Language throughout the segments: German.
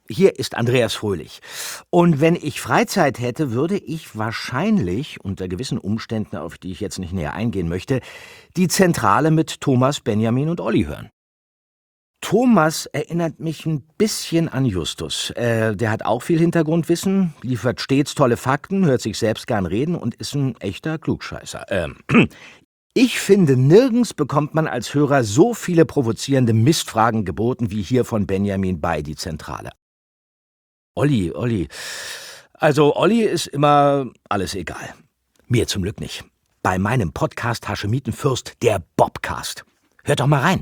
hier ist Andreas Fröhlich. Und wenn ich Freizeit hätte, würde ich wahrscheinlich, unter gewissen Umständen, auf die ich jetzt nicht näher eingehen möchte, die Zentrale mit Thomas, Benjamin und Olli hören. Thomas erinnert mich ein bisschen an Justus. Der hat auch viel Hintergrundwissen, liefert stets tolle Fakten, hört sich selbst gern reden und ist ein echter Klugscheißer. Ich finde, nirgends bekommt man als Hörer so viele provozierende Mistfragen geboten wie hier von Benjamin bei die Zentrale. Olli. Also Olli ist immer alles egal. Mir zum Glück nicht. Bei meinem Podcast Haschemitenfürst, der Bobcast. Hört doch mal rein.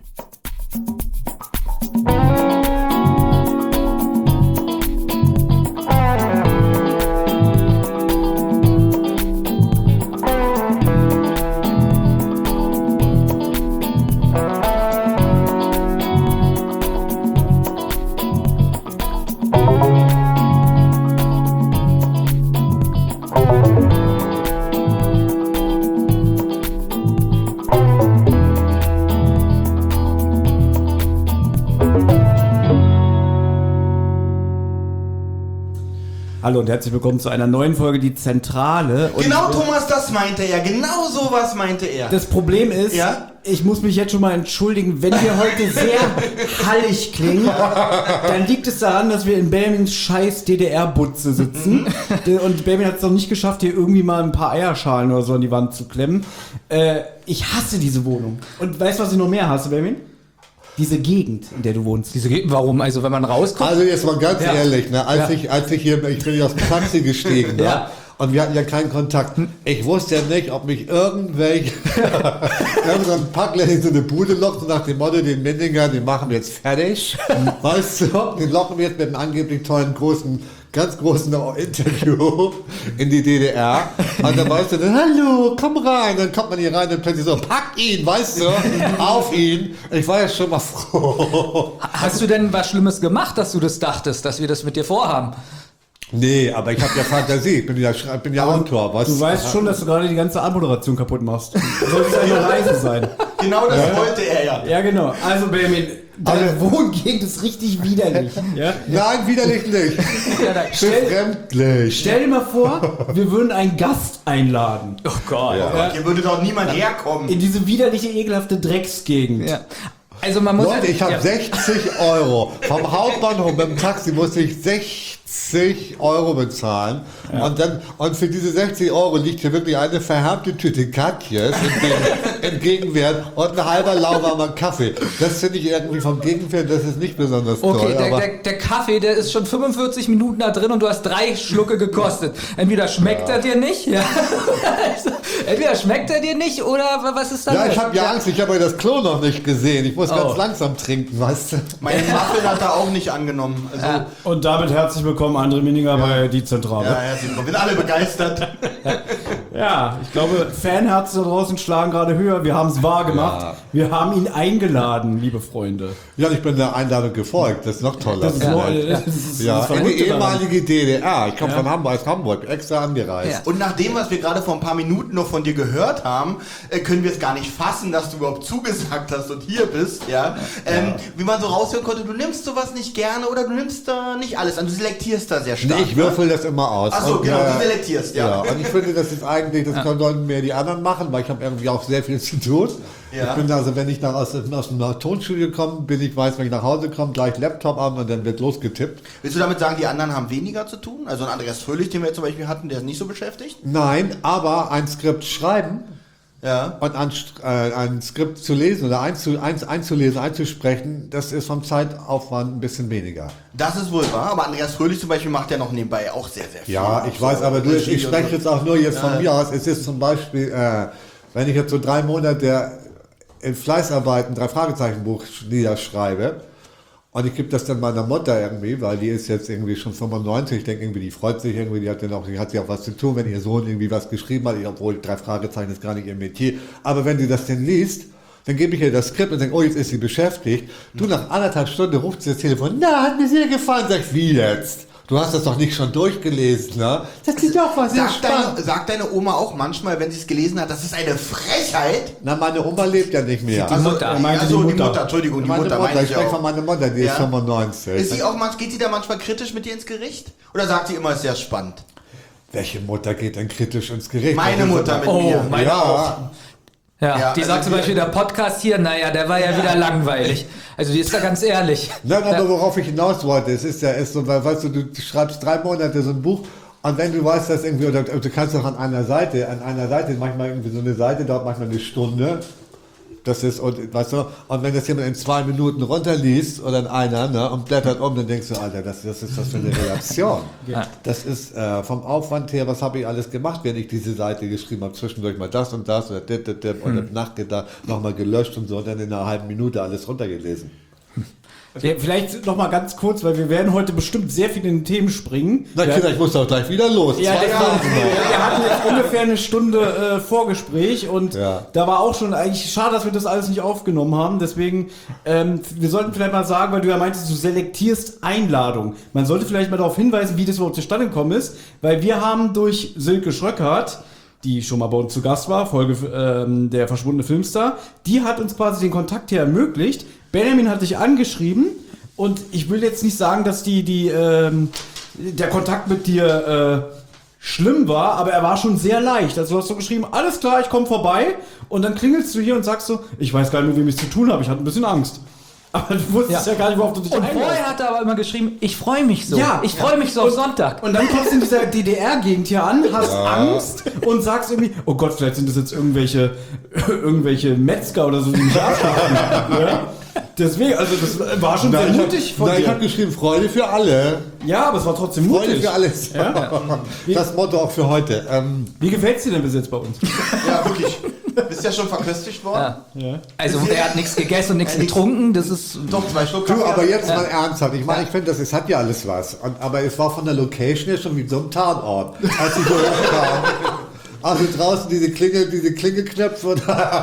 Hallo und herzlich willkommen zu einer neuen Folge Die Zentrale. Und genau, Thomas, das meinte er. Genau sowas meinte er. Das Problem ist, ich muss mich jetzt schon mal entschuldigen, wenn wir heute sehr hallig klingen, dann liegt es daran, dass wir in Benjamins scheiß DDR-Butze sitzen. Und Benjamin hat es noch nicht geschafft, hier irgendwie mal ein paar Eierschalen oder so an die Wand zu klemmen. Ich hasse diese Wohnung. Und weißt du, was ich noch mehr hasse, Benjamin? Diese Gegend, in der du wohnst. Diese Gegend, warum? Also wenn man rauskommt? Also jetzt mal ganz ehrlich, ne? Als ich hier, ich bin ja aus dem Taxi gestiegen, ne? Und wir hatten ja keinen Kontakt. Ich wusste ja nicht, ob mich irgendein Packläden so eine Bude lockt und nach dem Motto, den Mendinger, den machen wir jetzt fertig. Weißt du, den locken wir jetzt mit einem angeblich tollen, ganz großen Interview in die DDR. Und dann weißt du, dann, hallo, komm rein. Dann kommt man hier rein und plötzlich so, pack ihn, weißt du, auf ihn. Ich war ja schon mal froh. Hast du denn was Schlimmes gemacht, dass du das dachtest, dass wir das mit dir vorhaben? Nee, aber ich habe ja Fantasie, ich bin ja Autor. Was? Du weißt schon, dass du gerade die ganze Anmoderation kaputt machst. Soll es eine Reise sein? Genau das wollte er ja. Ja, genau. Also, Benjamin, deine Wohngegend ist richtig widerlich. Ja? Nein, widerlich nicht. Befremdlich. Stell dir mal vor, wir würden einen Gast einladen. Oh Gott. Hier würde doch niemand herkommen. In diese widerliche, ekelhafte Drecksgegend. Ja. Also man muss Leute, ich habe 60 Euro. Vom Hauptbahnhof mit dem Taxi musste ich 60 Euro bezahlen. Ja. Und für diese 60 Euro liegt hier wirklich eine verhärmte Tüte Katjes im Gegenwert und ein halber lauwarmer Kaffee. Das finde ich irgendwie vom Gegenwert, das ist nicht besonders toll. Okay, der Kaffee, der ist schon 45 Minuten da drin und du hast 3 Schlucke gekostet. Entweder schmeckt er dir nicht, entweder schmeckt er dir nicht oder was ist da? Ja, ich habe ja Angst, ich habe ja das Klo noch nicht gesehen. Ich muss ganz langsam trinken, weißt du. Meine Muffin hat er auch nicht angenommen. Also Und damit herzlich willkommen, André Minninger bei Die Zentrale. ja, wir sind alle begeistert. Ja, ich glaube, Fanherzen da draußen schlagen gerade höher. Wir haben es wahr gemacht. Ja. Wir haben ihn eingeladen, liebe Freunde. Ja, ich bin der Einladung gefolgt. Das ist noch toller. Das ist in die ehemalige DDR. Ich komme von Hamburg, extra angereist. Ja. Und nach dem, was wir gerade vor ein paar Minuten noch von dir gehört haben, können wir es gar nicht fassen, dass du überhaupt zugesagt hast und hier bist. Ja? Wie man so raushören konnte, du nimmst sowas nicht gerne oder du nimmst da nicht alles an. Du selektierst da sehr stark. Nee, ich würfel das immer aus. Achso, genau, du selektierst, ja. Und ich finde, das ist eigentlich, das können mehr die anderen machen, weil ich habe irgendwie auch sehr viel zu tun. Ja. Ich bin also, wenn ich aus dem Tonstudio komme, wenn ich nach Hause komme, gleich Laptop an und dann wird losgetippt. Willst du damit sagen, die anderen haben weniger zu tun? Also ein Andreas Fröhlich, den wir jetzt zum Beispiel hatten, der ist nicht so beschäftigt? Nein, aber ein Skript schreiben und ein Skript zu lesen oder einzulesen, einzusprechen, das ist vom Zeitaufwand ein bisschen weniger. Das ist wohl wahr, aber Andreas Fröhlich zum Beispiel macht ja noch nebenbei auch sehr, sehr viel. Ja, ich weiß, aber ich spreche jetzt auch nur von mir aus. Es ist zum Beispiel, wenn ich jetzt so 3 Monate in Fleißarbeiten 3-Fragezeichen-Buch niederschreibe und ich gebe das dann meiner Mutter irgendwie, weil die ist jetzt irgendwie schon 95, ich denke irgendwie, die freut sich irgendwie, die hat ja auch was zu tun, wenn ihr Sohn irgendwie was geschrieben hat, obwohl 3 Fragezeichen ist gar nicht ihr Metier, aber wenn sie das denn liest, dann gebe ich ihr das Skript und denke, oh, jetzt ist sie beschäftigt. Du, nach 1,5 Stunden ruft sie das Telefon, na, hat mir sehr gefallen, sag ich, wie jetzt? Du hast das doch nicht schon durchgelesen, ne? Das ist doch was sehr spannend. Sagt deine Oma auch manchmal, wenn sie es gelesen hat, das ist eine Frechheit? Na, meine Oma lebt ja nicht mehr. Die Mutter. Also die Mutter, Entschuldigung, die Meine Mutter Mutter, meine ich ich spreche auch. von meiner Mutter, die ist Ja. 95. Geht sie da manchmal kritisch mit dir ins Gericht? Oder sagt sie immer, es ist sehr spannend? Welche Mutter geht denn kritisch ins Gericht? Meine Das ist Mutter aber- mit mir. meine auch. Ja, Ja, die also sagt zum wir- Beispiel, der Podcast hier, naja, der war ja wieder langweilig. Also die ist da ganz ehrlich. Nein, aber worauf ich hinaus wollte, es ist ja erst so, weil, weißt du schreibst 3 Monate so ein Buch und wenn du weißt, dass irgendwie, oder du kannst auch an einer Seite, manchmal irgendwie so eine Seite dauert manchmal eine Stunde, das ist, und weißt du, und wenn das jemand in 2 Minuten runterliest oder in einer, ne, und blättert dann denkst du, Alter, das ist das für eine Reaktion. Das ist vom Aufwand her, was habe ich alles gemacht, wenn ich diese Seite geschrieben habe, zwischendurch mal das und das oder oder nachgedacht, nochmal gelöscht und so und dann in einer halben Minute alles runtergelesen. Ja, vielleicht noch mal ganz kurz, weil wir werden heute bestimmt sehr viel in die Themen springen. Na Kinder, ich muss doch gleich wieder los. Ja, 2 Stunden noch. wir hatten jetzt ungefähr eine Stunde Vorgespräch und Ja. da war auch schon eigentlich schade, dass wir das alles nicht aufgenommen haben. Deswegen, wir sollten vielleicht mal sagen, weil du ja meintest, du selektierst Einladungen. Man sollte vielleicht mal darauf hinweisen, wie das überhaupt zustande gekommen ist, weil wir haben durch Silke Schröckert, die schon mal bei uns zu Gast war, Folge der verschwundene Filmstar, die hat uns quasi den Kontakt hier ermöglicht. Benjamin hat dich angeschrieben und ich will jetzt nicht sagen, dass der Kontakt mit dir schlimm war, aber er war schon sehr leicht. Also du hast so geschrieben, alles klar, ich komme vorbei und dann klingelst du hier und sagst so, ich weiß gar nicht, mit wem ich es zu tun habe, ich hatte ein bisschen Angst. Aber du wusstest ja gar nicht, worauf du dich Und einlässt. vorher hat er aber immer geschrieben, ich freue mich so. Ja. Ich freue mich so auf Sonntag. Und dann kommst du in dieser DDR-Gegend hier an, hast Angst und sagst irgendwie, oh Gott, vielleicht sind das jetzt irgendwelche Metzger oder so, die mich abschlachten. Ja? Deswegen, also das war schon sehr mutig von Nein, ich dir. habe geschrieben, Freude für alle. Ja, aber es war trotzdem Freude mutig. für alles. Das Motto auch für heute. Wie gefällt's dir denn bis jetzt bei uns? Ja, wirklich. Bist ja schon verköstigt worden? Ja. Also er hat nichts gegessen und nichts getrunken, das ist... Doch, 2 Schluck Du, Kaffee. aber jetzt mal ernsthaft. Ich meine, ich finde, es hat ja alles was. Aber es war von der Location her schon wie so ein Tatort. Als ich so hochkam. Also draußen diese Klingelknöpfe.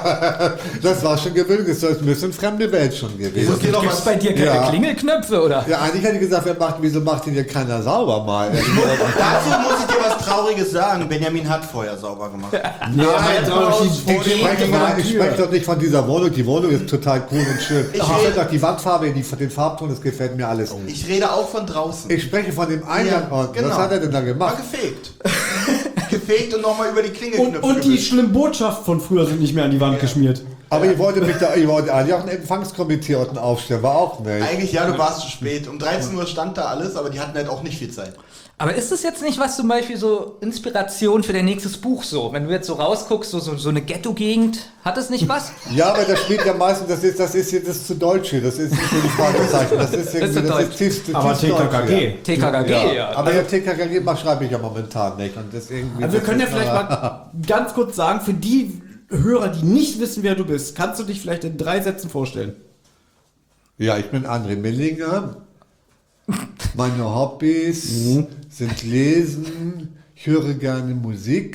Das war schon gewöhnlich. Das ist ein bisschen fremde Welt schon gewesen. Muss dir doch Gibt's was bei dir keine Ja. Klingelknöpfe, oder? Ja, eigentlich hätte ich gesagt, wieso macht ihn hier keiner sauber mal? Dazu muss ich dir was Trauriges sagen. Benjamin hat vorher sauber gemacht. Nee, aber jetzt auch noch die Ich spreche doch nicht von dieser Wohnung. Die Wohnung ist total cool und schön. Ich finde doch die Wandfarbe, den Farbton, das gefällt mir alles. Ich rede auch von draußen. Ich spreche von dem Eingang. genau. Was hat er denn da Mal gemacht? gefegt. Gefegt und nochmal über die Klingelknöpfe. Und die gewischt. schlimmen Botschaften von früher sind nicht mehr an die Wand geschmiert. Aber ich wollte eigentlich auch ein Empfangskomitee unten aufstellen, war auch nicht. Eigentlich ja, du warst zu spät. Um 13 Uhr stand da alles, aber die hatten halt auch nicht viel Zeit. Aber ist das jetzt nicht was zum Beispiel so Inspiration für dein nächstes Buch so? Wenn du jetzt so rausguckst, so eine Ghetto-Gegend, hat es nicht was? Ja, aber das spielt ja meistens, das ist zu deutsch hier, das ist nicht so die Fragezeichen, das ist irgendwie, zu das deutsch. ist tiefst Aber deutsch hier. TKKG. TKKG, ja. Aber ja, TKKG schreibe ich ja momentan nicht. Und das irgendwie, Also wir das können ja ist vielleicht aber- mal ganz kurz sagen, für die Hörer, die nicht wissen, wer du bist, kannst du dich vielleicht in 3 Sätzen vorstellen? Ja, ich bin André Millinger. Meine Hobbys sind Lesen, ich höre gerne Musik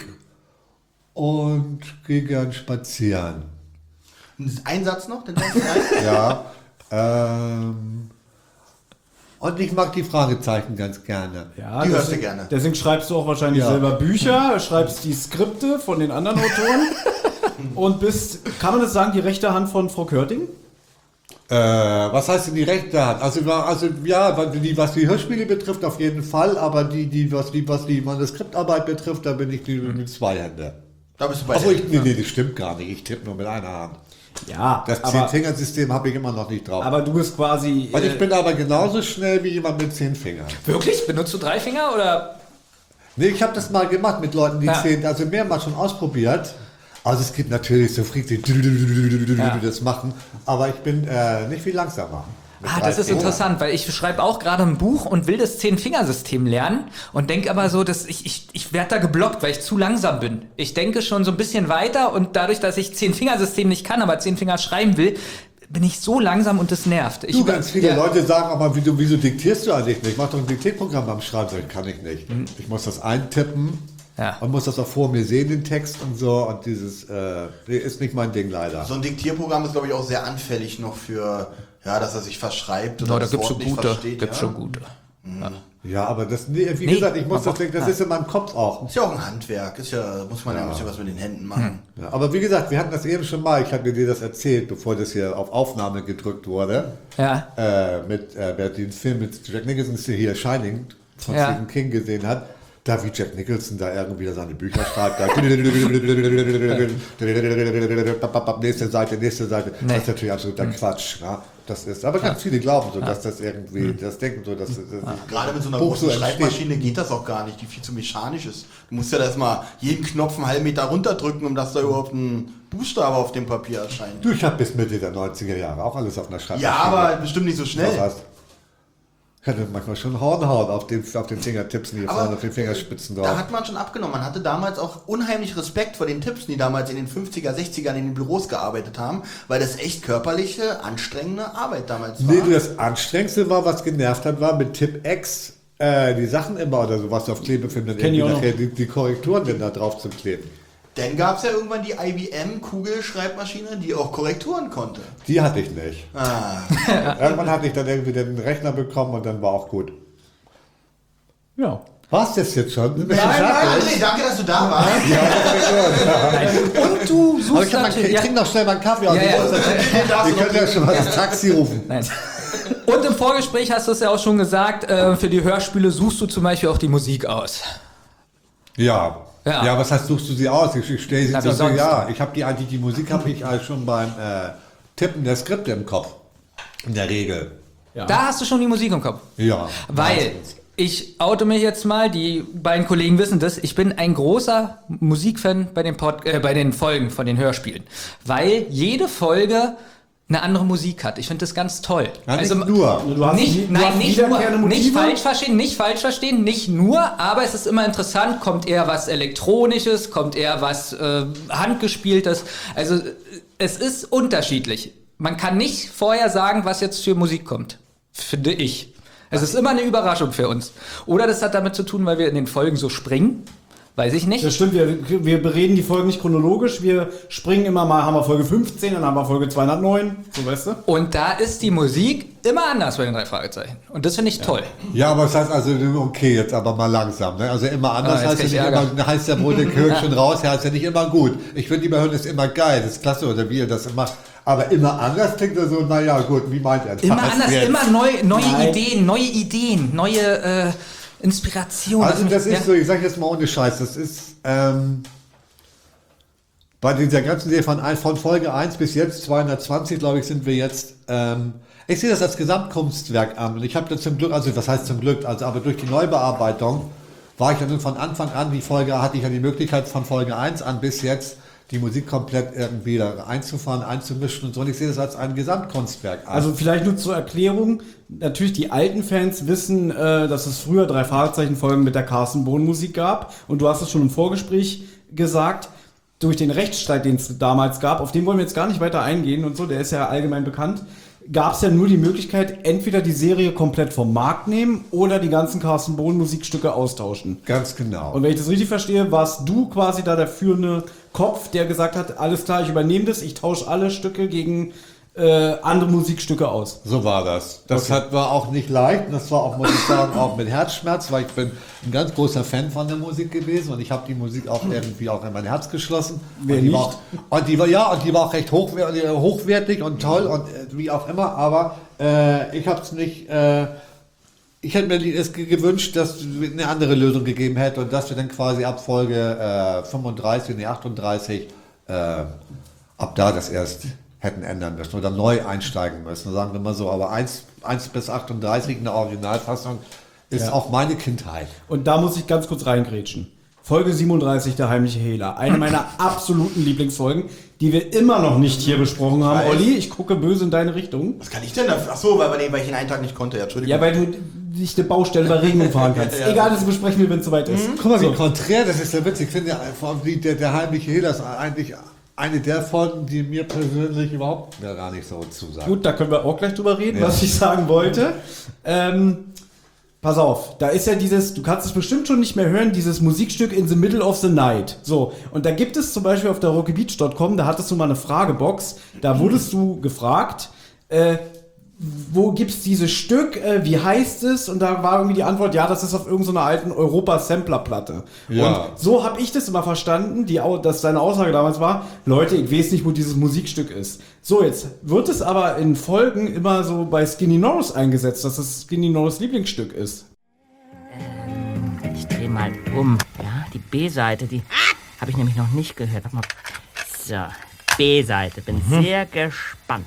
und gehe gern spazieren. Ein Satz noch, den letzten ein. Ja. Und ich mag die Fragezeichen ganz gerne. Ja, Die hörst deswegen- du gerne. Deswegen schreibst du auch wahrscheinlich Ja. selber Bücher, schreibst die Skripte von den anderen Autoren und bist, kann man das sagen, die rechte Hand von Frau Körting? Was heißt denn die rechte Hand? Also ja, was die Hörspiele betrifft, auf jeden Fall, aber was die Manuskriptarbeit betrifft, da bin ich mit 2 Händen. Da bist du bei Obwohl, der. nee, das stimmt gar nicht. Ich tippe nur mit einer Hand. Ja, Das aber 10-Finger-System habe ich immer noch nicht drauf. du bist quasi... Und ich bin aber genauso schnell wie jemand mit 10 Fingern. Wirklich? Benutzt du 3 Finger oder? Nee, ich habe das mal gemacht mit Leuten, die Ja. 10, also mehrmals schon ausprobiert. Also es gibt natürlich so Freaks, die das machen, aber ich bin nicht viel langsamer. Mit Ah, 3 das ist Fingern. interessant, weil ich schreibe auch gerade ein Buch und will das 10-Finger-System lernen und denke aber so, dass ich werde da geblockt, weil ich zu langsam bin. Ich denke schon so ein bisschen weiter und dadurch, dass ich 10-Finger-System nicht kann, aber 10 Finger schreiben will, bin ich so langsam und das nervt. Du, ganz viele Ja. Leute sagen aber, wieso diktierst du eigentlich nicht? Mach doch ein Diktierprogramm beim Schreiben. Sag ich, kann ich nicht. Ich muss das eintippen Ja. und muss das auch vor mir sehen, den Text und so. Und dieses ist nicht mein Ding leider. So ein Diktierprogramm ist, glaube ich, auch sehr anfällig noch für, ja, dass er sich verschreibt oder No, da das gibt's Wort schon nicht gute. versteht. Gibt's Ja. schon gute. Ja, aber das, wie gesagt, ich muss das denken, das ist in meinem Kopf auch. Ist ja auch ein Handwerk, muss man ja ein bisschen was mit den Händen machen. Ja, aber wie gesagt, wir hatten das eben schon mal, ich habe dir das erzählt, bevor das hier auf Aufnahme gedrückt wurde. Ja. Wer den Film mit Jack Nicholson hier Shining von Stephen King gesehen hat, da wie Jack Nicholson da irgendwie seine Bücher schreibt, da nächste Seite. Das ist natürlich absoluter Quatsch. Ne? Das ist, aber ganz viele glauben so, dass das irgendwie, das denken so, dass Gerade mit so einer Buch großen so Schreibmaschine geht das auch gar nicht, die viel zu mechanisch ist. Du musst ja erstmal jeden Knopf einen halben Meter runterdrücken, um dass da überhaupt ein Buchstabe auf dem Papier erscheint. Du, ich habe bis Mitte der 90er Jahre auch alles auf einer Schreibmaschine. Ja, aber bestimmt nicht so schnell. Das heißt, ich hatte manchmal schon Hornhaut auf den Fingertipsen hier vorne, auf den Fingerspitzen drauf. Da hat man schon abgenommen. Man hatte damals auch unheimlich Respekt vor den Tipsen, die damals in den 50er, 60ern in den Büros gearbeitet haben, weil das echt körperliche, anstrengende Arbeit damals war. Nee, das Anstrengendste war, was genervt hat, war mit Tipp X die Sachen immer oder so, was du auf Klebefilm dann irgendwie nachher die Korrekturen denn da drauf zu kleben. Dann gab es ja irgendwann die IBM-Kugelschreibmaschine, die auch Korrekturen konnte. Die hatte ich nicht. Irgendwann hatte ich dann irgendwie den Rechner bekommen und dann war auch gut. Ja. War's das jetzt schon? Nein, André, danke, dass du da warst. Und du suchst Aber ich trinke noch schnell meinen Kaffee. Ihr könnt ja schon mal das Taxi rufen. Nein. Und im Vorgespräch hast du es ja auch schon gesagt, für die Hörspiele suchst du zum Beispiel auch die Musik aus. Ja. Ja, was heißt, suchst du sie aus? Ich stelle sie wie sonst? ja. Ich habe die Musik habe ich schon beim Tippen der Skripte im Kopf. In der Regel. Ja. Da hast du schon die Musik im Kopf. Ja. Weil ich oute mich jetzt mal, die beiden Kollegen wissen das, ich bin ein großer Musikfan bei den Folgen von den Hörspielen. Weil jede Folge eine andere Musik hat. Ich finde das ganz toll. Ja, nicht nur. Nicht falsch verstehen, nicht nur, aber es ist immer interessant, kommt eher was Elektronisches, kommt eher was Handgespieltes. Also es ist unterschiedlich. Man kann nicht vorher sagen, was jetzt für Musik kommt, finde ich. Es ist immer eine Überraschung für uns. Oder das hat damit zu tun, weil wir in den Folgen so springen. Weiß ich nicht. Das stimmt, wir bereden die Folgen nicht chronologisch. Wir springen immer mal, haben wir Folge 15, dann haben wir Folge 209, so weißt du. Und da ist die Musik immer anders bei den 3 Fragezeichen. Und das finde ich toll. Ja, aber das heißt also, okay, jetzt aber mal langsam. Ne? Also immer anders heißt ja nicht immer, heißt ja wohl der Kirch schon raus, heißt ja nicht immer gut. Ich finde, lieber hören ist immer geil, das ist klasse, oder wie ihr das macht. Aber immer anders klingt er so, naja, gut, wie meint er das? Immer anders, jetzt? Immer neue Ideen, neue Inspiration. Also das ist so, ich sage jetzt mal ohne Scheiß, das ist bei dieser ganzen Serie von Folge 1 bis jetzt, 220 glaube ich, sind wir jetzt, ich sehe das als Gesamtkunstwerk an und ich habe da zum Glück, also was heißt zum Glück, also aber durch die Neubearbeitung war ich dann von Anfang an, hatte ich ja die Möglichkeit von Folge 1 an bis jetzt die Musik komplett irgendwie da einzufahren, einzumischen und so. Und ich sehe das als ein Gesamtkunstwerk an. Also vielleicht nur zur Erklärung. Natürlich die alten Fans wissen, dass es früher 3 Fragezeichen-Folgen mit der Carsten Bohn-Musik gab. Und du hast es schon im Vorgespräch gesagt, durch den Rechtsstreit, den es damals gab, auf den wollen wir jetzt gar nicht weiter eingehen und so, der ist ja allgemein bekannt, gab es ja nur die Möglichkeit, entweder die Serie komplett vom Markt nehmen oder die ganzen Carsten Bohn-Musikstücke austauschen. Ganz genau. Und wenn ich das richtig verstehe, warst du quasi da der führende Kopf, der gesagt hat, alles klar, ich übernehme das, ich tausche alle Stücke gegen andere Musikstücke aus. So war das. Das war auch nicht leicht. Das war auch, muss ich sagen, auch mit Herzschmerz, weil ich bin ein ganz großer Fan von der Musik gewesen und ich habe die Musik auch irgendwie auch in mein Herz geschlossen. Wer nicht? Und die war auch recht hochwertig und toll und wie auch immer, aber ich habe es nicht... ich hätte mir es gewünscht, dass es eine andere Lösung gegeben hätte und dass wir dann quasi ab Folge 38, ab da das erst hätten ändern müssen oder neu einsteigen müssen, sagen wir mal so. Aber 1 bis 38 in der Originalfassung ist auch meine Kindheit. Und da muss ich ganz kurz reingrätschen. Folge 37, der heimliche Hehler. Eine meiner absoluten Lieblingsfolgen, die wir immer noch nicht hier besprochen haben. Olli, ich gucke böse in deine Richtung. Was kann ich denn dafür? Achso, weil ich den einen Tag nicht konnte. Ja, Entschuldigung. Ja, weil du nicht eine Baustelle bei Regen umfahren kannst. Ja. Egal, das besprechen wir, wenn es soweit ist. Guck mal, wie konträr, das ist ja witzig. Ich finde ja, der heimliche Hehler ist eigentlich eine der Folgen, die mir persönlich überhaupt gar nicht so zusagen. Gut, da können wir auch gleich drüber reden, was ich sagen wollte. Pass auf, da ist ja du kannst es bestimmt schon nicht mehr hören, dieses Musikstück In the Middle of the Night. So, und da gibt es zum Beispiel auf der rockybeach.com, da hattest du mal eine Fragebox, da wurdest du gefragt, wo gibt's dieses Stück, wie heißt es? Und da war irgendwie die Antwort, ja, das ist auf irgendeiner alten Europa-Sampler-Platte. Ja. Und so habe ich das immer verstanden, dass seine Aussage damals war, Leute, ich weiß nicht, wo dieses Musikstück ist. So, jetzt wird es aber in Folgen immer so bei Skinny Norris eingesetzt, dass es Skinny Norris Lieblingsstück ist. Ich drehe mal um. Ja, die B-Seite, die habe ich nämlich noch nicht gehört. Warte mal. So, B-Seite. Bin sehr gespannt.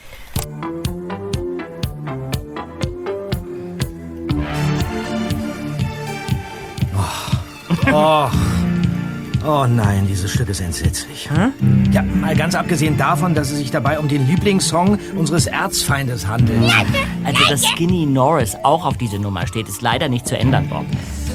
Oh nein, dieses Stück ist entsetzlich. Ja, mal ganz abgesehen davon, dass es sich dabei um den Lieblingssong unseres Erzfeindes handelt. Also, dass Skinny Norris auch auf diese Nummer steht, ist leider nicht zu ändern, Bob.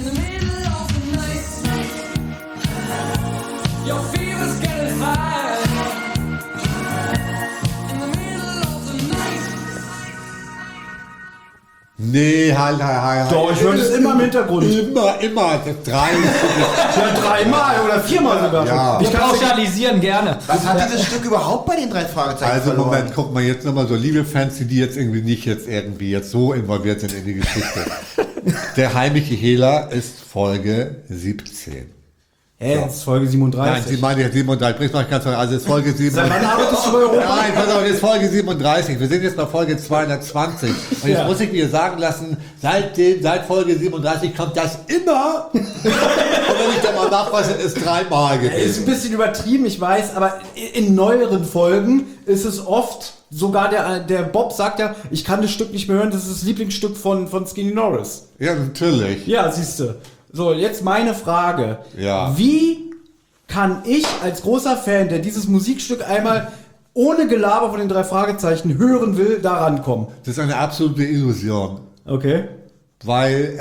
Nee, halt. Doch, ich höre das immer im Hintergrund. Immer. Das 3. Ja, 3-mal oder 4-mal sogar. Ja. Wir pauschalisieren gerne. Was hat dieses Stück überhaupt bei den 3 Fragezeichen Also verloren? Moment, guck mal, jetzt nochmal so, liebe Fans, die jetzt irgendwie nicht jetzt so involviert sind in die Geschichte. Der heimliche Hehler ist Folge 17. Das ist Folge Nein, 37. Sie meinen jetzt 37, bring's mal ganz also es ist Folge 37. Seit wann arbeitest du bei Europa? Nein, pass auf, jetzt Folge 37. Wir sind jetzt bei Folge 220. Und jetzt muss ich mir sagen lassen, seit Folge 37 kommt das immer. Und wenn ich da mal nachweise, ist 3-mal Ist ein gewesen. bisschen übertrieben, ich weiß, aber in neueren Folgen ist es oft, sogar der Bob sagt ja, ich kann das Stück nicht mehr hören, das ist das Lieblingsstück von Skinny Norris. Ja, natürlich. Ja, siehste. So, jetzt meine Frage. Ja. Wie kann ich als großer Fan, der dieses Musikstück einmal ohne Gelaber von den 3 Fragezeichen hören will, da rankommen? Das ist eine absolute Illusion. Okay. Weil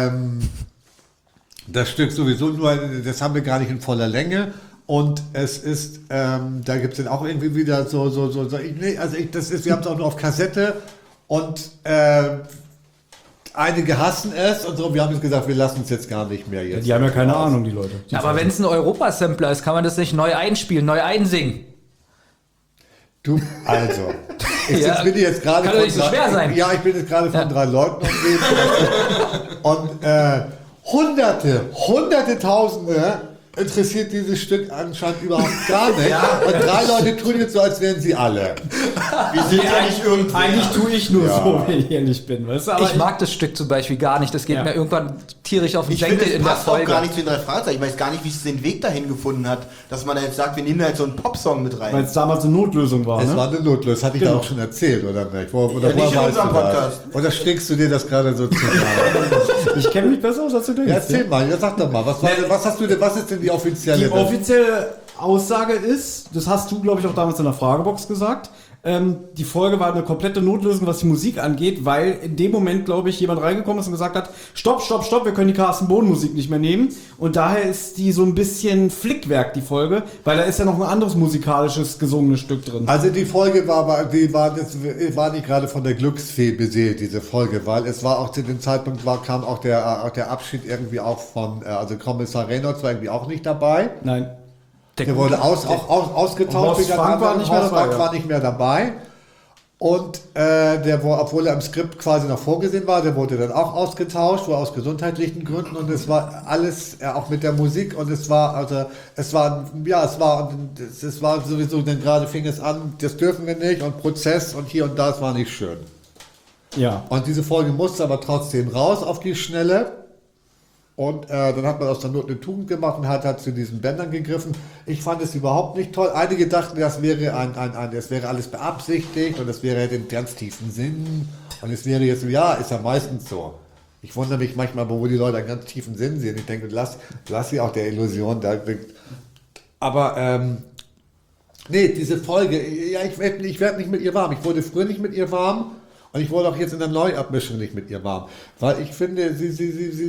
das Stück sowieso nur, das haben wir gar nicht in voller Länge. Und es ist, da gibt es dann auch irgendwie wieder wir haben es auch nur auf Kassette und einige hassen es und so. Wir haben jetzt gesagt, wir lassen es jetzt gar nicht mehr jetzt. Die haben ja keine Ahnung, die Leute. Aber wenn es ein Europa-Sampler ist, kann man das nicht neu einspielen, neu einsingen. Du, also. Ja, bin ich jetzt gerade kann doch nicht so schwer sein. Ja, ich bin jetzt gerade von 3 Leuten umgeben. Und Hunderte, Tausende interessiert dieses Stück anscheinend überhaupt gar nicht. Und 3 Leute tun jetzt so, als wären sie alle. Wir sind ja nicht irgendwie. Eigentlich tue ich nur so, wenn ich ehrlich bin. Weißt du? Aber Ich mag das Stück zum Beispiel gar nicht. Das geht Ja. mir irgendwann tierisch auf den Ich finde, Senkel es in der passt auch Folge. gar nicht zu den 3 Fragezeichen. Ich weiß gar nicht, wie es den Weg dahin gefunden hat, dass man da jetzt sagt, wir nehmen da jetzt so einen Popsong mit rein. weil es damals eine Notlösung war, Es ne? war eine Notlösung, das hatte ich Genau. da auch schon erzählt, oder nicht? Oder Ja, nicht in woher weißt unserem du das? Podcast. Oder strickst du dir das gerade so zusammen? Ich kenne mich besser aus, als du denkst. Ja, erzähl mal, ja, sag doch mal, was ist denn die offizielle? Die offizielle Aussage ist, das hast du, glaube ich, auch damals in der Fragebox gesagt, die Folge war eine komplette Notlösung, was die Musik angeht, weil in dem Moment, glaube ich, jemand reingekommen ist und gesagt hat, stopp, wir können die Carsten Bohn Musik nicht mehr nehmen. Und daher ist die so ein bisschen Flickwerk, die Folge, weil da ist ja noch ein anderes musikalisches, gesungenes Stück drin. Also die Folge war nicht gerade von der Glücksfee beseelt, diese Folge, weil es war auch zu dem Zeitpunkt kam auch der Abschied irgendwie auch von, also Kommissar Reynolds war irgendwie auch nicht dabei. Nein. Der wurde ausgetauscht. Horst Frank war nicht mehr dabei, Frank war nicht mehr dabei. Und obwohl er im Skript quasi noch vorgesehen war, der wurde dann auch ausgetauscht, wohl aus gesundheitlichen Gründen. Und es war alles auch mit der Musik. Und es war sowieso, denn gerade fing es an, das dürfen wir nicht und Prozess und hier und da, es war nicht schön. Ja. Und diese Folge musste aber trotzdem raus auf die Schnelle. Und dann hat man aus der Not eine Tugend gemacht und hat zu diesen Bändern gegriffen. Ich fand es überhaupt nicht toll. Einige dachten, das wäre das wäre alles beabsichtigt und das wäre den ganz tiefen Sinn. Und es wäre jetzt, ja, ist ja meistens so. Ich wundere mich manchmal, wo die Leute einen ganz tiefen Sinn sehen. Ich denke, lass sie auch der Illusion da. Aber nee, diese Folge, ja, ich werd nicht mit ihr warm. Ich wurde früher nicht mit ihr warm. Und ich wurde auch jetzt in der Neuabmischung nicht mit ihr warm. Weil ich finde, diese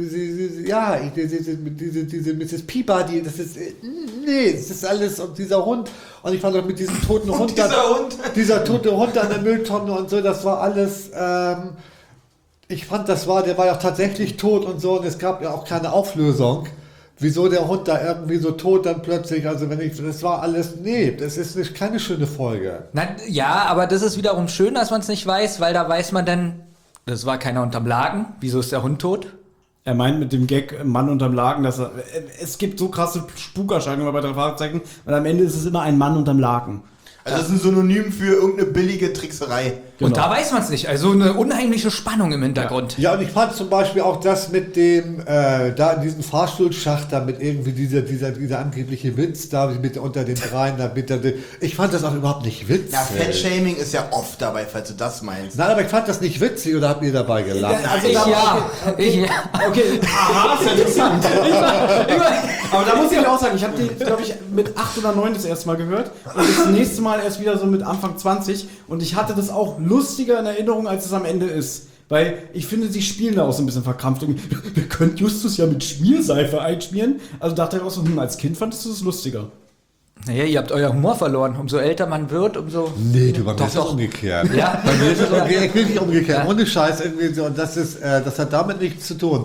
Mrs. Peabody, das ist alles, und dieser Hund, und ich fand auch mit diesem toten Hund, dieser tote Hund an der Mülltonne und so, das war alles, ich fand, der war ja auch tatsächlich tot und so, und es gab ja auch keine Auflösung, wieso der Hund da irgendwie so tot dann plötzlich, also das war alles, das ist nicht, keine schöne Folge. Ja, aber das ist wiederum schön, dass man es nicht weiß, weil da weiß man dann, das war keiner unterm Laken, wieso ist der Hund tot? Er meint mit dem Gag Mann unterm Laken, dass es gibt so krasse Spukerscheinungen bei 3 Fragezeichen, und am Ende ist es immer ein Mann unterm Laken. Also das ist ein Synonym für irgendeine billige Trickserei. Genau. Und da weiß man es nicht. Also eine unheimliche Spannung im Hintergrund. Ja, und ich fand zum Beispiel auch das mit dem, da in diesem Fahrstuhlschacht, da mit irgendwie dieser angebliche Witz da mit unter den dreien, da mit ich fand das auch überhaupt nicht witzig. Ja, Fettshaming ist ja oft dabei, falls du das meinst. Nein, aber ich fand das nicht witzig, oder habt ihr dabei gelacht? Okay. Aha, ist interessant. Aber da muss ich auch sagen, ich habe die, glaube ich, mit 8 oder 9 das erste Mal gehört und das nächste Mal erst wieder so mit Anfang 20 und ich hatte das auch lustiger in Erinnerung, als es am Ende ist. Weil ich finde, sie spielen da auch so ein bisschen verkrampft. Wir können Justus ja mit Schmierseife einschmieren. Also dachte ich auch so, als Kind fandest du das lustiger. Naja, ihr habt euer Humor verloren. Umso älter man wird, umso... Nee, du, bei mir ist es umgekehrt. Ja. Bei mir ist es wirklich umgekehrt. Ohne Scheiß irgendwie so. Und das hat damit nichts zu tun.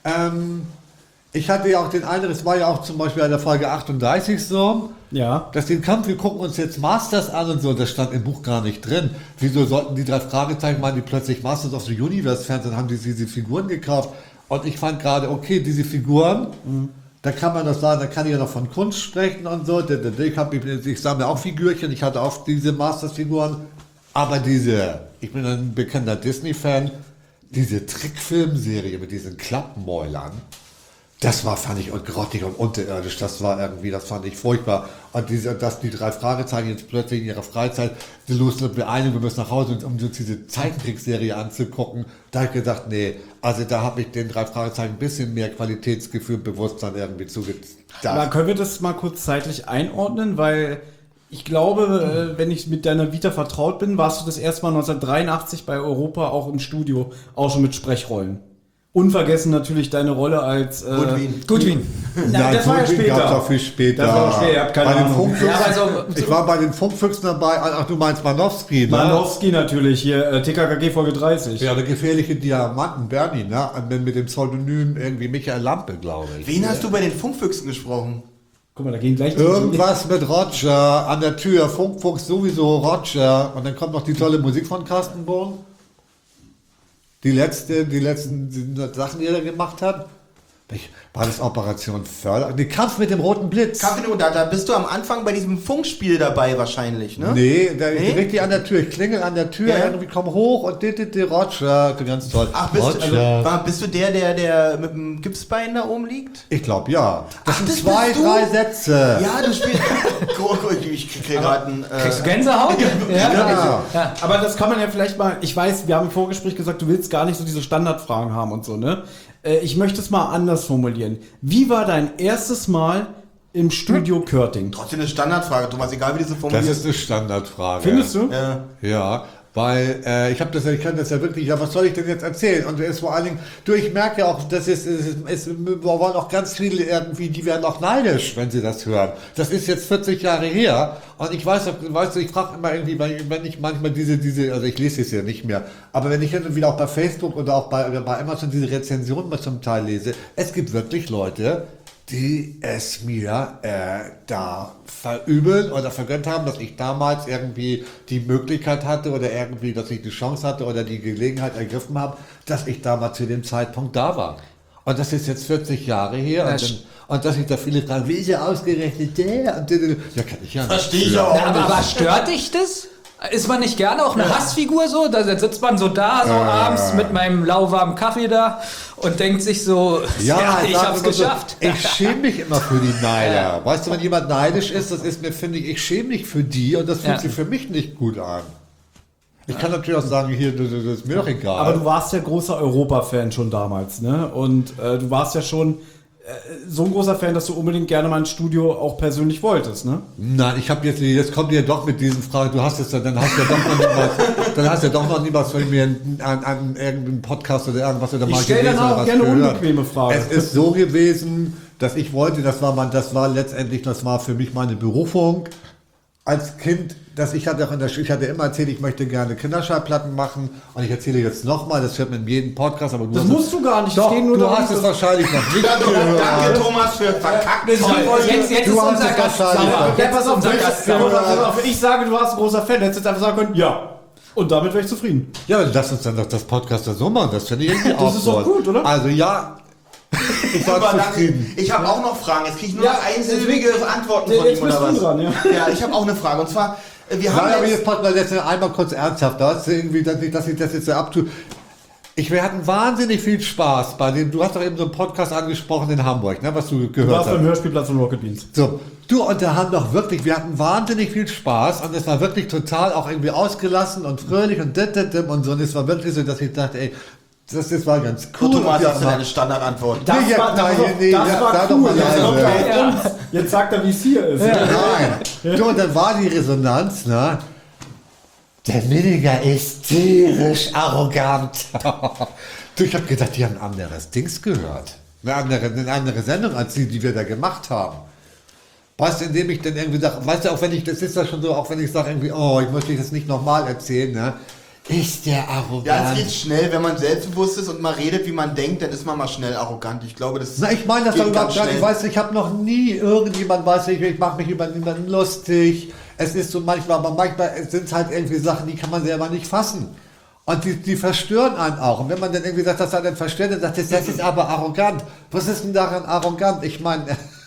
Ich hatte ja auch den Eindruck, es war ja auch zum Beispiel in der Folge 38 so, Ja. dass den Kampf, wir gucken uns jetzt Masters an und so, das stand im Buch gar nicht drin. Wieso sollten die 3 Fragezeichen machen, die plötzlich Masters of the Universe Fans sind, haben diese Figuren gekauft. Und ich fand gerade, okay, diese Figuren, da kann man das sagen, da kann ich ja noch von Kunst sprechen und so. Ich sammle auch Figürchen, ich hatte auch diese Masters-Figuren. Aber ich bin ein bekannter Disney-Fan, diese Trickfilmserie mit diesen Klappenmäulern, fand ich grottig und unterirdisch. Das fand ich furchtbar. Und dass die 3 Fragezeichen jetzt plötzlich in ihrer Freizeit wir müssen nach Hause, um uns diese Zeichentrickserie anzugucken. Da habe ich gedacht, nee, also da habe ich den 3 Fragezeichen ein bisschen mehr Qualitätsgefühl und Bewusstsein irgendwie zugedacht. Aber können wir das mal kurz zeitlich einordnen? Weil ich glaube, wenn ich mit deiner Vita vertraut bin, warst du das erste Mal 1983 bei Europa auch im Studio, auch schon mit Sprechrollen. Unvergessen natürlich deine Rolle als Goodwin. Nein, das war ja später. Gab's auch viel später. Das war später, ihr habt keine Bei den Ahnung. Funkfüchsen, ich war bei den Funkfüchsen dabei. Ach, du meinst Manowski, ne? Manowski natürlich, hier TKKG Folge 30. Ja, der gefährliche Diamanten, Bernie, ne? Mit dem Pseudonym irgendwie Michael Lampe, glaube ich. Wen hast du bei den Funkfüchsen gesprochen? Guck mal, da gehen gleich Irgendwas mit Roger an der Tür, Funkfuchs sowieso, Roger. Und dann kommt noch die tolle Musik von Carsten Bohn. Die letzten Sachen, die er da gemacht hat. War das Operation Förder? Die Kampf mit dem roten Blitz. Da bist du am Anfang bei diesem Funkspiel dabei wahrscheinlich, ne? Nee, richtig an der Tür. Ich klingel an der Tür, Ja. irgendwie komm hoch und Roger, ganz toll. Ach, bist du der mit dem Gipsbein da oben liegt? Ich glaube, ja. Das sind das 2, bist du? 3 Sätze. Ja, du spielst... ich krieg gerade einen... Kriegst du Gänsehaut? Ja. Aber das kann man ja vielleicht mal, ich weiß, wir haben im Vorgespräch gesagt, du willst gar nicht so diese Standardfragen haben und so, ne? Ich möchte es mal anders formulieren. Wie war dein erstes Mal im Studio Körting? Trotzdem eine Standardfrage, Thomas, egal wie du sie Das formulierst. ist eine Standardfrage. Findest du? Ja. Ja, weil ich kann das ja wirklich, ja, was soll ich denn jetzt erzählen? Und es vor allen Dingen, ich merke ja auch, es waren auch ganz viele irgendwie, die werden auch neidisch, wenn sie das hören. Das ist jetzt 40 Jahre her und ich weiß, ich frage immer irgendwie, wenn ich manchmal also ich lese es ja nicht mehr, aber wenn ich hin und wieder auch bei Facebook oder auch bei Amazon diese Rezensionen mal zum Teil lese, es gibt wirklich Leute, die es mir da verübeln oder vergönnt haben, dass ich damals irgendwie die Möglichkeit hatte oder irgendwie, dass ich die Chance hatte oder die Gelegenheit ergriffen habe, dass ich damals zu dem Zeitpunkt da war. Und das ist jetzt 40 Jahre her und dass ich da viele fragen, wie ist er ausgerechnet der? Und ja, kann ich ja nicht. Verstehe ich auch. Aber stört dich das? Ist man nicht gerne auch eine Hassfigur so? Da sitzt man so da, so abends mit meinem lauwarmen Kaffee da und denkt sich so, ja ich hab's geschafft. So, ich schäme mich immer für die Neider. Weißt du, wenn jemand neidisch ist, das ist mir, finde ich schäme mich für die und das fühlt sich für mich nicht gut an. Ich kann natürlich auch sagen, hier, das ist mir doch egal. Aber du warst ja großer Europa-Fan schon damals, ne? Und du warst ja schon so ein großer Fan, dass du unbedingt gerne mal ein Studio auch persönlich wolltest, ne? Nein, ich habe jetzt kommt ihr doch mit diesen Fragen, dann hast du doch noch nie was von mir an irgendeinem Podcast oder irgendwas oder mal Ich stelle dann auch gerne unbequeme Fragen. Es ist so gewesen, dass ich wollte, das war für mich meine Berufung. als Kind, dass ich hatte auch ich hatte immer erzählt, ich möchte gerne Kinderschallplatten machen und ich erzähle jetzt nochmal, das hört man in jedem Podcast, aber Das musst du gar nicht. Doch, es geht nur du darum, hast es dass- wahrscheinlich noch nicht gehört. Danke, Thomas, für verkackt. Jetzt ist Du hast unser es Gast wahrscheinlich sauer. noch. Ja, pass auf, unser wenn ich, Gast wenn ich sage, du warst ein großer Fan, hättest du jetzt einfach sagen können, ja. Und damit wäre ich zufrieden. Ja, aber lass uns dann doch das Podcast so machen, das finde ich irgendwie auch Das ist doch gut, oder? Also ja, ich war Super, danke. zufrieden. Ich habe auch noch Fragen. Jetzt kriege ich nur Ja, noch einsilbige Antworten von jetzt ihm oder bist du was? dran, ja. Ich habe auch eine Frage. Und zwar, wir haben Nein, aber jetzt... jetzt passt mal jetzt einmal kurz ernsthaft, da hast du irgendwie, dass ich das jetzt so abtue. Wir hatten wahnsinnig viel Spaß bei dem, du hast doch eben so einen Podcast angesprochen in Hamburg, ne, was du Du gehört warst beim hast. Hörspielplatz von Rocket Beans. So, du, und da haben doch wirklich, wir hatten wahnsinnig viel Spaß und es war wirklich total auch irgendwie ausgelassen und fröhlich und und so, und es war wirklich so, dass ich dachte, ey, das war ganz cool. Thomas, und hast du deine Standardantwort? Das Nee, war, nein, das nee, das ja, war sei doch cool. mal Jetzt leise. kommt er mit uns. Jetzt sagt er, wie es hier ist. Nein. Du, und dann war die Resonanz, ne? Der Milliger ist tierisch arrogant. Du, ich habe gedacht, die haben ein anderes Dings gehört. Eine andere Sendung als die wir da gemacht haben. Weißt du, indem ich dann irgendwie sage, weißt du, auch wenn ich, das ist ja schon so, auch wenn ich sage irgendwie, oh, ich möchte das nicht nochmal erzählen, ne? Ist der arrogant? Ja, es geht schnell, wenn man selbstbewusst ist und mal redet, wie man denkt, dann ist man mal schnell arrogant. Ich glaube, das Na, ich meine das geht doch überhaupt ganz gar nicht. schnell. Weißt du, ich habe noch nie irgendjemand, weiß ich mache mich über niemanden lustig. Es ist so manchmal, aber manchmal sind es halt irgendwie Sachen, die kann man selber nicht fassen. Und die verstören einen auch. Und wenn man dann irgendwie sagt, das hat einen verstört, dann sagt das ist aber arrogant. Was ist denn daran arrogant? Ich meine,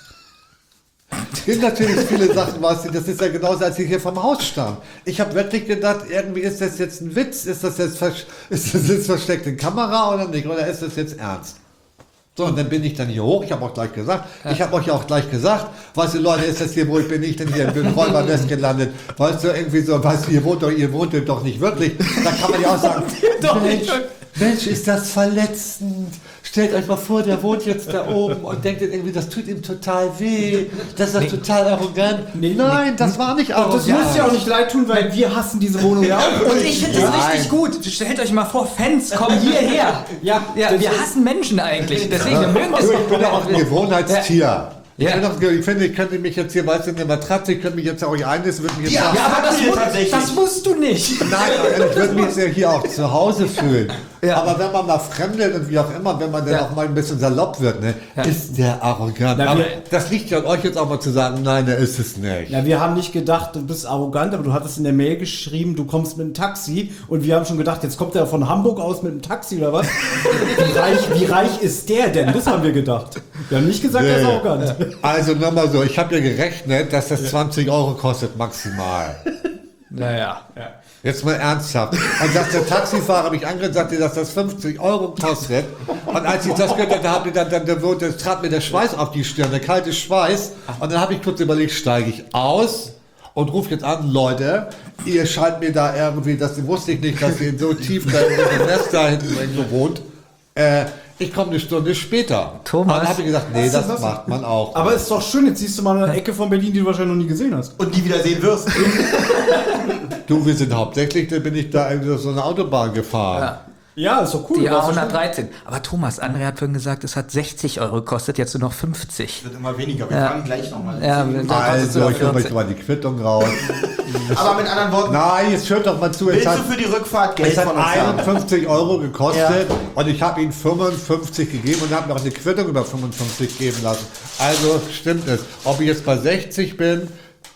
es gibt natürlich viele Sachen, weißt du, das ist ja genauso, als ich hier vom Haus stand. Ich habe wirklich gedacht, irgendwie ist das jetzt ein Witz, ist das jetzt versteckte Kamera oder nicht, oder ist das jetzt ernst? So, und dann bin ich dann hier hoch, ich habe auch gleich gesagt, ich habe euch auch gleich gesagt, weißt du, Leute, ist das hier, wo ich bin ich denn hier in Räubernest gelandet, weißt du, irgendwie so, weißt du, ihr wohnt doch nicht wirklich, da kann man ja auch sagen, Mensch, ist das verletzend. Stellt euch mal vor, der wohnt jetzt da oben und denkt irgendwie, das tut ihm total weh. Das ist total arrogant. Nein, das war nicht arrogant. Das muss ja auch nicht leid tun, weil wir hassen diese Wohnung ja auch. Und ich finde das richtig gut. Stellt euch mal vor, Fans kommen hierher. Ja, wir hassen Menschen eigentlich. Deswegen wir mögen das Du, ich bin ja auch ein Gewohnheitstier. Ja. Ich finde, ich könnte mich jetzt hier, weißt du, in der Matratze, ich könnte mich jetzt auch hier einlisten, würde mich jetzt Ja, auch, Ja, aber Hier tatsächlich. das musst du nicht. nein, ich würde mich jetzt ja hier auch zu Hause fühlen. Ja. Aber wenn man mal fremdelt und wie auch immer, wenn man dann auch mal ein bisschen salopp wird, ne, ist der arrogant. Na, aber wir- das liegt ja an euch jetzt auch mal zu sagen, nein, der ist es nicht. Ja, wir haben nicht gedacht, du bist arrogant, aber du hattest in der Mail geschrieben, du kommst mit einem Taxi und wir haben schon gedacht, jetzt kommt er von Hamburg aus mit einem Taxi oder was? Wie reich ist der denn? Das haben wir gedacht. Wir haben nicht gesagt, er ist arrogant. Also nochmal so, ich habe ja gerechnet, dass das 20 Euro kostet maximal. Naja. Jetzt mal ernsthaft. Und dass der Taxifahrer mich angesagt hat, dass das 50 Euro kostet. Und als ich das gehört habe, dann trat mir der Schweiß auf die Stirn, der kalte Schweiß. Und dann habe ich kurz überlegt, steige ich aus und rufe jetzt an, Leute, ihr scheint mir da irgendwie, das wusste ich nicht, dass ihr so tief da in dem Nest da hinten irgendwo wohnt. Ich komme eine Stunde später. Thomas. Und dann habe ich gesagt, nee, das Was? macht man auch. Aber ist doch schön, jetzt siehst du mal eine Ecke von Berlin, die du wahrscheinlich noch nie gesehen hast. Und die wieder sehen wirst. Du, wir sind hauptsächlich, da bin ich da irgendwie so eine Autobahn gefahren. Ja. Ja, ist doch cool. Die du warst doch schon- A113. Aber Thomas, André hat vorhin gesagt, es hat 60 Euro gekostet, jetzt nur noch 50. Wird immer weniger. Wir fangen gleich nochmal Ja, an. da kostet es Also, nur ich hole 14. mal die Quittung raus. Aber mit anderen Worten, Nein, jetzt hört doch mal zu. willst du für die Rückfahrt Geld Es hat von uns haben? 51 Euro gekostet und ich habe ihm 55 gegeben und habe noch eine Quittung über 55 geben lassen. Also stimmt es. Ob ich jetzt bei 60 bin,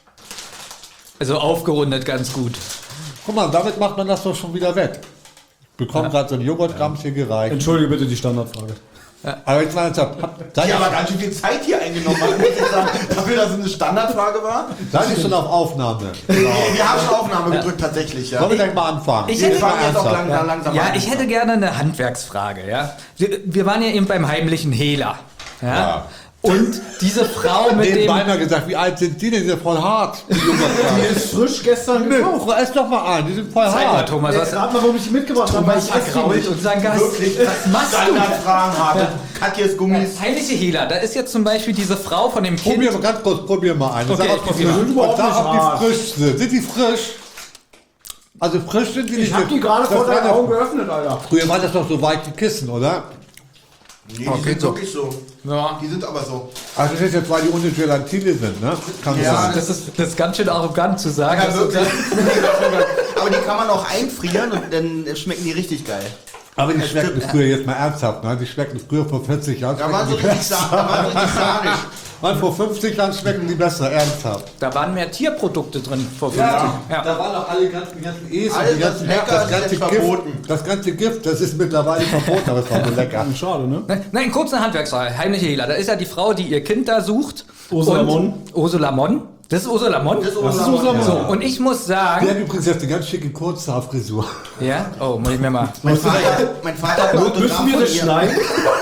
Also aufgerundet ganz gut. guck mal, damit macht man das doch schon wieder weg. Ich bekomme gerade so ein Joghurtgrams hier gereicht. Entschuldige bitte die Standardfrage. Aber jetzt mal ernsthaft, Die aber ganz schön viel Zeit hier eingenommen hat, muss ich sagen. Dafür, dass es eine Standardfrage war. seid ihr schon auf Aufnahme? Wir haben schon Aufnahme gedrückt, tatsächlich, ja. Wollen wir gleich mal anfangen? Ich Wir hätte- fangen jetzt auch ernsthaft. langsam Ja, an. ich hätte gerne eine Handwerksfrage, ja. Wir waren ja eben beim heimlichen Hehler. Ja. Und diese Frau mit dem... Nebenbei mal gesagt, wie alt sind die denn? Die sind voll hart. Die Joghurtgrams. Die ist frisch gestern Nö, gekauft. ess doch mal an, die sind voll Zeig mal, hart. Thomas, was... Rat mal, warum ich die mitgebracht habe. Thomas vergrault unseren Gast. Wirklich, Was machst du? Standardfragen haben. Katjes Gummis. Heilige Hehler, da ist jetzt zum Beispiel diese Frau von dem Kind... Probier mal ganz kurz, probier mal einen. Okay, Sag, ich ob die probier frisch mal. sind. Überhaupt Sag, nicht ob hart. die frisch sind. Sind die frisch? Also frisch sind die nicht. Ich hab die gerade Das vor war deinen das- Augen geöffnet, Alter. Früher waren das doch so weiche Kissen, oder? Nee, die sind wirklich so. Ja. Die sind aber so. Also das ist jetzt, weil die ohne Gelatine sind, ne? Kann Ja, sein. Das ist ganz schön arrogant zu sagen. Ja, wirklich. Aber die kann man auch einfrieren und dann schmecken die richtig geil. Aber die schmeckten früher, jetzt mal ernsthaft, ne? Die schmeckten früher vor 40 Jahren. Da waren so richtig sahnig. Und vor 50 Jahren schmecken die besser, ernsthaft. Da waren mehr Tierprodukte drin vor 50 Jahren. Da waren auch alle ganzen Esel, Alles, die ganzen was lecker ist, ganze ist verboten. Das ganze Gift, das ist mittlerweile verboten, aber es war so lecker. Schade, ne? Nein, kurz eine Handwerksfrage. Heimliche Hehler. Da ist ja die Frau, die ihr Kind da sucht. Ursula Und- Monn. Ursula Monn. Das ist Ursula Monn? Das ist Ursula Monn. So, und ich muss Die sagen... hat übrigens jetzt eine ganz schicke Kurzhaarfrisur. Ja? Oh, muss ich mir mal... Mein Vater hat ein Autogramm Müssen wir von das ihr. schneiden?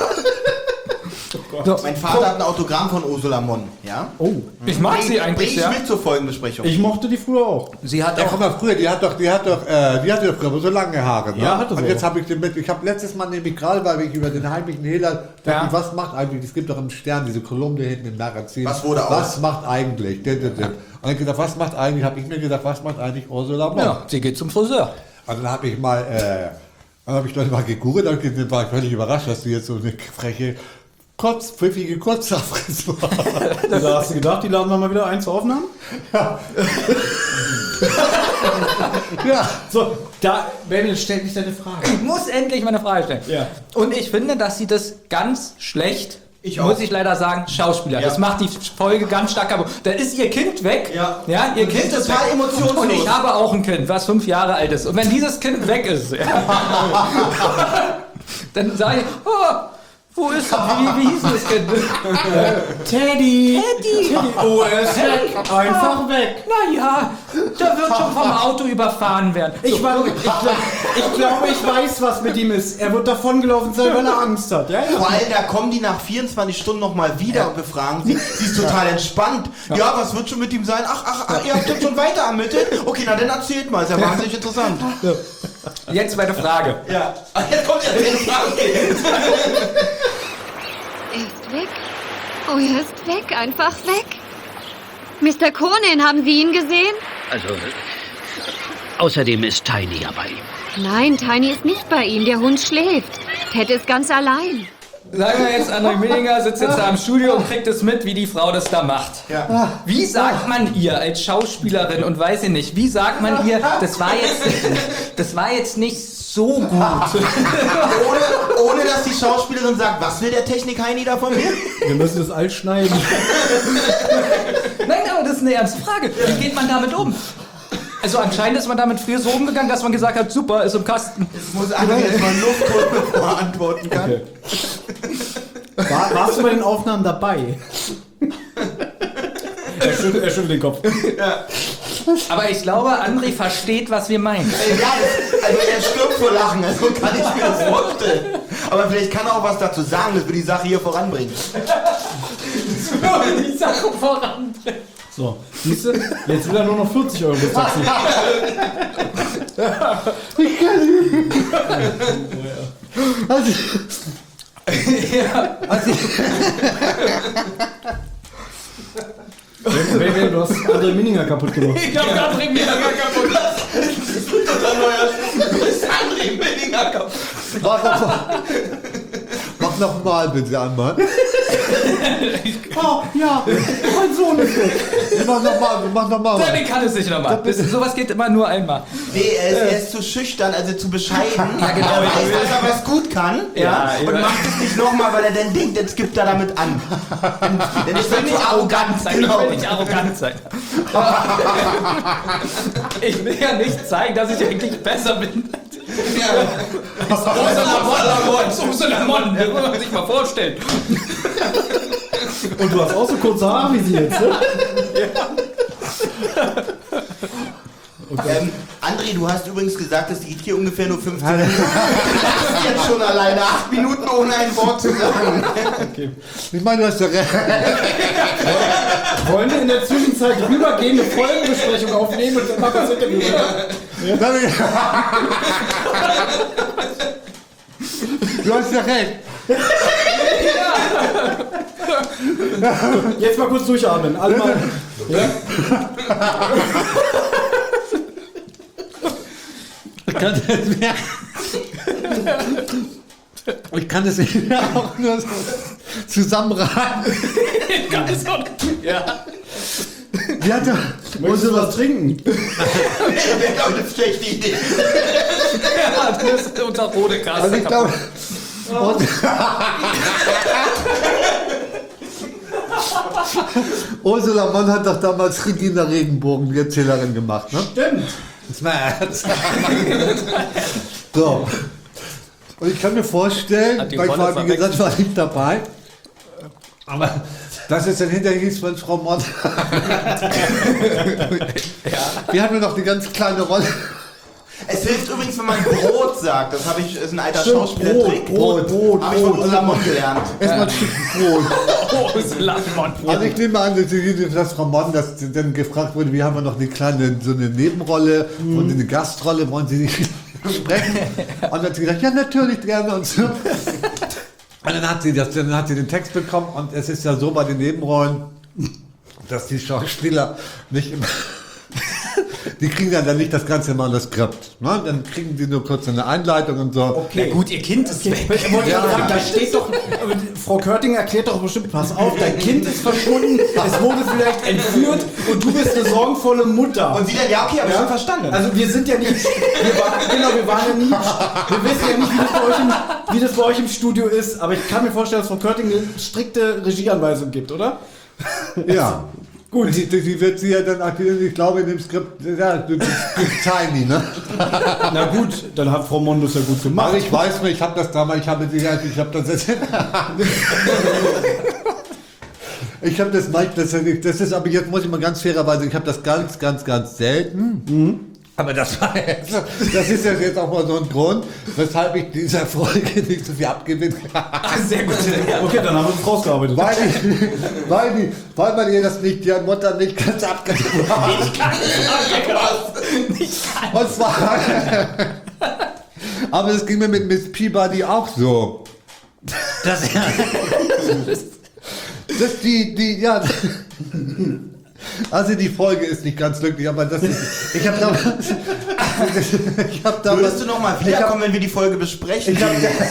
Mein Vater hat ein Autogramm von Ursula Monn. Ja? Oh, Ich mag sie Bring eigentlich ich sehr. mit zur Folgenbesprechung. ich mochte die früher auch. Sie hat Ja, auch... guck mal, früher, die hatte doch früher so lange Haare, ne? Ja, hatte sie Und jetzt auch. habe ich den mit, ich habe letztes Mal nämlich gerade, weil ich über den heimlichen Hehler, Ja. dachte, was macht eigentlich, es gibt doch im Stern diese Kolumne hinten im Magazin. Was wurde aus? Was macht eigentlich? Und ich gedacht, was macht eigentlich, habe ich mir gedacht, was macht eigentlich Ursula Monn? Ja, sie geht zum Friseur. Und dann habe ich mal, dann mal gegoogelt und dann war ich völlig überrascht, dass du jetzt so eine freche, pfiffige Kurzhaarfrisur hast. Da hast du gedacht, die laden wir mal wieder ein zur Aufnahme? Ja. So, da, Benny, stell dich deine Frage. Ich muss endlich meine Frage stellen. Ja. Und ich finde, dass sie das ganz schlecht, Ich auch. muss ich leider sagen, Schauspieler. Ja. Das macht die Folge ganz stark kaputt. Da ist ihr Kind weg. Ja. Ihr Und Kind sie ist ist total weg. emotionslos. Und ich habe auch ein Kind, was 5 Jahre alt ist. Und wenn dieses Kind weg ist, dann sage ich, oh, wo ist wie hieß das Kind? Teddy! Teddy! Oh, er ist weg! Einfach weg! Naja, der wird schon vom Auto überfahren werden. Ich glaube, ich weiß, was mit ihm ist. Er wird davongelaufen sein, weil er Angst hat. Ja, Vor allem, da kommen die nach 24 Stunden nochmal wieder und befragen sie. Sie ist total entspannt. Ja, was wird schon mit ihm sein? Ach, ihr habt jetzt schon weiter ermittelt? Okay, na dann erzählt mal, ist ja wahnsinnig interessant. Jetzt meine Frage. Ja. Ach, jetzt kommt ja eine Frage. Er ist weg. Oh, er ist weg, einfach weg. Mr. Conan, haben Sie ihn gesehen? Also, außerdem ist Tiny ja bei ihm. Nein, Tiny ist nicht bei ihm. Der Hund schläft. Ted ist ganz allein. Sagen wir jetzt, André Millinger sitzt jetzt da im Studio und kriegt es mit, wie die Frau das da macht. Ja. Wie sagt man ihr als Schauspielerin und weiß ich nicht, wie sagt man ihr, das war jetzt nicht so gut. Ohne dass die Schauspielerin sagt, was will der Technik-Heini da von mir? wir müssen das alles schneiden. Nein, aber das ist eine ernste Frage. Wie geht man damit um? Also anscheinend ist man damit früher so umgegangen, dass man gesagt hat, super, ist im Kasten. Ich muss André jetzt mal Luft holen, bevor er antworten kann. Okay. Warst du bei den Aufnahmen dabei? Er schüttelt den Kopf. Aber ich glaube, André versteht, was wir meinen. Ja, also er stirbt vor Lachen, also kann ich mir das vorstellen. Aber vielleicht kann er auch was dazu sagen, dass wir die Sache hier voranbringen. Die Sache voranbringen. So, siehst du? Jetzt will er nur noch 40 Euro bezahlen. Du hast André Minninger kaputt gemacht. Ich hab André Millinger kaputt. Das ist André Millinger kaputt. Mach noch mal bitte einmal. Oh, ja, mein Sohn ist weg. Mach noch mal. Nein, kann es nicht nochmal. Sowas geht immer nur einmal. Nee, er ist zu schüchtern, also zu bescheiden. Ja, genau. Er weiß, dass er was gut kann, Ja, und ja. macht es nicht nochmal, weil er dann denkt, jetzt gibt er damit an. Denn Ich will nicht arrogant sein. Genau. Ich will nicht arrogant sein. Ich will ja nicht zeigen, dass ich eigentlich besser bin. Ursula Monn, das muss man sich mal vorstellen. Und du hast auch so kurze Haare wie sie jetzt, ne? André, du hast übrigens gesagt, es geht hier ungefähr nur 15 Minuten. Das ist jetzt schon alleine 8 Minuten ohne ein Wort zu sagen. Ich meine, du hast ja recht. Wollen wir in der Zwischenzeit rübergehende Folgenbesprechung aufnehmen und dann machen wir das Interview, oder? Du hast ja recht. Jetzt mal kurz durchatmen. Alle mal. Ja? Ich kann es auch nur so zusammenraten. Ja. Die hatte Musst du was trinken? Wäre, glaube ich, eine schlechte Idee. Ja, du bist unter rote Kasse. Also ich glaube. Ursula Monn hat doch damals Regina Regenbogen, die Erzählerin, gemacht, ne? Stimmt. Das war ernst. So. Und ich kann mir vorstellen, Hat die weil ich Rolle war, wie gesagt, war nicht dabei. Aber das ist dann hinterher hieß, wenn Frau Monn. Wir hatten noch eine ganz kleine Rolle. Es hilft übrigens, wenn man Brot sagt. Das ist ein alter Stimmt, Schauspielertrick. Brot. Habe ich von Ursula Monn gelernt. Erstmal ein Stück Brot. Also ich nehme an, dass Frau Monn das dann gefragt wurde, wir haben ja noch eine kleine, so eine Nebenrolle und eine Gastrolle, wollen Sie nicht sprechen? Und dann hat sie gesagt, ja natürlich gerne und so. Und dann hat sie den Text bekommen und es ist ja so bei den Nebenrollen, dass die Schauspieler nicht immer... Die kriegen dann nicht das ganze Manuskript. Ne? Dann kriegen die nur kurz eine Einleitung und so. Okay. Na gut, ihr Kind ist weg. Da steht doch, Frau Körting erklärt doch bestimmt, pass auf, dein Kind ist verschwunden, es wurde vielleicht entführt und du bist eine sorgenvolle Mutter. Und sie dann, ja, okay, habe ich schon verstanden. Also wir sind ja nicht, wir waren ja nie, wir wissen ja nicht, wie das bei euch im Studio ist, aber ich kann mir vorstellen, dass Frau Körting eine strikte Regieanweisung gibt, oder? Ja. Gut, die wird sie ja dann, ich glaube in dem Skript, ja, Tiny, ne? Na gut, dann hat Frau Monn das ja gut gemacht. Also ich weiß nicht, ich habe das damals, ich habe das das ist, aber jetzt muss ich mal ganz fairerweise, ich habe das ganz, ganz, ganz selten. Aber das ist ja jetzt auch mal so ein Grund, weshalb ich dieser Folge nicht so viel abgewinnen kann. Sehr gut. Okay, dann haben wir es rausgearbeitet. Weil man ihr das nicht, die Mutter nicht ganz abgenommen hat. Und zwar, aber es ging mir mit Miss Peabody auch so. Das ja. Also die Folge ist nicht ganz glücklich, aber das ist, ich habe damals... Würdest du nochmal wiederkommen, wenn wir die Folge besprechen? Ich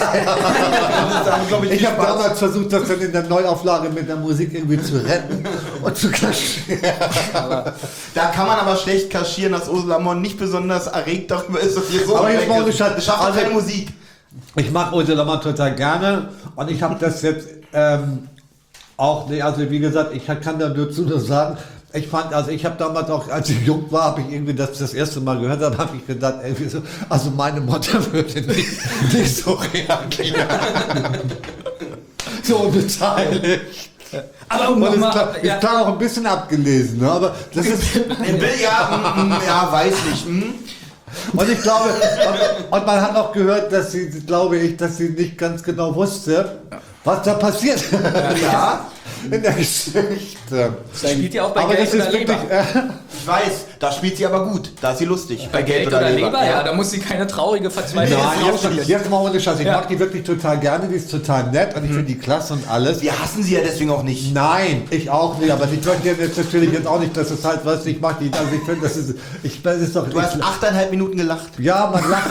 habe damals versucht, das dann in der Neuauflage mit der Musik irgendwie zu retten und zu kaschieren. Da kann man aber schlecht kaschieren, dass Ursula Monn nicht besonders erregt darüber ist, dass hier so aber jetzt mal ohne Scheiß. Es schafft keine Musik. Ich mag Ursula Monn total gerne und ich habe das jetzt auch, also wie gesagt, ich kann da dazu nur sagen, ich habe damals auch, als ich jung war, habe ich irgendwie das erste Mal gehört, dann habe ich gedacht, also meine Mutter würde nicht so reagieren. So unbeteiligt. Aber ist klar auch ein bisschen abgelesen, ne? Aber das ist... ja, weiß nicht. Und ich glaube, und man hat auch gehört, dass sie nicht ganz genau wusste, was da passiert. Ja. In der Geschichte. Spielt ihr auch bei aber Geld oder wirklich, Leber? Ich weiß, da spielt sie aber gut. Da ist sie lustig. Bei Geld oder Leber? Ja, da muss sie keine traurige, verzweifelte Frau spielen. Jetzt mal ohne Scheiß. Ich mag die wirklich total gerne. Die ist total nett und ich finde die klasse und alles. Wir hassen sie ja deswegen auch nicht. Nein, ich auch nicht. Aber ich möchte jetzt natürlich jetzt auch nicht, dass es halt, was ich mag die. Also ich finde, das ist doch... Du hast 8,5 Minuten gelacht. Ja, man lacht.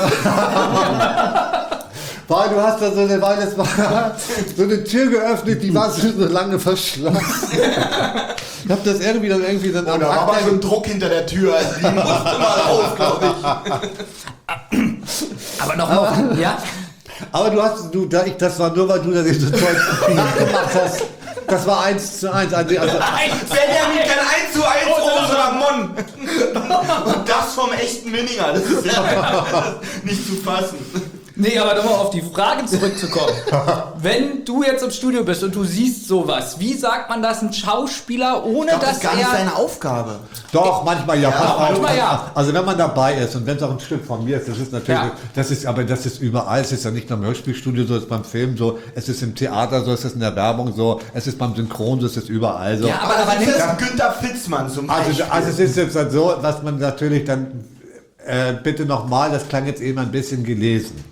Weil du hast da so eine Weile, es war so eine Tür geöffnet, die war so lange verschlossen. Ich hab das irgendwie dann da war aber so ein Druck hinter der Tür, also die musste mal raus, glaube ich. Aber nochmal, ja? Aber das war nur, weil du das so toll gemacht hast. Das war 1:1. Also, Benjamin kann 1:1 Ursula Monn. Und das vom echten Minninger. Das ist ja nicht zu fassen. Nee, aber nochmal auf die Frage zurückzukommen. Wenn du jetzt im Studio bist und du siehst sowas, wie sagt man das einem Schauspieler, ohne Doch, das dass ist gar nicht er... seine Aufgabe. Doch, manchmal ja. Manchmal ja. Also wenn man dabei ist und wenn es auch ein Stück von mir ist, das ist natürlich, Ja. das ist überall, es ist ja nicht nur im Hörspielstudio so, es ist beim Film so, es ist im Theater so, es ist in der Werbung so, es ist beim Synchron so, es ist überall so. Ja, aber Das nimm ist das... Günther Fitzmann zum Beispiel. Also es ist jetzt halt so, was man natürlich dann, bitte nochmal, das klang jetzt eben ein bisschen gelesen.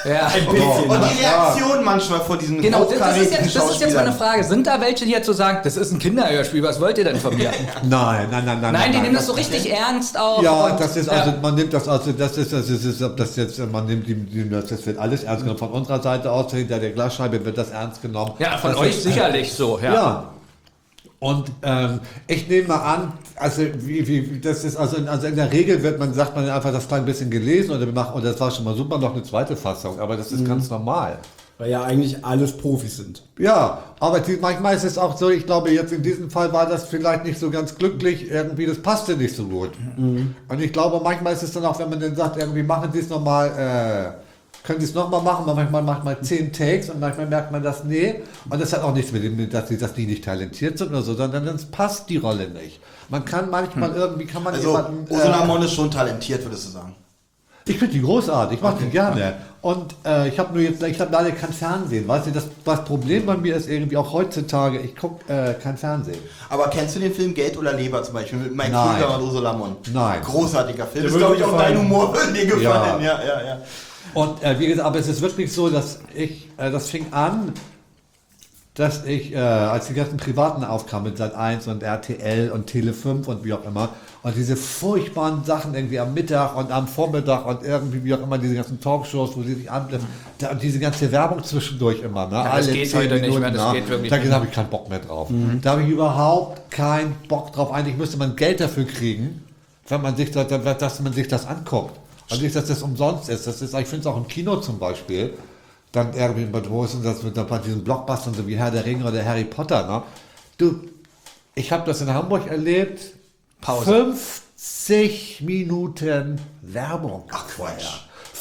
Ja. Ein bisschen. Und die Reaktion manchmal vor diesen Genau, das ist hochkarätigen jetzt meine Schauspielern. Frage. Sind da welche, die jetzt so sagen, das ist ein Kinderhörspiel, was wollt ihr denn von mir? Nein. Nein, die nehmen das so richtig ernst auch. Ja, und, das ist also, man nimmt das also, das ist, ob das jetzt, man nimmt das wird alles ernst genommen. Von unserer Seite aus, hinter der Glasscheibe wird das ernst genommen. Ja, von das euch ist, sicherlich so, ja. Ja. Und ich nehme mal an, also das ist also in der Regel sagt man einfach das klein bisschen gelesen oder wir machen, und das war schon mal super, noch eine zweite Fassung, aber das ist ganz normal. Weil ja eigentlich alles Profis sind. Ja, aber manchmal ist es auch so, ich glaube jetzt in diesem Fall war das vielleicht nicht so ganz glücklich, irgendwie das passte nicht so gut. Und ich glaube manchmal ist es dann auch, wenn man dann sagt, irgendwie machen Sie es nochmal, können Sie es nochmal machen, manchmal macht man 10 Takes und manchmal merkt man das, nee. Und das hat auch nichts mit dem, dass die nicht talentiert sind oder so, sondern es passt die Rolle nicht. Man kann manchmal irgendwie, Also jemanden... Ursula Monn ist schon talentiert, würdest du sagen. Ich finde die großartig, ich mache die gerne. Und ich habe leider kein Fernsehen. Weißt du, das Problem bei mir ist irgendwie auch heutzutage, ich gucke kein Fernsehen. Aber kennst du den Film Geld oder Leber zum Beispiel mit Mike Nein. Krüger und Ursula Monn? Nein. Großartiger Film. Der Das ist, glaube ich, würde auch mir dein gefallen. Humor würde dir gefallen. Ja. Ja. Und wie gesagt, aber es ist wirklich so, dass das fing an, dass ich, als die ganzen Privaten aufkamen mit Sat.1 und RTL und Tele5 und wie auch immer, und diese furchtbaren Sachen irgendwie am Mittag und am Vormittag und irgendwie wie auch immer, diese ganzen Talkshows, wo sie sich anbleiben, und diese ganze Werbung zwischendurch immer, ne? das geht 10 heute nicht Minuten, mehr, das ne? geht wirklich Da nicht mehr. habe ich keinen Bock mehr drauf. Da habe ich überhaupt keinen Bock drauf. Eigentlich müsste man Geld dafür kriegen, wenn man sich dass man sich das anguckt. Und nicht, dass das umsonst ist. Ich finde es auch im Kino zum Beispiel, dann irgendwie wo ist denn das mit bei diesen Blockbustern, so wie Herr der Ringe oder Harry Potter, ne? Du, ich habe das in Hamburg erlebt. Pause. 50 Minuten Werbung. Ach, Quatsch.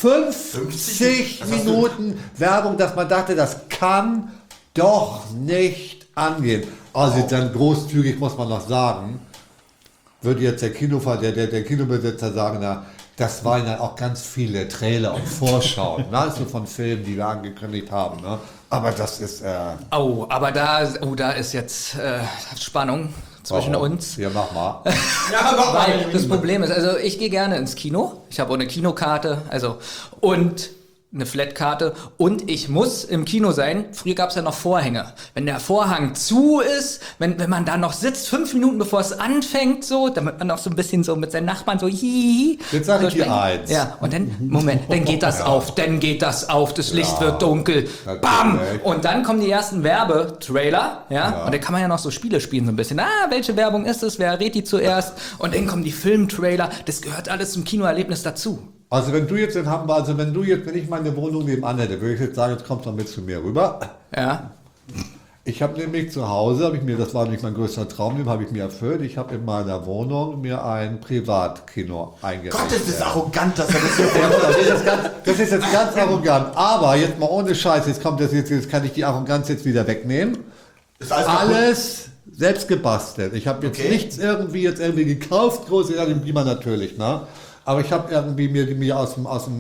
50 Minuten Werbung, dass man dachte, das kann doch nicht angehen. Also dann großzügig muss man noch sagen, würde jetzt der Kinobesitzer sagen, na, das waren ja auch ganz viele Trailer und Vorschauen, ne? So von Filmen, die wir angekündigt haben. Ne? Aber das ist... Oh, aber da ist jetzt Spannung zwischen uns. Ja, mach mal. Weil das Problem ist, also ich gehe gerne ins Kino. Ich habe auch eine Kinokarte, und eine Flatkarte, und ich muss im Kino sein. Früher gab es ja noch Vorhänge. Wenn der Vorhang zu ist, wenn man da noch sitzt, 5 Minuten bevor es anfängt, so, damit man noch so ein bisschen so mit seinen Nachbarn so hihi. Jetzt sage ich so dir eins. Ja, und dann, Moment, dann geht das auf, das Licht wird dunkel, natürlich. bam! Und dann kommen die ersten Werbetrailer, ja, und dann kann man ja noch so Spiele spielen so ein bisschen. Welche Werbung ist es, wer rät die zuerst? Und dann kommen die Filmtrailer, das gehört alles zum Kinoerlebnis dazu. Also wenn ich meine Wohnung nebenan hätte, würde ich jetzt sagen, jetzt kommst du mal mit zu mir rüber. Ja. Ich habe nämlich zu Hause, das war nicht mein größter Traum, den habe ich mir erfüllt. Ich habe in meiner Wohnung mir ein Privatkino eingerichtet. Gott, ist das arrogant, dass er das so Das ist jetzt ganz arrogant. Aber jetzt mal ohne Scheiß, jetzt kann ich die Arroganz jetzt wieder wegnehmen. Ist alles kaputt? Alles selbst gebastelt. Ich habe jetzt nichts irgendwie gekauft, groß, wie man natürlich, ne? Aber ich habe irgendwie mir als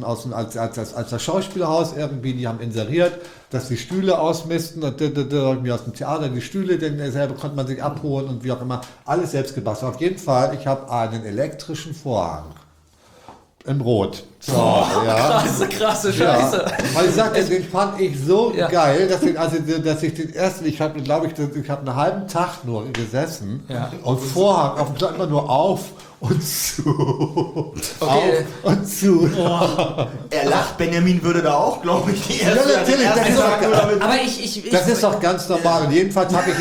das Schauspielhaus irgendwie, die haben inseriert, dass die Stühle ausmisten, und mir aus dem Theater die Stühle, denn selber konnte man sich abholen und wie auch immer, alles selbst gebastelt. Auf jeden Fall, ich habe einen elektrischen Vorhang. Im Rot. So, ja. Krasse Scheiße. Ja. Weil ich sagte, den fand ich so Ja. geil, dass ich den ersten, ich habe einen halben Tag nur gesessen und Vorhang auf dem Platz immer nur auf und zu. Okay. Auf und zu. Er lacht, Benjamin würde da auch, glaube ich, die erste, Ja, natürlich, den ersten das ist Tag doch- nur damit. Aber ich Das ist doch ganz normal. Und jedenfalls habe ich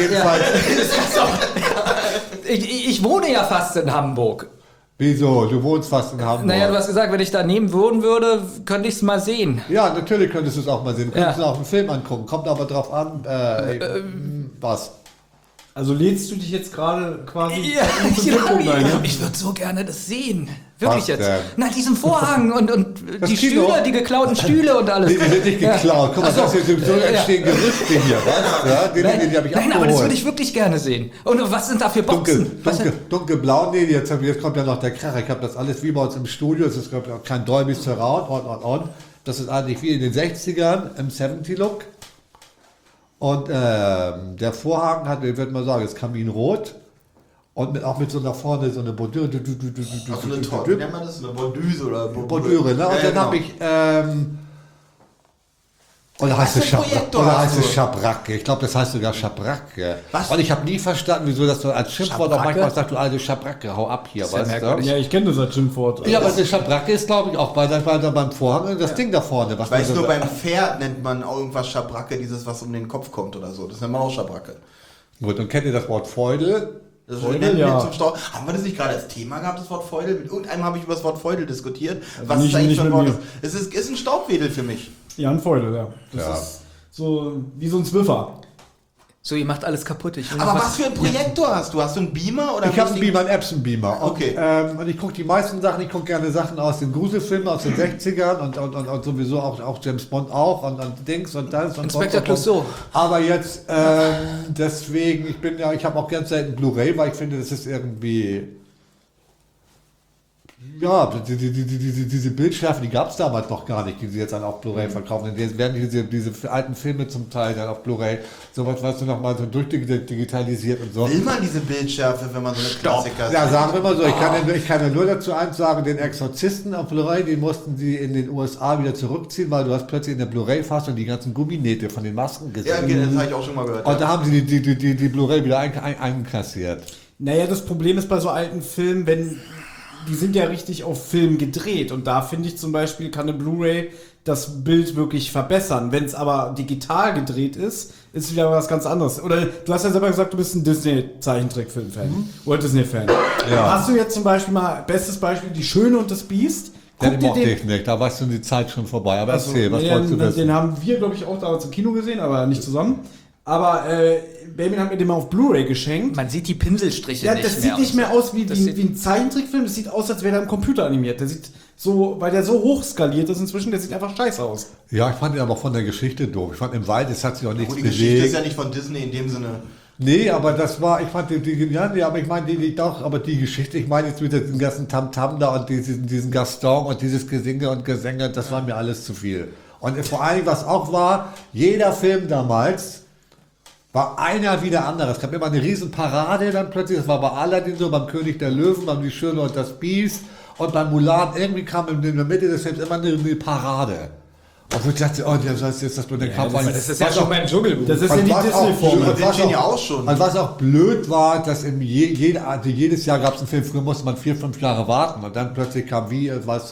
ich wohne ja fast in Hamburg. Wieso? Du wohnst fast in Hamburg. Naja, du hast gesagt, wenn ich daneben wohnen würde, könnte ich es mal sehen. Ja, natürlich könntest du es auch mal sehen. Du könntest Ja. auch einen Film angucken. Kommt aber drauf an, was. Also lädst du dich jetzt gerade quasi Ja, zum Gucken ein, ja? ich würde so gerne das sehen. Wirklich Was jetzt. denn? Na, diesen Vorhang und Das die Kino? Stühle, die geklauten Stühle und alles. Die sind nicht geklaut. Guck mal, Ach so. das hier so entstehen Gerüchte hier, was? Ja, die habe ich Nein, abgeholt. aber das würde ich wirklich gerne sehen. Und was sind da für Boxen? Dunkelblau, nee, jetzt kommt ja noch der Kracher. Ich habe das alles wie bei uns im Studio, es ist auch kein Dolby Surround, on. Das ist eigentlich wie in den 60ern im 70-Look. Und der Vorhang hat, ich würde mal sagen, ist Kaminrot. Und auch mit so nach vorne so eine Bordüre. Ach, so eine Torte, wie nennt man das? Eine Bordüse oder Bordüre, ne? Und Ja, dann genau. habe ich Oder heißt Was es für ein Projektor Oder hast heißt es du? Schabracke? Ich glaube, das heißt sogar Schabracke. Was? Und ich habe nie verstanden, wieso das so als Schimpfwort auch Schabracke? manchmal sagt, du alte Schabracke, hau ab hier, weißt du? Ja, ich kenne das als Schimpfwort. Ja, aber das Schabracke ist, glaube ich, auch beim Vorhang das Ding da vorne. Was Ich weiß man so nur, beim Pferd nennt man auch irgendwas Schabracke, dieses, was um den Kopf kommt oder so. Das nennt man auch Schabracke. Gut, und kennt ihr das Wort Feudel? Das Feudel, nennen wir ja. zum Stau. Haben wir das nicht gerade als Thema gehabt, das Wort Feudel? Mit irgendeinem habe ich über das Wort Feudel diskutiert. Was nicht- ist eigentlich nicht für ein mit Wort? mir. Es ist ein Staubwedel für mich. Ja, ein Feudel, ja. Das Ja. ist so wie so ein Zwiffer. So, ihr macht alles kaputt. Ich will Aber noch was für ein Projektor hast du? Hast du einen Beamer? Oder Ich habe einen richtigen- Beamer, einen Epson-Beamer. Und, Okay. Und ich gucke die meisten Sachen, ich gucke gerne Sachen aus den Gruselfilmen aus den 60ern und sowieso auch James Bond auch und Dings und das. Und Inspector und. Clouseau. Aber jetzt, deswegen, ich habe auch ganz selten Blu-ray, weil ich finde, das ist irgendwie... Ja, diese Bildschärfe, die gab es damals noch gar nicht, die sie jetzt dann auf Blu-ray verkaufen. Jetzt werden diese alten Filme zum Teil dann auf Blu-ray, sowas, weißt du, nochmal so durchdigitalisiert und so. Will man diese Bildschärfe, wenn man so eine Klassiker Ja, sagen wir mal so, ich kann ja nur dazu eins sagen, den Exorzisten auf Blu-ray, den mussten sie in den USA wieder zurückziehen, weil du hast plötzlich in der Blu-ray-Fassung die ganzen Gumminähte von den Masken gesehen. Ja, okay, das habe ich auch schon mal gehört. Und da haben sie die Blu-ray wieder einkassiert. Naja, das Problem ist bei so alten Filmen, die sind ja richtig auf Film gedreht und da finde ich zum Beispiel, kann eine Blu-ray das Bild wirklich verbessern. Wenn es aber digital gedreht ist, ist wieder was ganz anderes. Oder du hast ja selber gesagt, du bist ein Disney-Zeichentrickfilm-Fan. Oder Disney-Fan. Ja. Hast du jetzt zum Beispiel mal, bestes Beispiel, Die Schöne und das Biest? Ja, Guck den mochte ich nicht, da warst du die Zeit schon vorbei. Aber erzähl, was wolltest du den wissen? haben wir, glaube ich, auch damals im Kino gesehen, aber nicht zusammen. Aber Benjamin hat mir den mal auf Blu-ray geschenkt. Man sieht die Pinselstriche Ja, nicht das mehr. sieht nicht mehr aus wie Das ein Zeichentrickfilm, das sieht aus, als wäre er im Computer animiert. Der sieht so, weil der so hoch skaliert ist inzwischen, der sieht einfach scheiße aus. Ja, ich fand ihn aber von der Geschichte doof. Ich fand im Wald, es hat sich auch nichts Oh, die Geschichte ist bewegt. ja nicht von Disney in dem Sinne. Nee, aber das war, ich fand aber ich meine die Geschichte, ich meine jetzt mit diesem ganzen Tamtam da und diesen Gaston und dieses Gesinge und Gesänge, das war mir alles zu viel. Und vor allem, was auch war, jeder Film damals war einer wie der andere. Es gab immer eine riesen Parade dann plötzlich, das war bei Aladdin so, beim König der Löwen, beim Die Schöne und das Biest und beim Mulan, irgendwie kam in der Mitte des Films immer eine Parade. Und ich dachte, oh, das ist das nur der Kampf. das ist ja schon beim Dschungelbuch. Das ist ja die Disney-Formel. Den stehen ja auch schon. Und was auch blöd war, dass jedes Jahr gab es einen Film, früher musste man 4-5 Jahre warten und dann plötzlich kam aus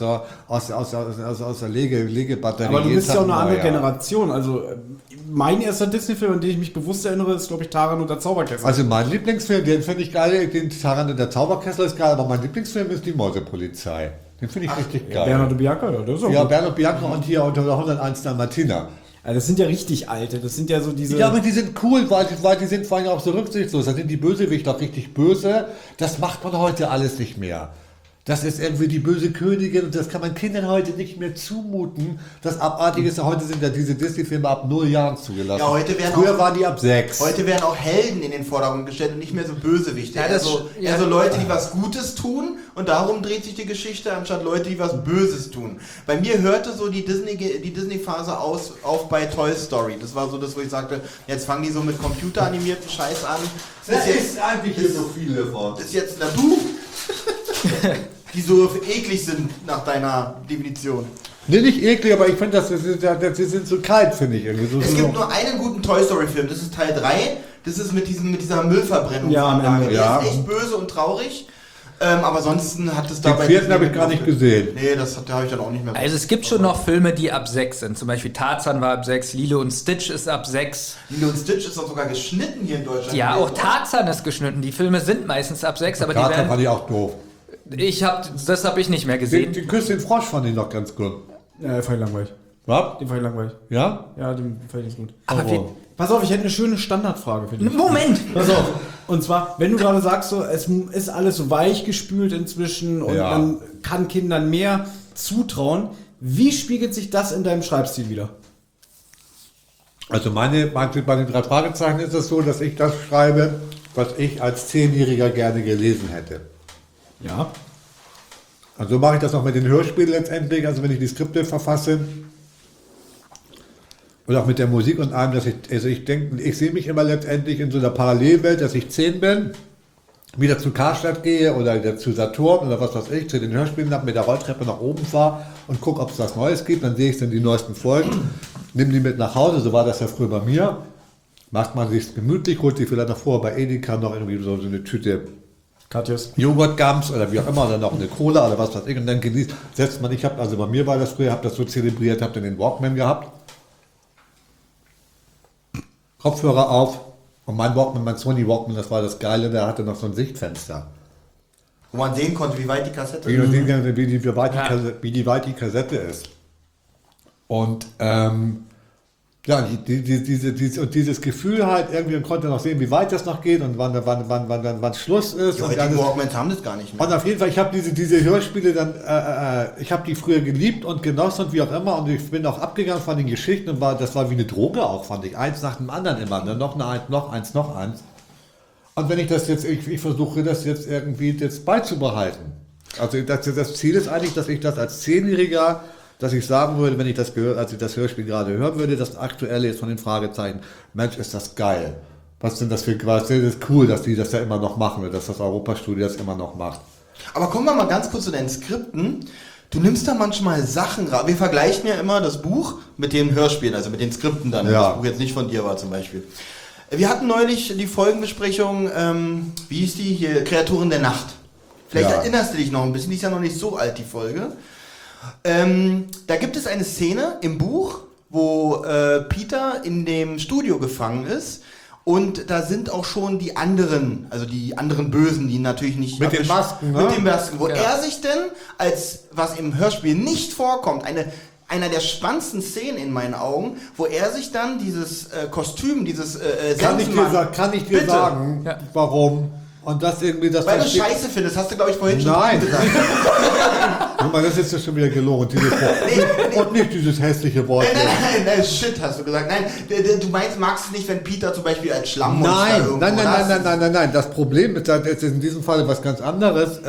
der Legebatterie. Aber du bist ja auch eine andere Neuer. Generation. Also mein erster Disney-Film, an den ich mich bewusst erinnere, ist, glaube ich, Taran und der Zauberkessel. Also mein Lieblingsfilm, den finde ich geil, den Taran und der Zauberkessel ist geil, aber mein Lieblingsfilm ist die Mäusepolizei. Den finde ich richtig geil. Bernhard und Bianca, ja, das ist auch Ja, gut. Bernhard Bianca und hier unter 101 Dalmatiner. Also das sind ja richtig alte. Das sind ja so diese... Ja, aber die sind cool, weil die sind vor allem auch so rücksichtslos. Da sind die Bösewichte auch richtig böse. Das macht man heute alles nicht mehr. Das ist irgendwie die böse Königin und das kann man Kindern heute nicht mehr zumuten. Das Abartige ist ja, heute sind ja diese Disney-Filme ab 0 Jahren zugelassen. Ja, heute werden Früher auch- waren die ab 6. Heute werden auch Helden in den Vordergrund gestellt und nicht mehr so Bösewichte. Ja, das- ja. Also Leute, die was Gutes tun und darum dreht sich die Geschichte, anstatt Leute, die was Böses tun. Bei mir hörte so die Disney-Phase auf bei Toy Story. Das war so das, wo ich sagte, jetzt fangen die so mit computeranimierten Scheiß an. Das eigentlich hier so viele von. ist jetzt du, die so eklig sind nach deiner Definition. Nee, nicht eklig, aber ich finde, die sind so kalt, finde ich. Irgendwie. So, Es so gibt nur einen guten Toy Story Film, das ist Teil 3. Das ist mit dieser Müllverbrennung. Ja, am Ende. Der Ja. ist echt böse und traurig. Aber ansonsten hat es Den dabei. vierten habe ich gar nicht gesehen. Nee, das habe ich dann auch nicht mehr. Also es gibt schon noch Filme, die ab 6 sind. Zum Beispiel Tarzan war ab 6, Lilo und Stitch ist ab 6. Lilo und Stitch ist doch sogar geschnitten hier in Deutschland. Ja, gewesen, auch Tarzan ist geschnitten. Die Filme sind meistens ab 6, aber die Kater fand werden... ich auch doof. Das habe ich nicht mehr gesehen. Den Küss den Frosch fand ich noch ganz gut. Ja, den fand ich langweilig. Was? Den fand ich langweilig. Ja? Ja, den fand ich nicht gut. Aber Warum? Pass auf, ich hätte eine schöne Standardfrage für dich. Moment! Pass auf. Und zwar, wenn du gerade sagst, so, es ist alles so weich gespült inzwischen und Ja. man kann Kindern mehr zutrauen, wie spiegelt sich das in deinem Schreibstil wieder? Also bei den 3 Fragezeichen ist es so, dass ich das schreibe, was ich als 10-Jähriger gerne gelesen hätte. Ja. Also so mache ich das auch mit den Hörspielen letztendlich, also wenn ich die Skripte verfasse. Und auch mit der Musik und allem, ich sehe mich immer letztendlich in so einer Parallelwelt, dass ich 10 bin, wieder zu Karstadt gehe oder zu Saturn oder was weiß ich, zu den Hörspielen ab, mit der Rolltreppe nach oben fahre und gucke, ob es was Neues gibt. Dann sehe ich dann die neuesten Folgen. nimm die mit nach Hause, so war das ja früher bei mir. Macht man sich gemütlich, holt sich vielleicht noch vorher bei Edeka noch irgendwie so eine Tüte Katjes. Joghurtgums oder wie auch immer, oder noch eine Cola oder was weiß ich und dann genießt, setzt man, also bei mir war das früher, habe das so zelebriert, habe dann den Walkman gehabt, Kopfhörer auf und mein Walkman, mein Sony Walkman, das war das Geile, der hatte noch so ein Sichtfenster. Wo man sehen konnte, wie weit die Kassette Wie weit die Kassette ist. Und ja, dieses Gefühl halt, irgendwie man konnte noch sehen, wie weit das noch geht und wann Schluss ist. Die und heutigen Walkmans haben das gar nicht mehr. Und auf jeden Fall, ich habe diese Hörspiele dann, ich habe die früher geliebt und genossen und wie auch immer und ich bin auch abgegangen von den Geschichten und das war wie eine Droge auch, fand ich. Eins nach dem anderen immer, ne? Noch eins. Und wenn ich das jetzt, ich versuche das jetzt irgendwie beizubehalten. Also das Ziel ist eigentlich, dass ich das als 10-Jähriger, dass ich sagen würde, wenn ich das gehört, als ich das Hörspiel gerade hören würde, das Aktuelle jetzt von den Fragezeichen, Mensch, ist das geil. Was sind das für, das ist cool, dass die das ja immer noch machen und dass das Europastudio das immer noch macht. Aber kommen wir mal ganz kurz zu deinen Skripten. Du nimmst da manchmal Sachen raus. Wir vergleichen ja immer das Buch mit den Hörspielen, also mit den Skripten dann, wenn das Buch jetzt nicht von dir war zum Beispiel. Wir hatten neulich die Folgenbesprechung, wie hieß die hier, Kreaturen der Nacht. Vielleicht erinnerst du dich noch ein bisschen, die ist ja noch nicht so alt, die Folge. Da gibt es eine Szene im Buch, wo Peter in dem Studio gefangen ist und da sind auch schon die anderen Bösen, die natürlich nicht... Mit den Masken, ne? Mit den Masken, wo er sich denn, als was im Hörspiel nicht vorkommt, einer der spannendsten Szenen in meinen Augen, wo er sich dann dieses Kostüm, dieses Kann ich dir sagen, warum? Und das irgendwie, das weil du Scheiße findest, hast du glaube ich vorhin schon gesagt. Guck mal, das ist ja schon wieder gelogen. Und nicht dieses hässliche Wort. Nein, shit, hast du gesagt. Nein, du magst es nicht, wenn Peter zum Beispiel als Schlammmonster Nein. Das Problem ist in diesem Fall was ganz anderes.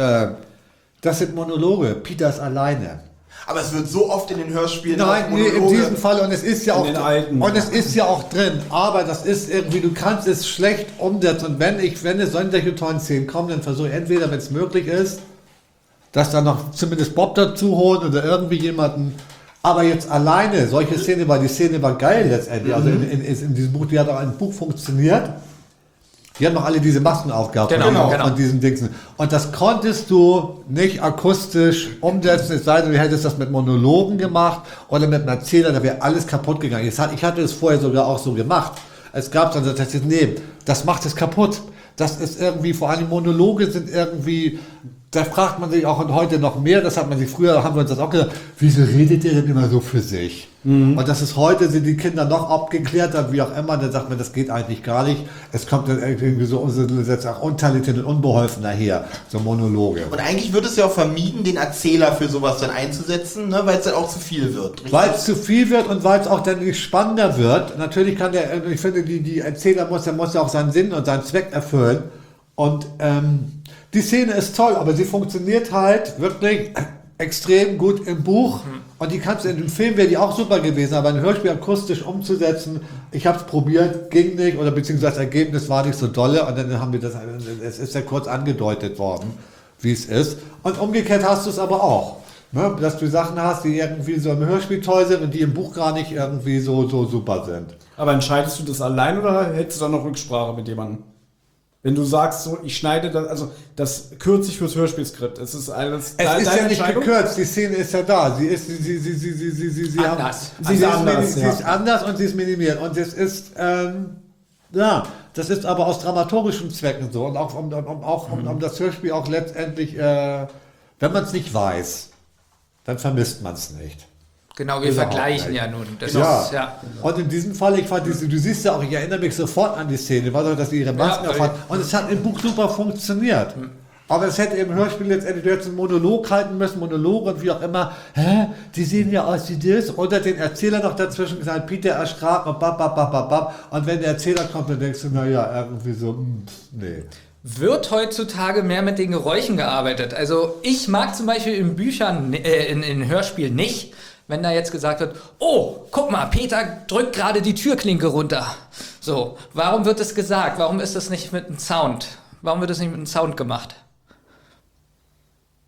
Das sind Monologe. Peter ist alleine. Aber es wird so oft in den Hörspielen. Nein, in diesem Fall, und es ist ja auch es ist ja auch drin, aber das ist irgendwie, du kannst es schlecht umsetzen. Und wenn es solche tollen Szenen kommen, dann versuche ich entweder, wenn es möglich ist, dass dann noch zumindest Bob dazu holen oder irgendwie jemanden. Aber jetzt alleine, solche Szene, weil die Szene war geil letztendlich. Also in diesem Buch, die hat auch ein Buch funktioniert. Die haben noch alle diese Masken aufgehabt. Genau. Und diesen Dings. Und das konntest du nicht akustisch umsetzen, es sei denn, du hättest das mit Monologen gemacht oder mit einem Erzähler, da wäre alles kaputt gegangen. Ich hatte es vorher sogar auch so gemacht. Es gab dann, das macht es kaputt. Das ist irgendwie, vor allem Monologe sind irgendwie, da fragt man sich auch und heute noch mehr, das hat man sich früher, haben wir uns das auch gesagt, wieso redet ihr denn immer so für sich? Und das ist heute, sind die Kinder noch abgeklärter, wie auch immer, dann sagt man, das geht eigentlich gar nicht. Es kommt dann irgendwie so untalentiert und unbeholfen daher, so Monologe. Und eigentlich wird es ja auch vermieden, den Erzähler für sowas dann einzusetzen, ne, weil es dann auch zu viel wird. Weil es zu viel wird und weil es auch dann nicht spannender wird. Natürlich kann ich finde, die Erzähler muss ja auch seinen Sinn und seinen Zweck erfüllen. Und die Szene ist toll, aber sie funktioniert halt wirklich extrem gut im Buch. Und die kannst du in dem Film, wäre die auch super gewesen, aber ein Hörspiel akustisch umzusetzen, ich habe es probiert, ging nicht, oder beziehungsweise das Ergebnis war nicht so dolle und dann haben wir es ist ja kurz angedeutet worden, wie es ist. Und umgekehrt hast du es aber auch. Ne? Dass du Sachen hast, die irgendwie so im Hörspiel toll sind und die im Buch gar nicht irgendwie so super sind. Aber entscheidest du das allein oder hältst du da noch Rücksprache mit jemandem? Wenn du sagst, so, ich schneide das, also das kürze ich fürs Hörspielskript. Es ist ja nicht gekürzt, die Szene ist ja da. Sie ist anders und sie ist minimiert. Und es ist, das ist aber aus dramaturgischen Zwecken so. Und auch um das Hörspiel auch letztendlich, wenn man es nicht weiß, dann vermisst man es nicht. Genau, wir vergleichen ja nun. Das ist. Und in diesem Fall, du siehst ja auch, ich erinnere mich sofort an die Szene, dass sie ihre Masken aufhaben. Und es hat im Buch super funktioniert. Aber es hätte im Hörspiel letztendlich, du hättest einen Monolog halten müssen, Monologe und wie auch immer. Die sehen ja aus wie das. Oder den Erzähler noch dazwischen gesagt, Peter erschrak und bap. Und wenn der Erzähler kommt, dann denkst du, irgendwie so, nee. Wird heutzutage mehr mit den Geräuschen gearbeitet? Also ich mag zum Beispiel in Büchern, in Hörspielen nicht, wenn da jetzt gesagt wird, oh, guck mal, Peter drückt gerade die Türklinke runter. So, warum wird das gesagt? Warum ist das nicht mit einem Sound? Warum wird das nicht mit einem Sound gemacht?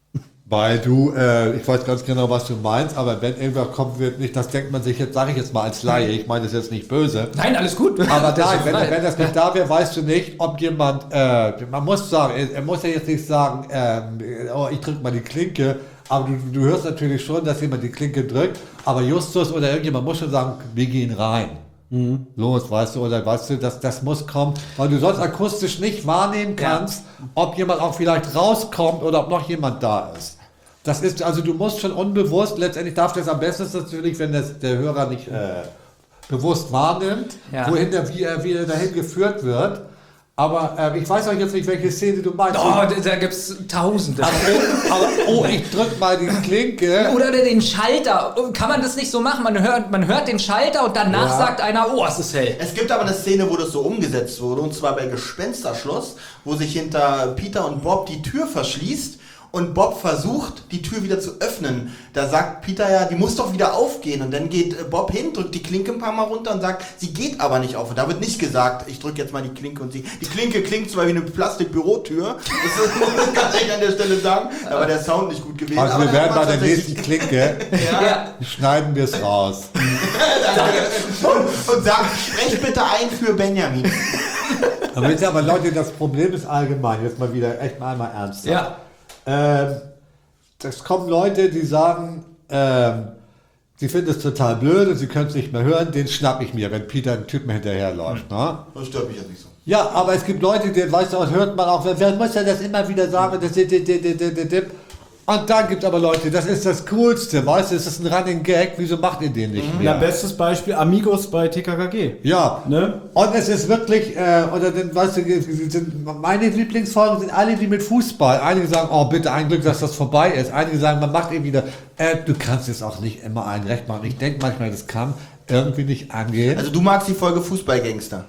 Weil ich weiß ganz genau, was du meinst, aber wenn irgendwer kommt, wird nicht, das denkt man sich jetzt, sage ich jetzt mal als Laie, ich meine das jetzt nicht böse. Nein, alles gut. Aber nein, wenn das nicht da wäre, weißt du nicht, ob jemand, man muss sagen, er muss ja jetzt nicht sagen, ich drücke mal die Klinke, aber du hörst natürlich schon, dass jemand die Klinke drückt, aber Justus oder irgendjemand muss schon sagen, wir gehen rein. Los, weißt du, oder weißt du, das muss kommen, weil du sonst akustisch nicht wahrnehmen kannst, ob jemand auch vielleicht rauskommt oder ob noch jemand da ist. Das ist, also du musst schon unbewusst, letztendlich darf das am besten ist natürlich, wenn der Hörer nicht bewusst wahrnimmt, wohin wie er dahin geführt wird. Aber ich weiß auch jetzt nicht, welche Szene du meinst. Oh, da gibt's Tausende. Aber ich drück mal die Klinke. Oder den Schalter. Kann man das nicht so machen? Man hört den Schalter und danach sagt einer, oh, es ist hell. Es gibt aber eine Szene, wo das so umgesetzt wurde, und zwar bei Gespensterschloss, wo sich hinter Peter und Bob die Tür verschließt und Bob versucht, die Tür wieder zu öffnen. Da sagt Peter ja, die muss doch wieder aufgehen. Und dann geht Bob hin, drückt die Klinke ein paar Mal runter und sagt, sie geht aber nicht auf. Und da wird nicht gesagt, ich drücke jetzt mal die Klinke und die Klinke klingt zwar wie eine Plastikbürotür, das kann ich an der Stelle sagen, aber der Sound nicht gut gewesen. Also wir werden bei der nächsten Klinke, Ja. schneiden wir es raus. und sagt, sprecht bitte ein für Benjamin. Aber Leute, das Problem ist allgemein, jetzt mal wieder echt mal einmal ernst. Ja. Es kommen Leute, die sagen, sie finden es total blöd und sie können es nicht mehr hören, den schnapp ich mir, wenn Peter einen Typen hinterherläuft. Ne? Das stört mich jetzt nicht so. Ja, aber es gibt Leute, die, weißt du, und hört man auch, wer muss ja das immer wieder sagen, und dann gibt es aber Leute, das ist das Coolste, weißt du, es ist ein Running Gag, wieso macht ihr den nicht mehr? Ja, bestes Beispiel, Amigos bei TKKG. Ja, Ne? und es ist wirklich, oder dann, weißt du, meine Lieblingsfolgen sind alle die mit Fußball. Einige sagen, oh bitte, ein Glück, dass das vorbei ist. Einige sagen, man macht eben wieder, du kannst es auch nicht immer allen recht machen. Ich denke manchmal, das kann irgendwie nicht angehen. Also du magst die Folge Fußballgangster.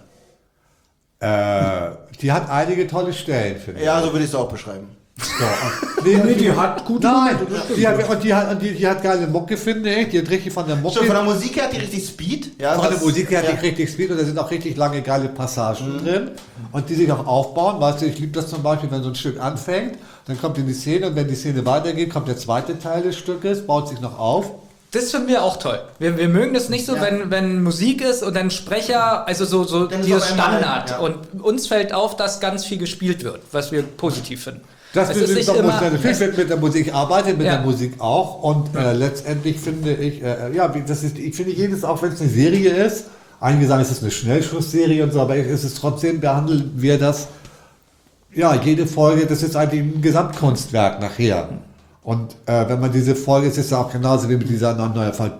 Die hat einige tolle Stellen, finde ich. Ja, so würde ich es auch beschreiben. So, Nee, die hat gute Nein, Momente. die hat geile Mucke, finde ich. Die hat richtig von der Mucke. Schon von der Musik her hat die richtig Speed. Ja, Von der Musik her hat ja. die richtig Speed und da sind auch richtig lange geile Passagen drin und die sich auch aufbauen. Weißt du, ich liebe das zum Beispiel, wenn so ein Stück anfängt, dann kommt in die Szene und wenn die Szene weitergeht, kommt der zweite Teil des Stückes, baut sich noch auf. Das finden wir auch toll. Wir mögen das nicht so, wenn Musik ist und dann Sprecher, also so Dann ist dieses auf einmal, Standard. ja. Und uns fällt auf, dass ganz viel gespielt wird, was wir positiv finden. Das Es ist ist nicht doch immer- natürlich mit der Musik arbeitet, mit Ja. der Musik auch und letztendlich finde ich, ich finde jedes, auch wenn es eine Serie ist, einige sagen, es ist eine Schnellschussserie und so, aber es ist trotzdem, behandeln wir das, ja, jede Folge, das ist eigentlich ein Gesamtkunstwerk nachher. Und wenn man diese Folge, es ist ja auch genauso wie mit dieser neuen Fall,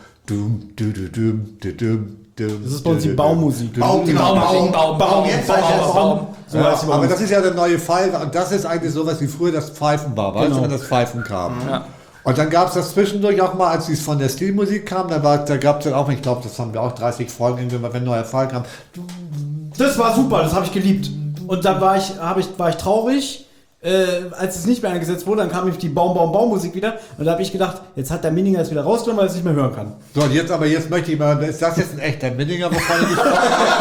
Das ist bei uns die Baummusik. Baum. Jetzt heißt das Baum. So heißt die aber Baummusik. das ist ja der neue Fall und das ist eigentlich sowas wie früher das Pfeifen war, weißt du, wenn das Pfeifen kam. Ja. Und dann gab es das zwischendurch auch mal, als es von der Stilmusik kam, da gab es dann auch, ich glaube, das haben wir auch 30 Folgen, wenn ein neuer Fall kam. Das war super, das habe ich geliebt. Und dann war ich traurig, als es nicht mehr eingesetzt wurde, dann kam nämlich die Baummusik wieder und da habe ich gedacht, jetzt hat der Minninger es wieder rausgenommen, weil er es nicht mehr hören kann. So, und jetzt möchte ich mal, ist das jetzt ein echter Minninger, wovon ich nicht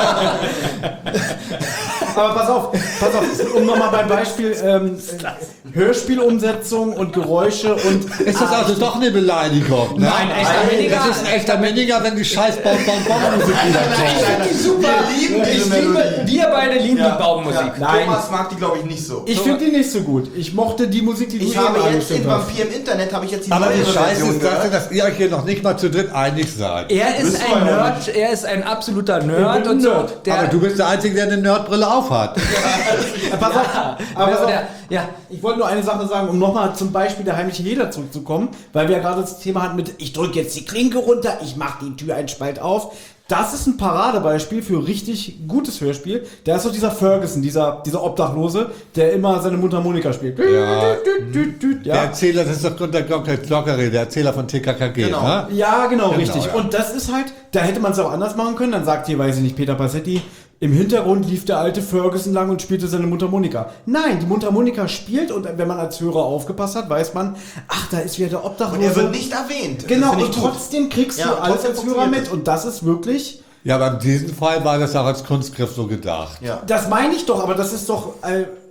Aber pass auf, um nochmal beim Beispiel Hörspielumsetzung und Geräusche und... Ist das also doch eine Beleidigung? Ne? Nein, echter Minninger. Das ist ein echter Minninger, wenn die scheiß Baummusik wieder kommt. Super. Wir lieben diese Melodie. Wir beide lieben die Baummusik. Nein. Thomas mag die, glaube ich, nicht so. Ich finde die nicht so gut. Ich mochte die Musik, die du Ich eben habe jetzt angestimmt in hast. Vampir im Internet, habe ich jetzt die Aber neue die Scheiße Version ist das, gehört. dass ihr euch hier noch nicht mal zu dritt einig seid. Er ist Wissen ein wir ja Nerd, er ist ein absoluter Ich Nerd bin und so. Nerd. Der, Aber du bist der Einzige, der eine Nerdbrille aufhat. Pass auf, aber pass auf. ja. Ich wollte nur eine Sache sagen, um nochmal zum Beispiel der heimliche Hehler zurückzukommen, weil wir ja gerade das Thema hatten mit, ich drücke jetzt die Klinke runter, ich mache die Tür einen Spalt auf. Das ist ein Paradebeispiel für richtig gutes Hörspiel. Da ist so dieser Ferguson, dieser Obdachlose, der immer seine Mundharmonika spielt. Ja. Der Ja, Erzähler, das ist doch Gunter Glockery, der Erzähler von TKKG, Genau. ne? ja genau, richtig. ja. Und das ist halt, da hätte man es auch anders machen können. Dann sagt hier, weiß ich nicht, Peter Passetti, im Hintergrund lief der alte Ferguson lang und spielte seine Mundharmonika. Nein, die Mundharmonika spielt und wenn man als Hörer aufgepasst hat, weiß man, ach, da ist wieder der Obdachlose. Und er wird nicht erwähnt. Genau, Das finde und ich gut. trotzdem kriegst du Ja, alles trotzdem als Hörer funktioniert mit. es. Und das ist wirklich, Ja, aber in diesem Fall war das auch als Kunstgriff so gedacht. Ja. das meine ich doch, aber das ist doch,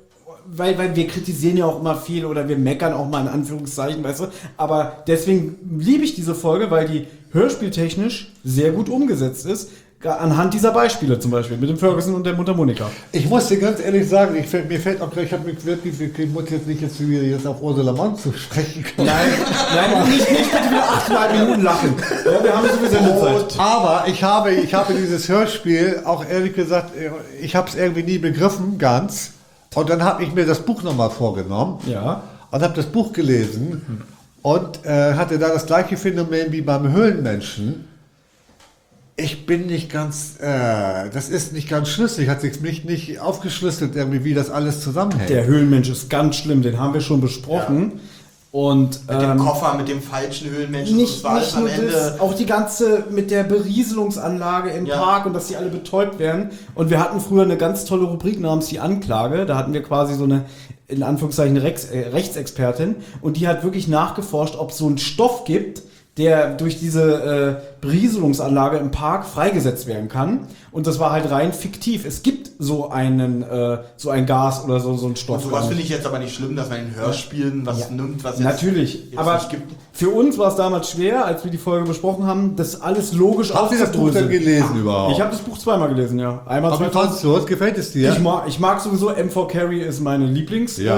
weil wir kritisieren ja auch immer viel oder wir meckern auch mal in Anführungszeichen, weißt du. Aber deswegen liebe ich diese Folge, weil die hörspieltechnisch sehr gut umgesetzt ist. Anhand dieser Beispiele zum Beispiel, mit dem Ferguson und der Mundharmonika. Ich muss dir ganz ehrlich sagen, mir fällt auch gleich, ich muss jetzt nicht jetzt auf Ursula Mond zu sprechen kommen. Nein, nicht bitte wieder 8,5 Minuten lachen. Ja, wir haben sowieso eine Zeit. Aber ich habe dieses Hörspiel auch ehrlich gesagt, ich habe es irgendwie nie begriffen, ganz. Und dann habe ich mir das Buch nochmal vorgenommen und habe das Buch gelesen und hatte da das gleiche Phänomen wie beim Höhlenmenschen. Ich bin nicht ganz, das ist nicht ganz schlüssig, hat sich nicht aufgeschlüsselt irgendwie, wie das alles zusammenhängt. Der Höhlenmensch ist ganz schlimm, den haben wir schon besprochen. Ja. Und, mit dem Koffer, mit dem falschen Höhlenmenschen, nicht nur das, auch die ganze mit der Berieselungsanlage im Park und dass die alle betäubt werden. Und wir hatten früher eine ganz tolle Rubrik namens die Anklage, da hatten wir quasi so eine, in Anführungszeichen, Rechtsexpertin und die hat wirklich nachgeforscht, ob es so einen Stoff gibt, der durch diese Berieselungsanlage im Park freigesetzt werden kann. Und das war halt rein fiktiv. Es gibt so ein Gas oder so einen Stoff. Und sowas finde ich jetzt aber nicht schlimm, dass man in Hörspielen was nimmt, was jetzt natürlich, aber nicht gibt. Für uns war es damals schwer, als wir die Folge besprochen haben, das alles logisch aufzudröseln. Hast du das Buch denn gelesen überhaupt? Ich habe das Buch zweimal gelesen, ja. Einmal aber wie fandst du es? Gefällt es dir? Ich mag sowieso, M4 Carey ist meine Lieblingsautorin.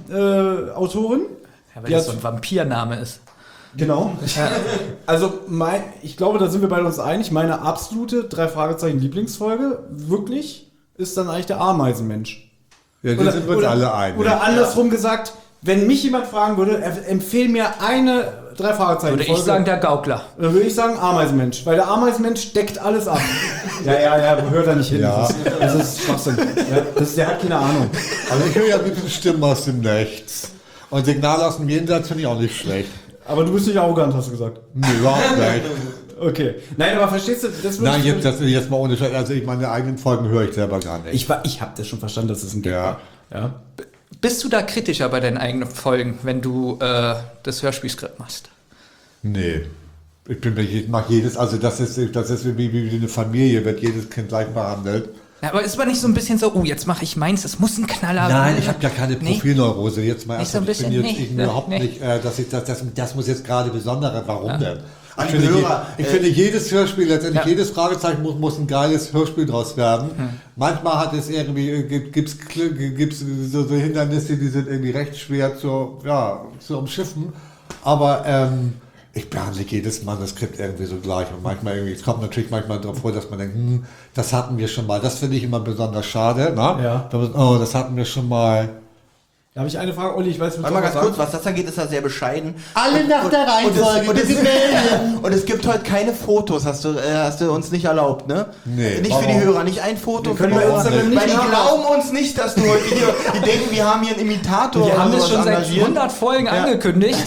Ja, weil das so ein Vampirname ist. Genau. Also ich glaube, da sind wir beide uns einig. Meine absolute 3-Fragezeichen-Lieblingsfolge wirklich ist dann eigentlich der Ameisenmensch. Ja, die sind wir uns alle einig. Oder andersrum gesagt, wenn mich jemand fragen würde, empfehle mir eine 3-Fragezeichen-Folge. Würde ich sagen, der Gaukler. Dann würde ich sagen Ameisenmensch, weil der Ameisenmensch deckt alles ab. ja, hört da nicht hin. Ja. Das ist Schwachsinn. Ja, der hat keine Ahnung. Also ich höre ja ein bisschen Stimmen aus dem Nichts. Und Signale aus dem Jenseits finde ich auch nicht schlecht. Aber du bist nicht arrogant, hast du gesagt. Nee, überhaupt nicht. Okay. Nein, aber verstehst du, das Nein, jetzt mal ohne Scheiß. Also ich meine eigenen Folgen höre ich selber gar nicht. Ich habe das schon verstanden, dass es ein Gag war. Ja. Bist du da kritischer bei deinen eigenen Folgen, wenn du das Hörspielskript machst? Nee. Ich mache jedes, also das ist wie eine Familie, wird jedes Kind gleich behandelt. Ja, aber ist man nicht so ein bisschen so, jetzt mache ich meins, das muss ein Knaller werden? Nein, ich habe ja keine Profilneurose. Jetzt mal nicht so ein bisschen, überhaupt nicht, das muss jetzt gerade besondere, warum denn? Ich finde, jedes Hörspiel, letztendlich jedes Fragezeichen muss ein geiles Hörspiel draus werden. Manchmal hat es irgendwie, gibt's so Hindernisse, die sind irgendwie recht schwer zu umschiffen. Aber ich behandle jedes Manuskript irgendwie so gleich. Und manchmal es kommt natürlich manchmal darauf vor, dass man denkt, das hatten wir schon mal. Das finde ich immer besonders schade. Ne? Ja. Das hatten wir schon mal. Da habe ich eine Frage, Olli, ich weiß, Warte mal ganz kurz, was das angeht, ist er sehr bescheiden. Alle nach der Reihenfolge. Und es gibt heute keine Fotos, hast du uns nicht erlaubt, ne? Nee. Nicht für die Hörer, nicht ein Foto. Können wir uns weil die glauben uns nicht, dass du heute hier, die denken, wir haben hier einen Imitator. Wir haben das schon seit 100 Folgen angekündigt.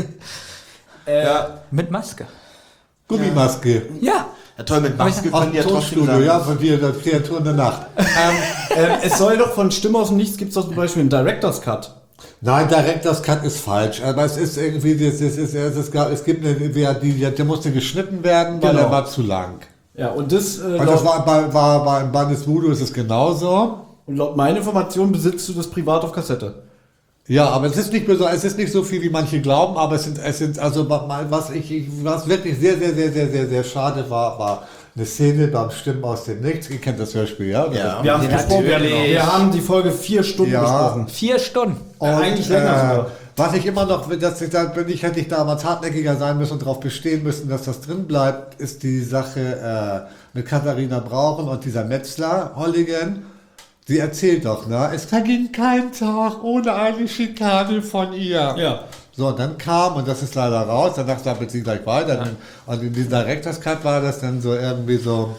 Mit Maske. Gummimaske. Ja. Ja, toll, mit Maske können die ja trotzdem sagen. Ja, von dir, der Kreatur in der Nacht. Es soll doch von Stimme aus dem Nichts, gibt es doch zum Beispiel einen Director's Cut. Nein, Director's Cut ist falsch. Aber es ist irgendwie, der musste geschnitten werden, weil er war zu lang. Ja, und das... Und das war im Band des Voodoo ist es genauso. Und laut meiner Information besitzt du das privat auf Kassette. Ja, aber es ist nicht so viel, wie manche glauben, aber es sind also, was wirklich sehr, sehr, sehr, sehr, sehr, sehr schade war eine Szene beim Stimmen aus dem Nichts. Ihr kennt das Hörspiel, ja? Ja, wir haben gesprochen. Wir haben die Folge 4 Stunden besprochen. 4 Stunden. Eigentlich länger sogar. Was ich immer noch, hätte ich damals hartnäckiger sein müssen und darauf bestehen müssen, dass das drin bleibt, ist die Sache mit Katharina Brauchen und dieser Metzler, Holligan. Sie erzählt doch, ne? Es verging kein Tag ohne eine Schikane von ihr. Ja. So, und dann kam, und das ist leider raus, danach damit sie gleich weiter. Ja. Und in diesem Director's Cut war das dann so irgendwie so,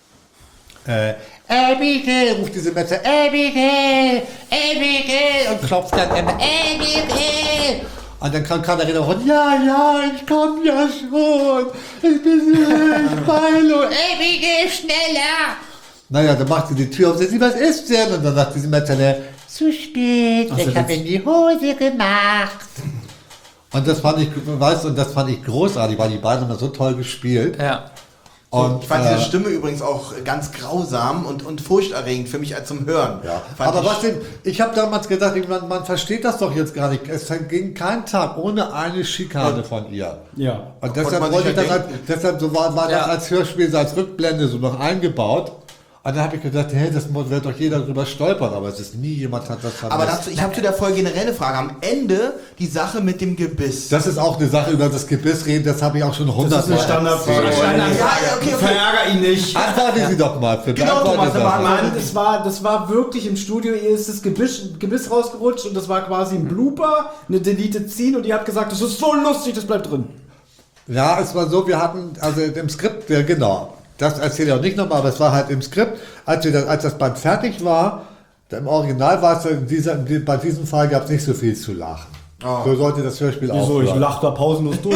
Abigail, ruft diese Metzler, Abigail, und klopft dann immer, Abigail. Und dann kann Katharina auch, ja, ich komm ja schon. Ich bin Milo, Abigail, schneller. Naja, dann macht sie die Tür auf, sagt sie, was ist denn? Und dann sagt diese Metzler, zu spät, ich habe in die Hose gemacht. Und das fand ich, großartig, weil die beiden haben das so toll gespielt. Ja. Und, Ich fand diese Stimme übrigens auch ganz grausam und furchterregend für mich als zum Hören. Ja. Fand Aber ich- ich habe damals gedacht, man versteht das doch jetzt gar nicht. Es ging kein Tag ohne eine Schikane von ihr. Ja. Und Konnte deshalb man wollte sich ich das ja halt, deshalb so war das Ja. als Hörspiel, so als Rückblende so noch eingebaut. Und dann habe ich gedacht, hey, das wird doch jeder drüber stolpern, aber es ist nie jemand hat das Aber dazu, ich habe zu der Folge generell eine Frage. Am Ende die Sache mit dem Gebiss. Das ist auch eine Sache, über das Gebiss reden, das habe ich auch schon 100 Das ist eine Standardfrage. Ja, okay. Verärger ihn nicht. Antworten Sie doch mal. Für Genau, beantworte Thomas, das. aber- Mann, das war wirklich im Studio, ihr ist das Gebiss rausgerutscht und das war quasi ein Blooper, eine Deleted Scene und ihr habt gesagt, das ist so lustig, das bleibt drin. Ja, es war so, wir hatten, also im Skript, ja, genau, das erzähle ich auch nicht nochmal, aber es war halt im Skript, als das Band fertig war, im Original war es, bei diesem Fall gab es nicht so viel zu lachen. So sollte das Hörspiel auch Wieso? Ich lach da pausenlos durch.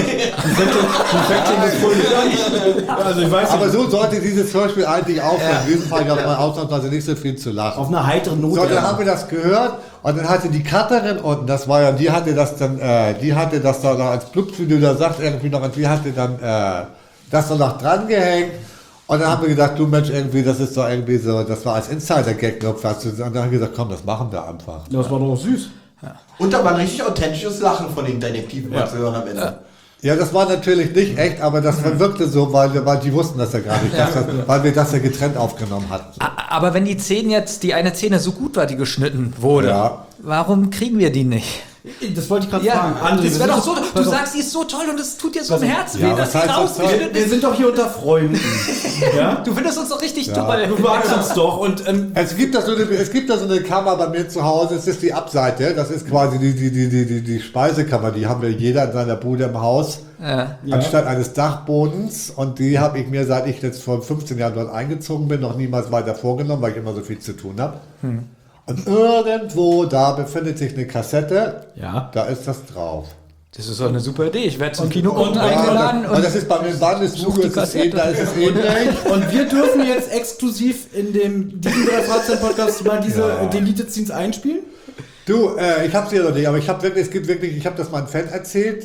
Also ich weiß Aber nicht, so sollte dieses Hörspiel eigentlich aufhören. In diesem Fall gab es mal ausnahmsweise nicht so viel zu lachen. auf einer heiteren Note. So, dann haben wir das gehört und dann hatte die Cutterin unten, das war ja, die hatte das dann noch als Blubstudio, da sagt irgendwie noch, und die hatte dann das noch dran gehängt. Und dann haben wir gedacht, du Mensch, irgendwie, das ist doch irgendwie so, das war als Insider-Gag noch was. Und dann haben wir gesagt, komm, das machen wir einfach. Das war doch süß. Und da war ein richtig authentisches Lachen von den Detektiven mal zu hören am Ende. Ja, das war natürlich nicht echt, aber das wirkte so, weil die wussten das ja gar nicht, weil wir das ja getrennt aufgenommen hatten. Aber wenn die eine Szene so gut war, die geschnitten wurde, Ja. warum kriegen wir die nicht? Das wollte ich gerade Ja, fragen. André, das wir wäre sind doch so, du pass auf, sagst, sie ist so toll und es tut dir so im Herzen Ja, weh, dass was sie heißt das rausgeschnitten wir ist. sind doch hier unter Freunden. Ja? Du findest uns doch richtig Du toll. magst uns doch. Und Es gibt da so eine Kammer bei mir zu Hause, es ist die Abseite, das ist quasi die Speisekammer, die haben wir jeder in seiner Bude im Haus, anstatt eines Dachbodens, und die habe ich mir, seit ich jetzt vor 15 Jahren dort eingezogen bin, noch niemals weiter vorgenommen, weil ich immer so viel zu tun habe. Und irgendwo da befindet sich eine Kassette, Ja. da ist das drauf. Das ist doch eine super Idee. Ich werde zum Kino gucken eingeladen. und das ist bei mir im Bandes-Studio, da ist es ähnlich. Und wir dürfen jetzt exklusiv in diesem 3-Fahrzeit-Podcast mal diese Deleted Scenes einspielen? Du, ich hab's hier noch nicht, aber ich habe das meinem Fan erzählt.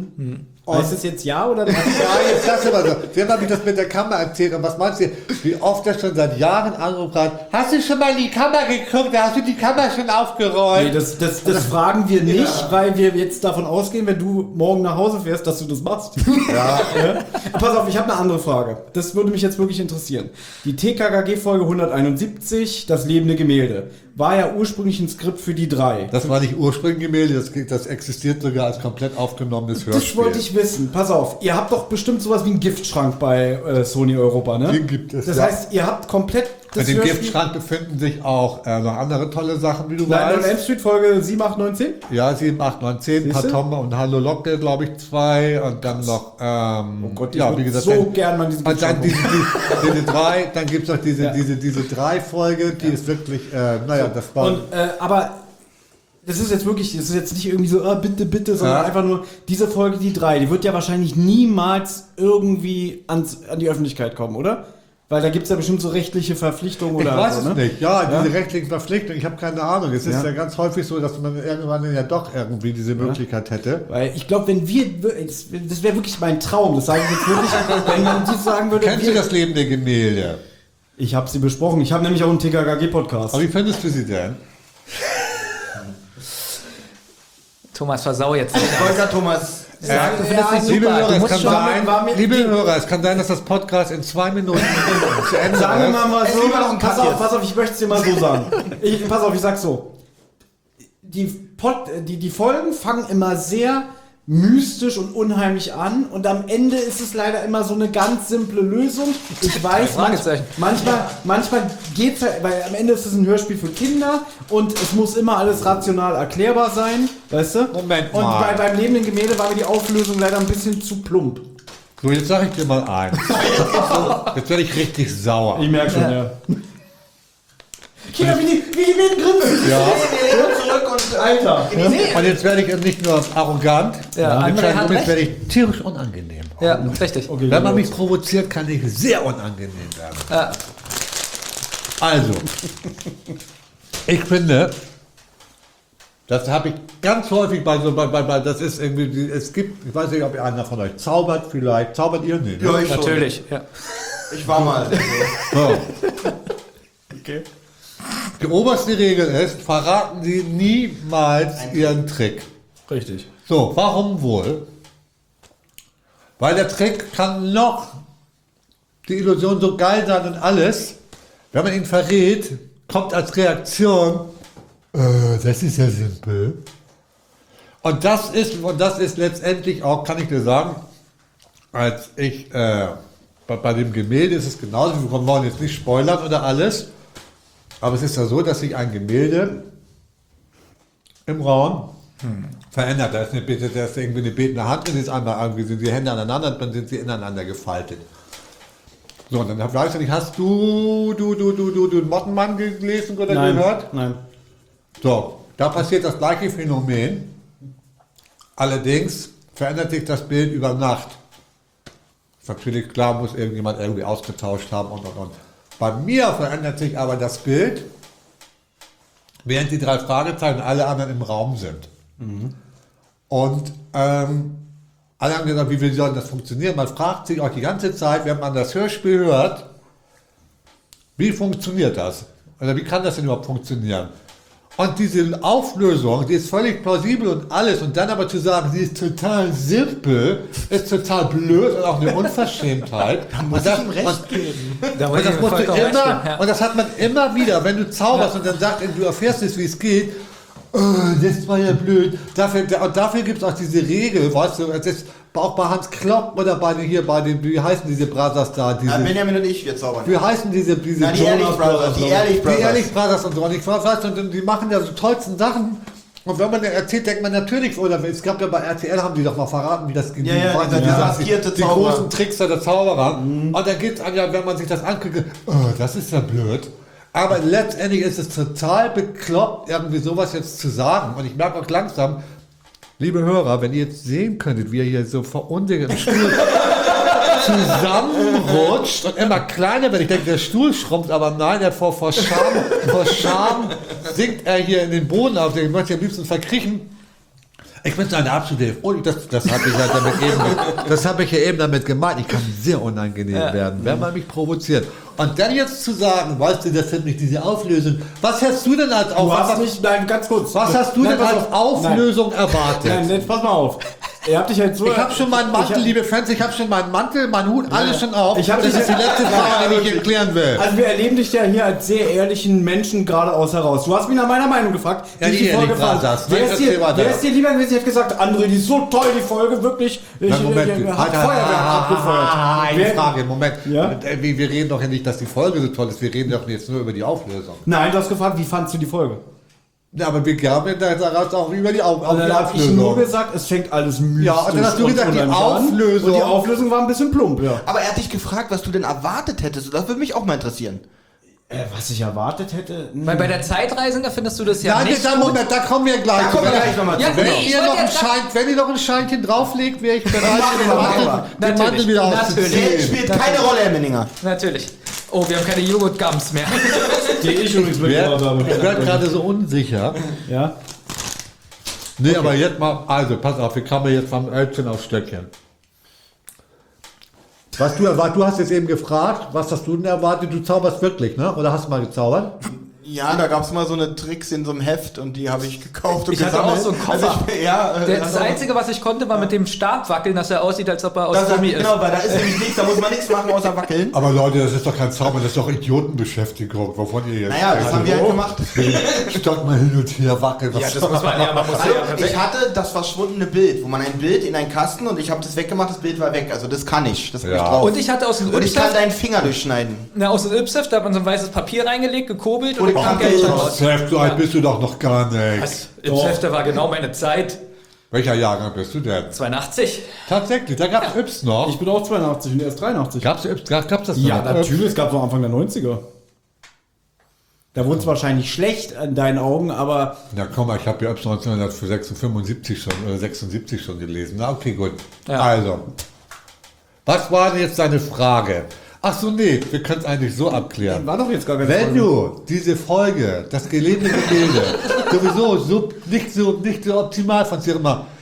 Heißt es jetzt ja oder nein? Ja, jetzt sagst du mal so. Sie haben mir das mit der Kamera erzählt. Und was meinst du, wie oft er schon seit Jahren angerufen hat? Hast du schon mal in die Kamera geguckt? Hast du die Kamera schon aufgeräumt? Nee, das fragen wir nicht, weil wir jetzt davon ausgehen, wenn du morgen nach Hause fährst, dass du das machst. Ja. Pass auf, ich habe eine andere Frage. Das würde mich jetzt wirklich interessieren. Die TKKG-Folge 171, das lebende Gemälde, war ja ursprünglich ein Skript für die 3. Das war nicht ursprünglich Gemälde, das existiert sogar als komplett aufgenommenes Hörspiel. Das wollte ich wissen. Pass auf, ihr habt doch bestimmt sowas wie einen Giftschrank bei Sony Europa, ne? Den gibt es, Das ja. heißt, ihr habt komplett das In dem Hörspiel- Giftschrank befinden sich auch noch andere tolle Sachen, wie du Nein, weißt. Elm Street Folge 7, 8, 9, 10? Ja, 7, 8, 9, 10, Siehste? Patoma und Hallo Locke, glaube ich, 2 und dann noch, Oh Gott, ich ja, würd wie gesagt, so gern mal diesen und dann Giftschrank diese 3, dann gibt es noch diese 3 Folge, die ist wirklich, naja, das war... Und, aber das ist jetzt wirklich, das ist jetzt nicht irgendwie so, bitte, bitte, sondern Ja. einfach nur, diese Folge, die 3, die wird ja wahrscheinlich niemals irgendwie an die Öffentlichkeit kommen, oder? Weil da gibt es ja bestimmt so rechtliche Verpflichtungen Ich oder weiß so, es ne? nicht. Ja, diese rechtlichen Verpflichtungen, ich habe keine Ahnung. Es ist Ja. ja ganz häufig so, dass man irgendwann ja doch irgendwie diese Möglichkeit hätte. Weil ich glaube, wenn wir, das wäre wirklich mein Traum, das sage ich jetzt wirklich, wenn man die sagen würde, Kennst du das lebende Gemälde? Ich habe sie besprochen, ich habe nämlich auch einen TKKG-Podcast. Aber wie findest du sie denn? Thomas, versau jetzt nicht. Volker Thomas. Sag, du findest sie Liebe super. Hörer, Du es musst kann schon sein, war mir- liebe Hörer, es kann sein, dass das Podcast in 2 Minuten zu Ende Sagen wir ist. mal Es so, lieber noch ein pass Cut auf, jetzt. pass auf, ich möchte es dir mal so sagen. Pass auf, ich sag's so. Die Folgen fangen immer sehr mystisch und unheimlich an und am Ende ist es leider immer so eine ganz simple Lösung. Ich weiß, Fragezeichen. manchmal geht's halt, weil am Ende ist es ein Hörspiel für Kinder und es muss immer alles rational erklärbar sein, weißt du? Moment Und mal. beim lebenden Gemälde war mir die Auflösung leider ein bisschen zu plump. So, jetzt sage ich dir mal eins. Jetzt werde ich richtig sauer. Ich merke schon, ja. Kinder, wie die grinsen. Ja. Zurück und Alter. Und jetzt werde ich nicht nur arrogant, Ja, mit André kleinen hat Moment recht. werde ich tierisch unangenehm. Ja, richtig. Wenn man mich provoziert, kann ich sehr unangenehm werden. Ja. Also, ich finde, das habe ich ganz häufig bei das ist irgendwie, es gibt, ich weiß nicht, ob einer von euch zaubert vielleicht. Zaubert ihr nicht? Ne? Ja, ich schon. Natürlich. Ja. Ich war mal. So. Okay. Die oberste Regel ist, verraten Sie niemals Ihren Trick. Richtig. So, warum wohl? Weil der Trick kann noch die Illusion so geil sein und alles, wenn man ihn verrät, kommt als Reaktion, das ist ja simpel. Und das ist letztendlich auch, kann ich dir sagen, als ich bei dem Gemälde ist es genauso, wir wollen jetzt nicht spoilern oder alles, aber es ist ja so, dass sich ein Gemälde im Raum verändert. Da ist irgendwie eine betende Hand, dann ist einmal irgendwie sind die Hände aneinander, dann sind sie ineinander gefaltet. So, und dann weißt du nicht, hast du Mottenmann gelesen oder gehört? Nein. So, da passiert das gleiche Phänomen. Allerdings verändert sich das Bild über Nacht. Ist natürlich klar, muss irgendjemand irgendwie ausgetauscht haben und. Bei mir verändert sich aber das Bild, während die 3 Fragezeichen alle anderen im Raum sind. Und alle haben gesagt, wie soll das funktionieren? Man fragt sich auch die ganze Zeit, wenn man das Hörspiel hört, wie funktioniert das? Oder wie kann das denn überhaupt funktionieren? Und diese Auflösung, die ist völlig plausibel und alles. Und dann aber zu sagen, sie ist total simpel, ist total blöd und auch eine Unverschämtheit. Da muss ich ihm recht geben. Und das hat man immer wieder, wenn du zauberst und dann sagst, du erfährst es, wie es geht. Oh, das war ja blöd. Dafür gibt es auch diese Regel, weißt du, es ist auch bei Hans Klopp oder bei den, wie heißen diese Brothers da? Benjamin und ich, wir zaubern. Wie heißen diese Die Ehrlich Brothers. Die Ehrlich Brothers und so. Und ich weiß, und die machen ja so tollsten Sachen. Und wenn man erzählt, denkt man natürlich, oder es gab ja bei RTL, haben die doch mal verraten, wie das ging. Die großen Trickster der Zauberer. Und dann geht es an, ja, wenn man sich das anguckt, das ist ja blöd. Aber letztendlich ist es total bekloppt, irgendwie sowas jetzt zu sagen. Und ich merke auch langsam, liebe Hörer, wenn ihr jetzt sehen könntet, wie ihr hier so verunsichert im Stuhl zusammenrutscht und immer kleiner wird. Ich denke, der Stuhl schrumpft, aber nein, er vor Scham sinkt er hier in den Boden auf. Ich möchte am liebsten verkriechen. Ich bin so eine absolute, das habe ich ja eben damit gemeint. Ich kann sehr unangenehm werden, wenn man mich provoziert. Und dann jetzt zu sagen, weißt du, das sind nicht diese Auflösung. Was hast du denn als Auflösung erwartet? Nein, jetzt pass mal auf. Ihr habt dich halt so. Ich habe schon meinen Mantel, liebe Fans, ich habe schon meinen Mantel, meinen Hut, alles schon auf. Das ist die letzte Frage, die ich erklären will. Also wir erleben dich ja hier als sehr ehrlichen Menschen geradeaus heraus. Du hast mich nach meiner Meinung gefragt. Ja, die Folge fand. Wer ist dir lieber gewesen? Ich hätte gesagt, André, die ist so toll, die Folge, wirklich. Hat Feuerwerk abgefeuert. Eine Frage, Moment. Ja? Wir reden doch ja nicht, dass die Folge so toll ist, wir reden doch jetzt nur über die Auflösung. Nein, du hast gefragt, wie fandst du die Folge? Ja, aber wir gaben daraus auch über die Auflösung. Dann habe ich nur gesagt, es fängt alles mystisch. Ja, und dann hast du gesagt, die Auflösung. Und die Auflösung war ein bisschen plump, ja. Aber er hat dich gefragt, was du denn erwartet hättest. Das würde mich auch mal interessieren. Was ich erwartet hätte? Weil bei der Zeitreisende findest du das ja nicht Moment, da kommen wir gleich. Nochmal zu. Wenn ihr noch ein Scheinchen drauflegt, wäre ich bereit, den Mantel wieder auszuziehen. Geld spielt keine Rolle, Herr Menninger. Natürlich. Oh, wir haben keine Joghurt-Gums mehr. Die ich übrigens mitgebracht habe. Ich werde gerade so unsicher. Ja? Nee, aber jetzt mal, also pass auf, wir kamen jetzt vom Ölchen aufs Stöckchen. Was du erwartet, du hast jetzt eben gefragt, was hast du denn erwartet? Du zauberst wirklich, ne? Oder hast du mal gezaubert? Ja, da gab es mal so eine Tricks in so einem Heft und die habe ich gekauft und Ich hatte auch so einen Koffer. Also Das Einzige, was ich konnte, war mit dem Stab wackeln, dass er aussieht, als ob er aus Gummi ist. Genau, weil da ist nämlich nichts, da muss man nichts machen außer wackeln. Aber Leute, das ist doch kein Zauber, das ist doch Idiotenbeschäftigung, wovon ihr jetzt... Naja, das haben wir halt gemacht. Stock mal hin und her wackeln. Ja, das muss man ja, man muss ja Ich hatte das verschwundene Bild, wo man ein Bild in einen Kasten und ich habe das weggemacht, das Bild war weg. Also das kann ich, das hab ich drauf. Und ich hatte aus dem Und ich kann Ypsheft, deinen Finger durchschneiden. aus dem Ypsheft, da hat man so ein weißes Papier reingelegt, gekobelt und dann kam Geld raus. So alt bist du doch noch gar nicht. Was? Ypsheft, da war genau meine Zeit. Welcher Jahrgang bist du denn? 82. Tatsächlich, da gab es Yps noch. Ich bin auch 82 und er ist 83. Gab's das Ja, noch? natürlich, es gab so Anfang der 90er. Da wurde es wahrscheinlich schlecht in deinen Augen, aber... Ja komm, ich habe ja Yps 1975 schon, oder 76 schon gelesen. Na okay, gut. Ja. Also, was war denn jetzt deine Frage? Ach so, nee, wir können es eigentlich so abklären. War doch jetzt gar keine Wenn Folge. du diese Folge, das gelebte Gemälde, sowieso nicht so optimal fandst, immer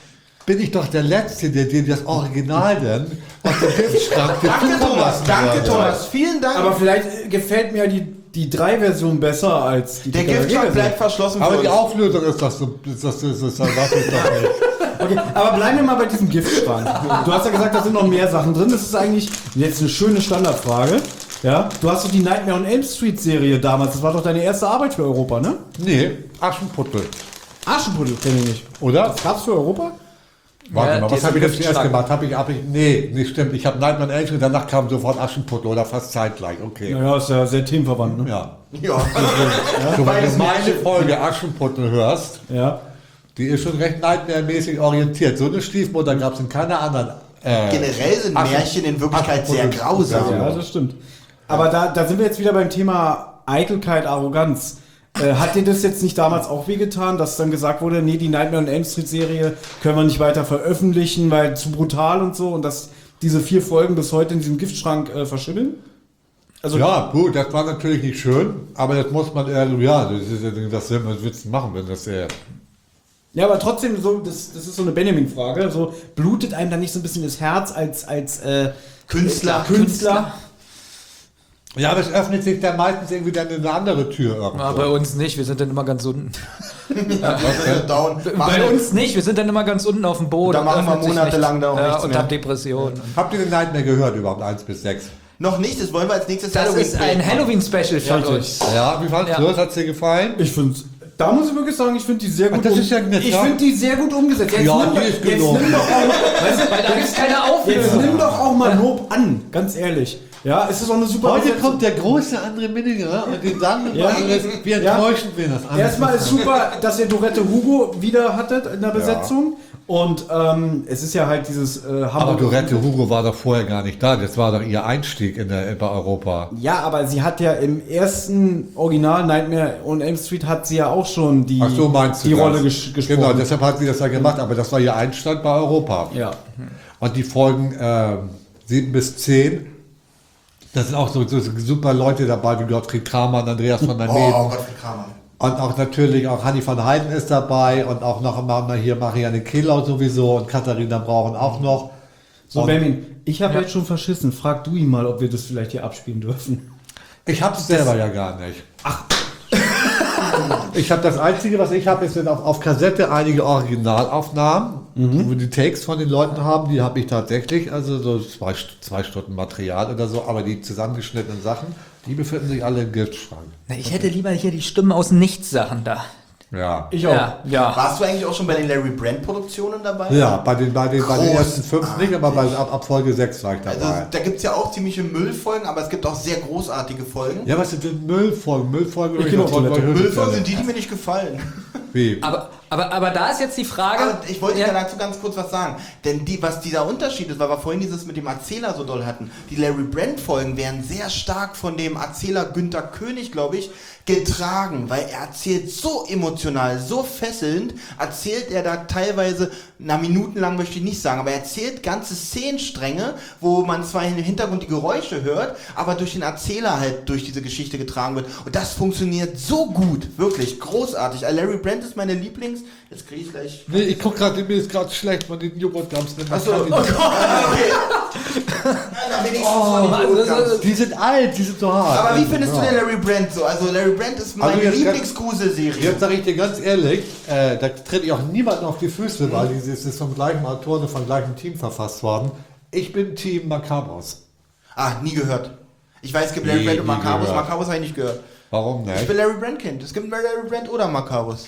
bin ich doch der Letzte, der dir das Original dann aus dem Giftschrank Danke, Thomas. Danke, würde. Thomas. Vielen Dank. Aber vielleicht gefällt mir die 3-Version besser als die der TKKG Giftschrank bleibt Version. verschlossen Aber für die uns. Auflösung ist das so, das ist doch nicht. Okay, aber bleiben wir mal bei diesem Giftschrank. Du hast ja gesagt, da sind noch mehr Sachen drin. Das ist eigentlich jetzt eine schöne Standardfrage. Ja, du hast doch die Nightmare on Elm Street Serie damals. Das war doch deine erste Arbeit für Europa, ne? Nee, Aschenputtel. Aschenputtel kenne ich nicht. Oder? Das gab's für Europa? Warte mal, was diesen habe ich jetzt zuerst Giftschrank. gemacht? Nee, nicht stimmt. Ich habe Nightmare on Elm Street, danach kam sofort Aschenputtel oder fast zeitgleich. Okay. Naja, ist ja sehr themenverwandt, ne? Ja. Ja. So, wenn Beides du meine Märchen. Folge Aschenputtel hörst, Ja. die ist schon recht Nightmare-mäßig orientiert. So eine Stiefmutter gab es in keiner anderen. Generell sind Märchen in Wirklichkeit sehr grausam. Ja, das stimmt. Aber da sind wir jetzt wieder beim Thema Eitelkeit, Arroganz. Hat dir das jetzt nicht damals auch wehgetan, dass dann gesagt wurde, nee, die Nightmare on Elm Street Serie können wir nicht weiter veröffentlichen, weil zu brutal und so und dass diese 4 Folgen bis heute in diesem Giftschrank verschimmeln? Also Ja, gut, das war natürlich nicht schön, aber das muss man ja, das will man Witzen machen, wenn das ja, aber trotzdem, so, das ist so eine Benjamin-Frage. So, blutet einem da nicht so ein bisschen das Herz als Künstler. Ja, aber es öffnet sich dann meistens irgendwie dann eine andere Tür irgendwo. Ja, bei uns nicht, wir sind dann immer ganz unten. Down. Bei uns nicht, wir sind dann immer ganz unten auf dem Boden. Da machen wir öffnet sich monatelang nichts. da auch nichts und mehr. haben Depressionen. Habt ihr den Nightmare gehört überhaupt, 1 bis 6? Noch nicht, das wollen wir als nächstes Das ist ein machen. Halloween-Special von Richtig. uns. Ja, wie fandest Ja. du das? Hat's dir gefallen? Ich finde, da muss ich wirklich sagen, ich finde die sehr gut. das ist ja nett, ich ja. finde die sehr gut umgesetzt. Jetzt Ja, nimm die doch- ist jetzt gelungen. nimm doch auch mal, weißt du, Weil da gibt's keine jetzt Auflösung. nimm doch auch mal Lob an, ganz ehrlich. Ja, es ist auch eine super Heute Besetzung. kommt der große André Minninger und die sagen, Ja. wie enttäuschend wir das an. Erstmal ist super, dass ihr Dorette Hugo wieder hattet in der Besetzung. Und es ist ja halt dieses Aber Hamburg. Dorette Hugo war doch vorher gar nicht da. Das war doch ihr Einstieg bei Europa. Ja, aber sie hat ja im ersten Original Nightmare on Elm Street hat sie ja auch schon die, Ach so, meinst du die das? Rolle gesprochen. Genau, deshalb hat sie das ja gemacht, aber das war ihr Einstand bei Europa. Ja. Und die Folgen 7 bis 10, da sind auch so super Leute dabei, wie Gottfried Kramer und Andreas von der Meeden. Oh, Gottfried Kramer. Und auch natürlich auch Hanni van Heiden ist dabei und auch noch mal hier Marianne Kehlau sowieso und Katharina Brauchen auch noch. So, Und Benjamin, ich habe jetzt schon verschissen. Frag du ihn mal, ob wir das vielleicht hier abspielen dürfen. ich hab's selber ja gar nicht. Ich habe das Einzige, was ich habe, ist sind auf Kassette einige Originalaufnahmen, wo wir die Takes von den Leuten haben, die habe ich tatsächlich, also so zwei Stunden Material oder so, aber die zusammengeschnittenen Sachen, die befinden sich alle im Giftschrank. Na, ich hätte lieber hier die Stimmen aus Nichts-Sachen da. Ja. Ich auch. Ja. Warst du eigentlich auch schon bei den Larry Brand Produktionen dabei? Ja, bei den ersten 5 Großartig. nicht, aber ab Folge 6 war ich dabei. Also, da gibt es ja auch ziemliche Müllfolgen, aber es gibt auch sehr großartige Folgen. Ja, was sind denn Müllfolgen? Müllfolgen Ich geh auf Toilette. Müllfolgen sind die mir nicht gefallen. Wie? Aber da ist jetzt die Frage. Aber ich wollte ja, dazu ganz kurz was sagen. Denn was dieser Unterschied ist, weil wir vorhin dieses mit dem Erzähler so doll hatten, die Larry Brand Folgen werden sehr stark von dem Erzähler Günther König, glaube ich, getragen, weil er erzählt so emotional, so fesselnd, erzählt er da teilweise, minutenlang möchte ich nicht sagen, aber er erzählt ganze Szenenstränge, wo man zwar im Hintergrund die Geräusche hört, aber durch den Erzähler halt durch diese Geschichte getragen wird. Und das funktioniert so gut, wirklich großartig. Larry Brand ist meine Lieblings. Jetzt kriege ich gleich. Nee, ich guck gerade, mir ist gerade schlecht von den Joghurtgams. Achso, oh Gott, okay. Na, wenigstens Die sind alt, die sind so hart. Aber wie findest du denn Larry Brand so? Also Larry Brand ist meine Also jetzt Lieblingsgruselserie. Jetzt sage ich dir ganz ehrlich, da tritt ich auch niemanden auf die Füße, weil es ist vom gleichen Autor und vom gleichen Team verfasst worden. Ich bin Team Macabros. Ah, nie gehört. Ich weiß, es gibt Larry Nie, Brand und nie Macabros. gehört. Macabros habe ich nicht gehört. Warum Ich nicht? bin Larry Brand Kind. Es gibt Larry Brand oder Macabros.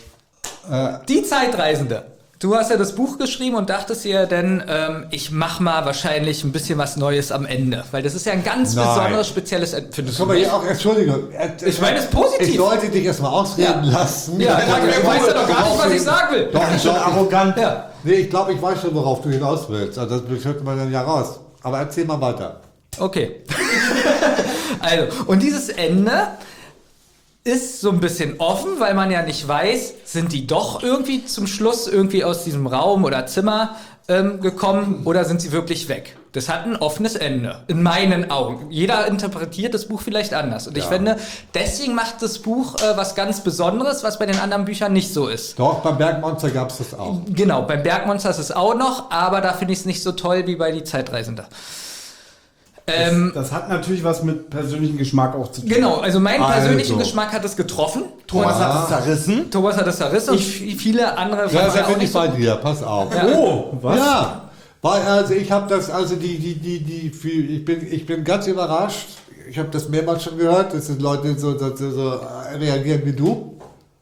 Die Zeitreisende. Du hast ja das Buch geschrieben und dachtest dir dann, ich mach mal wahrscheinlich ein bisschen was Neues am Ende. Weil das ist ja ein ganz Nein. besonderes, spezielles Ende. Findest Guck du mal nicht? hier auch, Entschuldigung. Ich meine es positiv. Ich sollte dich erstmal ausreden lassen. Ja, du weißt ja doch gar nicht, was ich sagen will. Doch, ich glaub, Arrogant. Ja. nee, ich glaube, ich weiß schon, worauf du hinaus willst. Also das hört man dann ja raus. Aber erzähl mal weiter. Okay. Also, und dieses Ende ist so ein bisschen offen, weil man ja nicht weiß, sind die doch irgendwie zum Schluss irgendwie aus diesem Raum oder Zimmer gekommen oder sind sie wirklich weg? Das hat ein offenes Ende, in meinen Augen. Jeder interpretiert das Buch vielleicht anders. Und ich finde, deswegen macht das Buch was ganz Besonderes, was bei den anderen Büchern nicht so ist. Doch, beim Bergmonster gab es das auch. Genau, beim Bergmonster ist es auch noch, aber da finde ich es nicht so toll wie bei Die Zeitreisende. Das hat natürlich was mit persönlichem Geschmack auch zu tun. Genau, also meinen persönlichen Geschmack hat es getroffen. Thomas hat es zerrissen. Thomas hat es zerrissen und viele andere... Ja, da auch bin nicht ich bei so- dir, pass auf. Ja. Oh, was? Ja, weil also ich habe das, also ich bin ganz überrascht. Ich habe das mehrmals schon gehört, dass die Leute so reagieren wie du.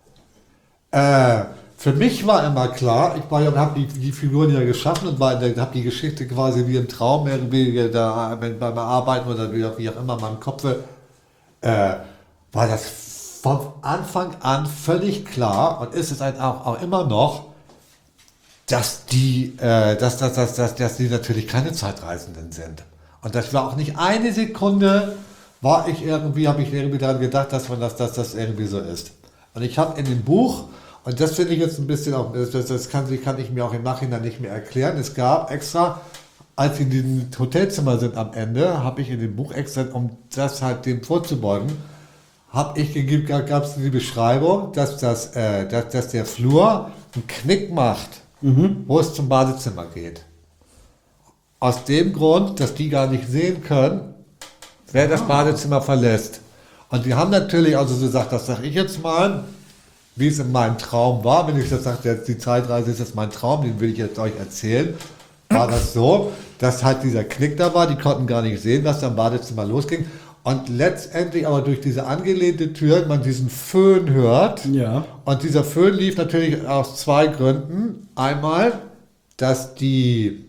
Für mich war immer klar, ich habe die Figuren ja geschaffen und habe die Geschichte quasi wie im Traum irgendwie da beim Arbeiten oder wie auch immer in meinem Kopf, war das von Anfang an völlig klar und ist es halt auch immer noch, dass die natürlich keine Zeitreisenden sind. Und das war auch nicht eine Sekunde, habe ich irgendwie daran gedacht, dass das irgendwie so ist. Und ich habe in dem Buch, und das finde ich jetzt ein bisschen auch, das kann ich mir auch im Nachhinein nicht mehr erklären, es gab extra, als sie in diesem Hotelzimmer sind am Ende, habe ich in dem Buch extra, um das halt dem vorzubeugen, gab es die Beschreibung, dass der Flur einen Knick macht, wo es zum Badezimmer geht. Aus dem Grund, dass die gar nicht sehen können, wer das Badezimmer verlässt. Und die haben natürlich, also so sagt, das sage ich jetzt mal, wie es in meinem Traum war, wenn ich das sage, die Zeitreise ist jetzt mein Traum, den will ich jetzt euch erzählen, war das so, dass halt dieser Knick da war, die konnten gar nicht sehen, was da im Badezimmer losging. Und letztendlich aber durch diese angelehnte Tür man diesen Föhn hört. Ja. Und dieser Föhn lief natürlich aus zwei Gründen. Einmal, dass die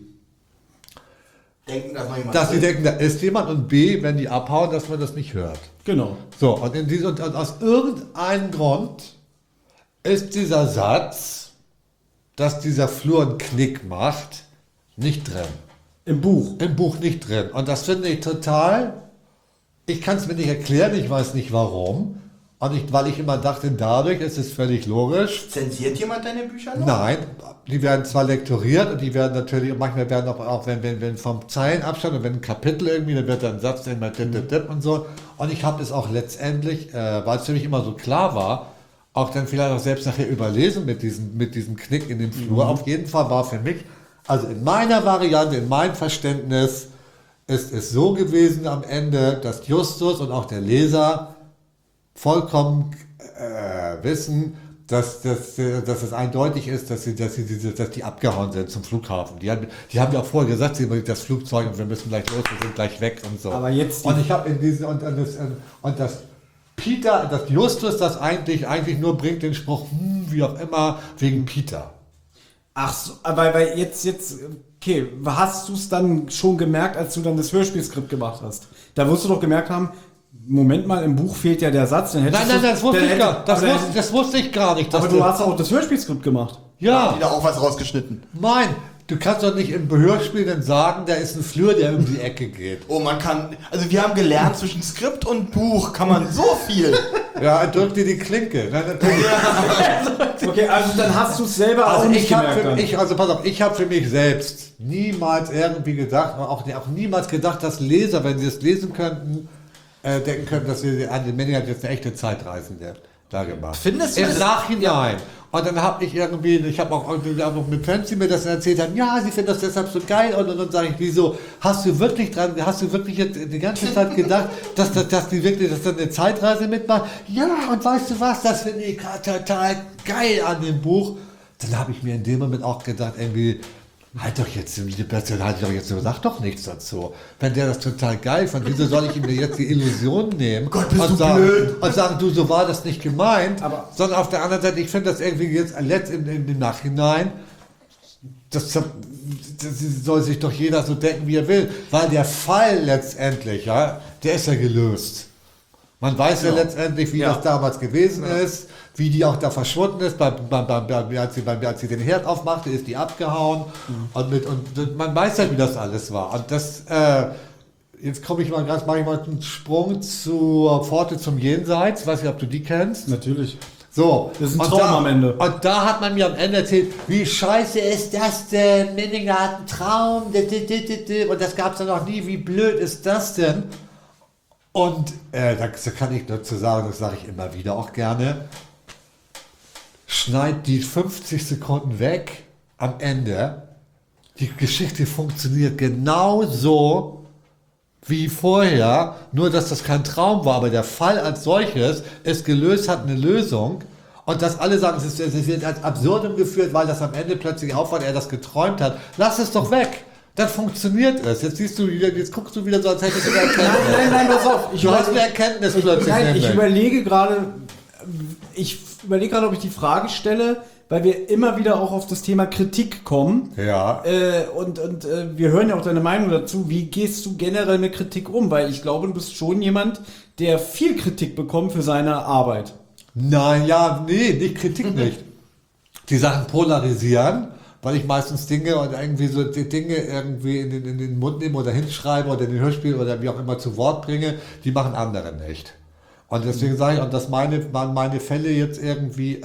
denken, da ist jemand, und B, wenn die abhauen, dass man das nicht hört. Genau. So, und aus irgendeinem Grund ist dieser Satz, dass dieser Flur einen Knick macht, nicht drin. Im Buch. Im Buch nicht drin. Und das finde ich total, ich kann es mir nicht erklären, ich weiß nicht warum. Und weil ich immer dachte, dadurch ist es völlig logisch. Zensiert jemand deine Bücher noch? Nein, die werden zwar lektoriert und die werden natürlich, manchmal werden auch wenn vom Zeilenabstand und wenn ein Kapitel irgendwie, dann wird da ein Satz immer und so. Und ich habe es auch letztendlich, weil es für mich immer so klar war, auch dann vielleicht auch selbst nachher überlesen mit diesem Knick in dem Flur. Auf jeden Fall war für mich, also in meiner Variante, in meinem Verständnis, ist es so gewesen am Ende, dass Justus und auch der Leser vollkommen wissen, dass es eindeutig ist, dass die abgehauen sind zum Flughafen. Die haben ja auch vorher gesagt, sie haben das Flugzeug und wir müssen gleich los, wir sind gleich weg und so. Aber jetzt und ich habe in diesen und das Peter, dass Justus das eigentlich nur bringt den Spruch, wie auch immer, wegen Peter. Ach so, weil jetzt, okay, hast du es dann schon gemerkt, als du dann das Hörspielskript gemacht hast? Da wirst du doch gemerkt haben, Moment mal, im Buch fehlt ja der Satz. Dann Nein, das wusste ich gar nicht. Aber du hast auch das Hörspielskript gemacht. Ja. Wieder auch was rausgeschnitten. Nein, du kannst doch nicht im Hörspiel dann sagen, da ist ein Flur, der um die Ecke geht. Oh, man kann, also wir haben gelernt, zwischen Skript und Buch kann man so viel. Ja, drück dir die Klinke. Nein, natürlich. Okay, also dann hast du es selber auch nicht gemerkt. Pass auf, ich habe für mich selbst niemals irgendwie gedacht, auch niemals gedacht, dass Leser, wenn sie es lesen könnten, denken können, dass wir an den Manny hat jetzt eine echte Zeitreisende da gemacht. Findest du im das? Nachhinein. Und dann habe ich habe auch mit Fans, die mir das erzählt haben, ja, sie finden das deshalb so geil. Und dann sage ich, wieso? Hast du wirklich jetzt die ganze Zeit gedacht, dass die wirklich eine Zeitreise mitmacht? Ja, und weißt du was, das finde ich total geil an dem Buch. Dann habe ich mir in dem Moment auch gedacht, irgendwie, sag doch nichts dazu. Wenn der das total geil fand, wieso soll ich ihm jetzt die Illusion nehmen und sagen, du, so war das nicht gemeint, sondern auf der anderen Seite, ich finde das irgendwie jetzt im Nachhinein, das soll sich doch jeder so denken, wie er will, weil der Fall letztendlich, ja, der ist ja gelöst. Man weiß ja letztendlich, wie das damals gewesen ist, wie die auch da verschwunden ist. Als sie den Herd aufmachte, ist die abgehauen. Und man weiß ja, wie das alles war. Und das, jetzt komme ich mal mache ich mal einen Sprung zur Pforte zum Jenseits. Weiß nicht, ob du die kennst. Natürlich. So. Das ist ein Traum am Ende. Und da hat man mir am Ende erzählt, wie scheiße ist das denn? Menninger hat einen Traum. Und das gab es ja noch nie. Wie blöd ist das denn? Und da kann ich dazu sagen, das sage ich immer wieder auch gerne. Schneid die 50 Sekunden weg am Ende. Die Geschichte funktioniert genauso wie vorher, nur dass das kein Traum war, aber der Fall als solches es gelöst hat, eine Lösung. Und dass alle sagen, es wird als Absurdum geführt, weil das am Ende plötzlich aufwand, er das geträumt hat. Lass es doch weg. Dann funktioniert es. Jetzt guckst du wieder so, als hättest du eine Erkenntnis. Nein, pass auf. Du hast eine Erkenntnis plötzlich. Nein, ich überlege gerade, ob ich die Frage stelle, weil wir immer wieder auch auf das Thema Kritik kommen. Ja. Und wir hören ja auch deine Meinung dazu. Wie gehst du generell mit Kritik um? Weil ich glaube, du bist schon jemand, der viel Kritik bekommt für seine Arbeit. Nein, nicht Kritik nicht. Die Sachen polarisieren, weil ich meistens Dinge und irgendwie so die Dinge irgendwie in den Mund nehme oder hinschreibe oder in den Hörspiel oder wie auch immer zu Wort bringe, die machen andere nicht. Und deswegen sage ich, und dass meine Fälle jetzt irgendwie,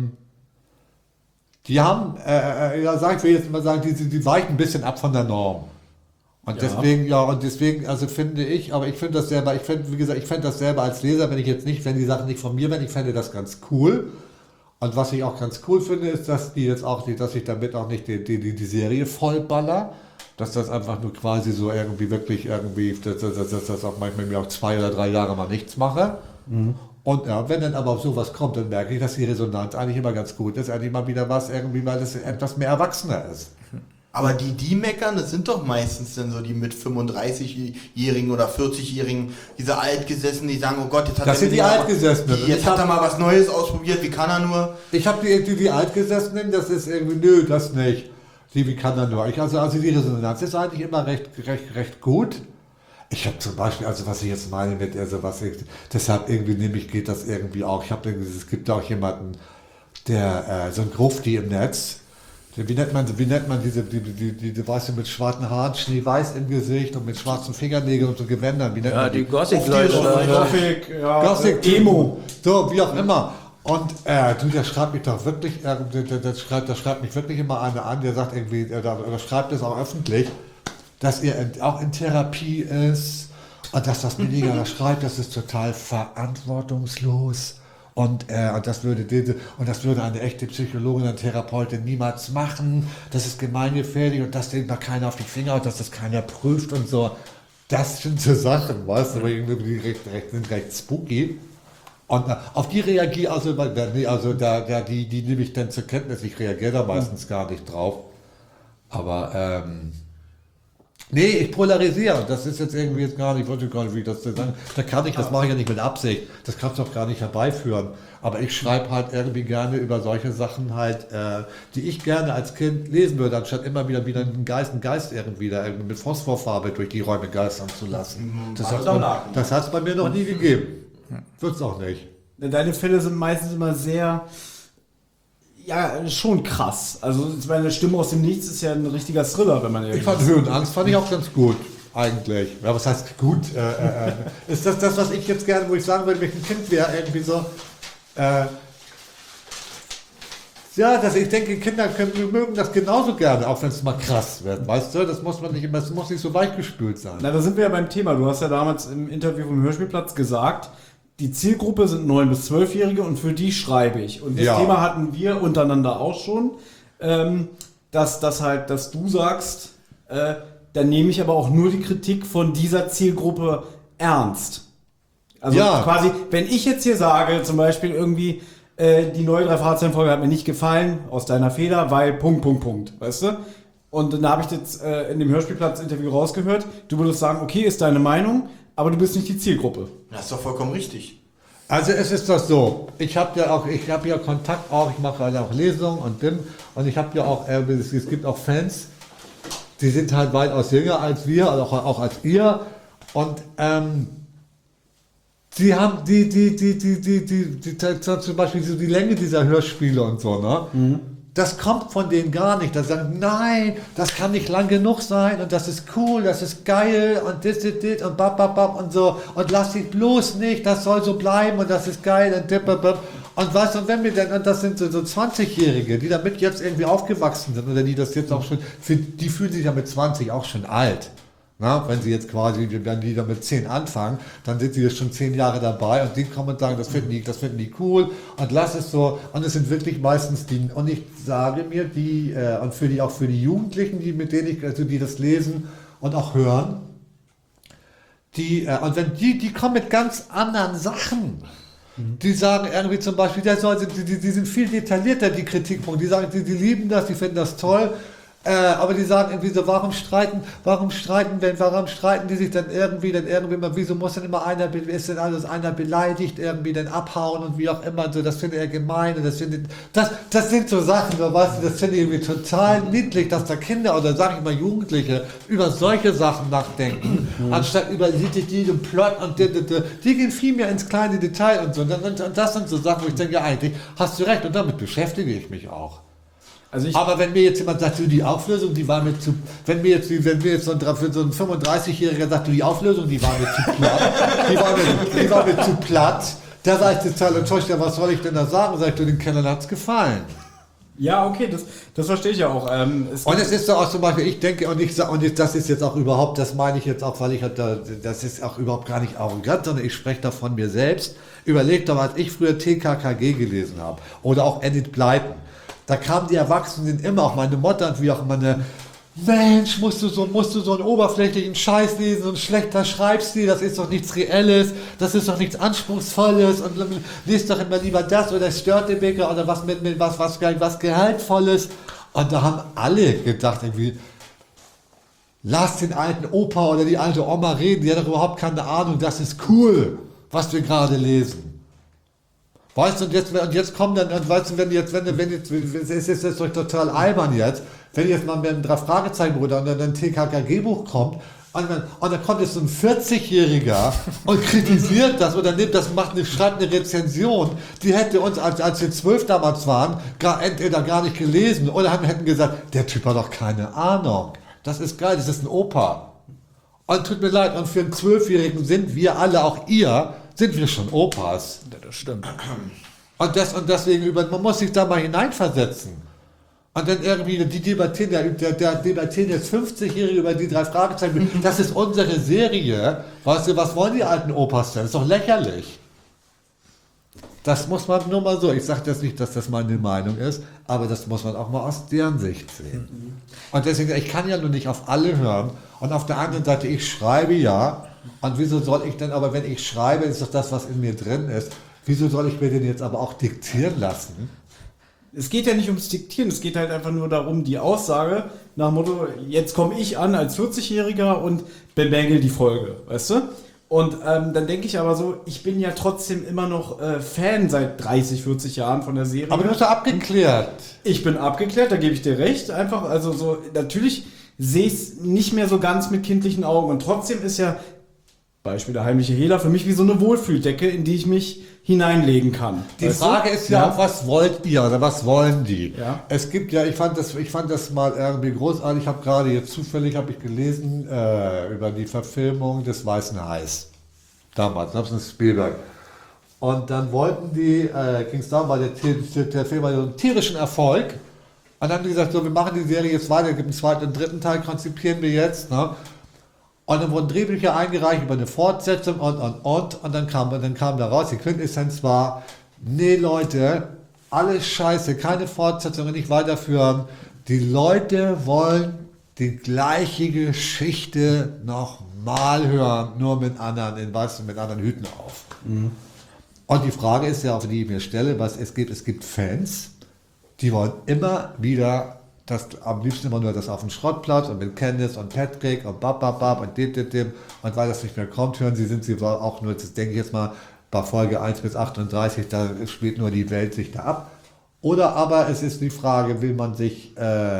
die haben, ich will jetzt mal sagen, die weichen ein bisschen ab von der Norm. Und deswegen, also finde ich, aber ich finde das selber, ich fände das selber als Leser, wenn die Sachen nicht von mir wären, ich fände das ganz cool. Und was ich auch ganz cool finde, ist, dass ich damit auch nicht die Serie vollballer, dass das einfach nur quasi so dass auch manchmal mir auch 2 oder 3 Jahre mal nichts mache. Mhm. Und ja, wenn dann aber auf sowas kommt, dann merke ich, dass die Resonanz eigentlich immer ganz gut ist, eigentlich mal wieder was irgendwie, weil das etwas mehr Erwachsener ist. Aber die meckern, das sind doch meistens dann so die mit 35-Jährigen oder 40-Jährigen, diese Altgesessenen, die sagen, oh Gott, jetzt hat das sind die Altgesessenen. Jetzt hat er mal was Neues ausprobiert, wie kann er nur? Ich habe die Altgesessenen, das ist irgendwie, das nicht. Wie kann er nur? Also die Resonanz ist eigentlich immer recht gut. Ich habe zum Beispiel, also was ich jetzt meine mit, deshalb irgendwie geht das irgendwie auch. Es gibt auch jemanden, der so ein Grufti im Netz. Wie nennt man diese weißt du, mit schwarzen Haaren, schneeweiß im Gesicht und mit schwarzen Fingernägeln und so Gewändern? Wie nennt man die Gothic-Leute. Gothic, Emo. So, wie auch immer. Und der schreibt mich doch wirklich, der schreibt mich wirklich immer einer an, der sagt irgendwie, der schreibt es auch öffentlich, dass er auch in Therapie ist und dass das Miniger da schreibt, das ist total verantwortungslos. Und das würde eine echte Psychologin und Therapeutin niemals machen. Das ist gemeingefährlich und das denkt mal keiner auf die Finger und dass das keiner prüft und so. Das sind so Sachen, weißt du, aber irgendwie sind recht spooky. Und auf die reagiere die nehme ich dann zur Kenntnis. Ich reagiere da meistens gar nicht drauf. Aber nee, ich polarisiere. Das ist jetzt irgendwie gar nicht, ich wollte gar nicht, wie ich das sagen. Das mache ich ja nicht mit Absicht. Das kannst du auch gar nicht herbeiführen. Aber ich schreibe halt irgendwie gerne über solche Sachen halt, die ich gerne als Kind lesen würde, anstatt immer wieder einen Geist irgendwie da irgendwie mit Phosphorfarbe durch die Räume geistern zu lassen. Das hat es bei mir noch nie gegeben. Wird's auch nicht. Deine Fälle sind meistens immer sehr, ja, schon krass. Also meine Stimme aus dem Nichts ist ja ein richtiger Thriller, wenn man ehrlich ist. Ich fand Höhenangst fand ich auch ganz gut, eigentlich. Ja, was heißt gut? Ist das, was ich jetzt gerne, wo ich sagen würde, wenn ich ein Kind wäre, irgendwie so, ich denke, Kinder mögen das genauso gerne, auch wenn es mal krass wird, weißt du? Das muss nicht so weichgespült sein. Na, da sind wir ja beim Thema. Du hast ja damals im Interview vom Hörspielplatz gesagt, die Zielgruppe sind 9- bis 12-Jährige und für die schreibe ich. Und das Thema hatten wir untereinander auch schon, dass du sagst, dann nehme ich aber auch nur die Kritik von dieser Zielgruppe ernst. Also quasi, wenn ich jetzt hier sage, zum Beispiel irgendwie, die neue 3-Fahrzeugen-Folge hat mir nicht gefallen, aus deiner Feder, weil ... weißt du? Und dann habe ich jetzt in dem Hörspielplatz-Interview rausgehört, du würdest sagen, okay, ist deine Meinung, aber du bist nicht die Zielgruppe. Das ist doch vollkommen richtig. Also es ist doch so, ich habe ja Kontakt auch, ich mache halt auch Lesungen und ich habe ja auch, es gibt auch Fans, die sind halt weitaus jünger als wir, also auch als ihr und die haben die zum Beispiel so die Länge dieser Hörspiele und so, ne? Mhm. das kommt von denen gar nicht. Da sagen, nein, das kann nicht lang genug sein und das ist cool, das ist geil und das und bap und so und lass dich bloß nicht, das soll so bleiben und das ist geil und dip. Und weißt du, und wenn wir dann, und das sind so 20-Jährige, die damit jetzt irgendwie aufgewachsen sind oder die das jetzt auch schon, die fühlen sich ja mit 20 auch schon alt. Na, wenn sie jetzt quasi, wenn die da mit 10 anfangen, dann sind sie jetzt schon 10 Jahre dabei und die kommen und sagen, das finden die cool und lass es so. Und es sind wirklich meistens die, und ich sage mir, die, und auch für die Jugendlichen, die das lesen und auch hören, und wenn die kommen mit ganz anderen Sachen. Die sagen irgendwie zum Beispiel, die sind viel detaillierter, die Kritikpunkte. Die sagen, die lieben das, die finden das toll. Aber die sagen irgendwie so, warum streiten die sich dann irgendwie mal, wieso muss dann immer einer beleidigt, irgendwie dann abhauen und wie auch immer, so, das findet er gemein und das sind so Sachen, so, weißt du, das finde ich irgendwie total niedlich, dass da Kinder oder sag ich mal Jugendliche über solche Sachen nachdenken, anstatt über den Plot und die gehen viel mehr ins kleine Detail und so, und das sind so Sachen, wo ich denke, ja, eigentlich hast du recht und damit beschäftige ich mich auch. Aber wenn mir jetzt jemand sagt, du, die Auflösung, die war mir zu, wenn mir jetzt so ein 35-Jähriger sagt, du, die Auflösung, die war mir zu platt, die war mir zu platt, da war ich total enttäuscht, ja, was soll ich denn da sagen? Sag ich, du, den Kellern hat's gefallen. Ja, okay, das verstehe ich ja auch. Und es ist so auch zum Beispiel, ich denke, das ist jetzt auch überhaupt, das meine ich jetzt auch, weil das ist auch überhaupt gar nicht arrogant, sondern ich spreche da von mir selbst. Überlegt doch, als ich früher TKKG gelesen habe oder auch Enid Blyton. Da kamen die Erwachsenen immer, auch meine Mutter und wie auch immer, Mensch, musst du so einen oberflächlichen Scheiß lesen und schlechter Schreibstil, das ist doch nichts Reelles, das ist doch nichts Anspruchsvolles und liest doch immer lieber das oder Störtebeker oder was Gehaltvolles. Und da haben alle gedacht irgendwie, lass den alten Opa oder die alte Oma reden, die hat doch überhaupt keine Ahnung, das ist cool, was wir gerade lesen. Weißt du, und jetzt kommen dann, weißt du, wenn jetzt, es ist doch total albern jetzt, wenn jetzt mal mit einem 3-Fragezeichen-Bruder und dann ein TKKG-Buch kommt, und dann kommt jetzt so ein 40-Jähriger und kritisiert das oder schreibt eine Rezension, die hätte uns, als wir 12 damals waren, entweder gar nicht gelesen oder hätten gesagt, der Typ hat doch keine Ahnung. Das ist geil, das ist ein Opa. Und tut mir leid, und für einen 12-Jährigen sind wir alle, auch ihr, sind wir schon Opas. Das stimmt. Und deswegen, man muss sich da mal hineinversetzen. Und dann irgendwie, der debattieren jetzt 50-Jährige über die 3 Fragezeichen. Das ist unsere Serie. Weißt du, was wollen die alten Opas denn? Das ist doch lächerlich. Das muss man nur mal so, ich sage das nicht, dass das meine Meinung ist, aber das muss man auch mal aus deren Sicht sehen. Und deswegen, ich kann ja nur nicht auf alle hören. Und auf der anderen Seite, ich schreibe ja. Und wieso soll ich denn, aber wenn ich schreibe, ist doch das, was in mir drin ist, wieso soll ich mir den jetzt aber auch diktieren lassen? Es geht ja nicht ums Diktieren, es geht halt einfach nur darum, die Aussage nach dem Motto, jetzt komme ich an als 40-Jähriger und bemängel die Folge, weißt du? Und dann denke ich aber so, ich bin ja trotzdem immer noch Fan seit 30, 40 Jahren von der Serie. Aber du bist ja abgeklärt. Ich bin abgeklärt, da gebe ich dir recht. Einfach, also so, natürlich sehe ich es nicht mehr so ganz mit kindlichen Augen. Und trotzdem ist ja, Beispiel der heimliche Hehler, für mich wie so eine Wohlfühldecke, in die ich mich hineinlegen kann. Die Frage ist ja auch, was wollt ihr oder was wollen die? Ja. Es gibt ja, ich fand das mal irgendwie großartig, ich habe gerade jetzt zufällig gelesen über die Verfilmung des Weißen Hais. Damals, das ist Spielberg. Und dann wollten die, ging es darum, weil der Film war so einen tierischen Erfolg. Und dann haben die gesagt, so, wir machen die Serie jetzt weiter, es gibt einen 2. und 3. Teil, konzipieren wir jetzt. Ne? Und dann wurden Drehbücher eingereicht über eine Fortsetzung und dann kam da raus, die Quintessenz war, nee Leute, alles scheiße, keine Fortsetzung, nicht weiterführen. Die Leute wollen die gleiche Geschichte nochmal hören, nur mit anderen Hüten auf. Mhm. Und die Frage ist ja, auf die ich mir stelle, es gibt Fans, die wollen immer wieder das, am liebsten immer nur das auf dem Schrottplatz und mit Candice und Patrick und bababab und dem und weil das nicht mehr kommt, sind sie auch nur, das denke ich jetzt mal, bei Folge 1 bis 38, da spielt nur die Welt sich da ab. Oder aber es ist die Frage, will man sich,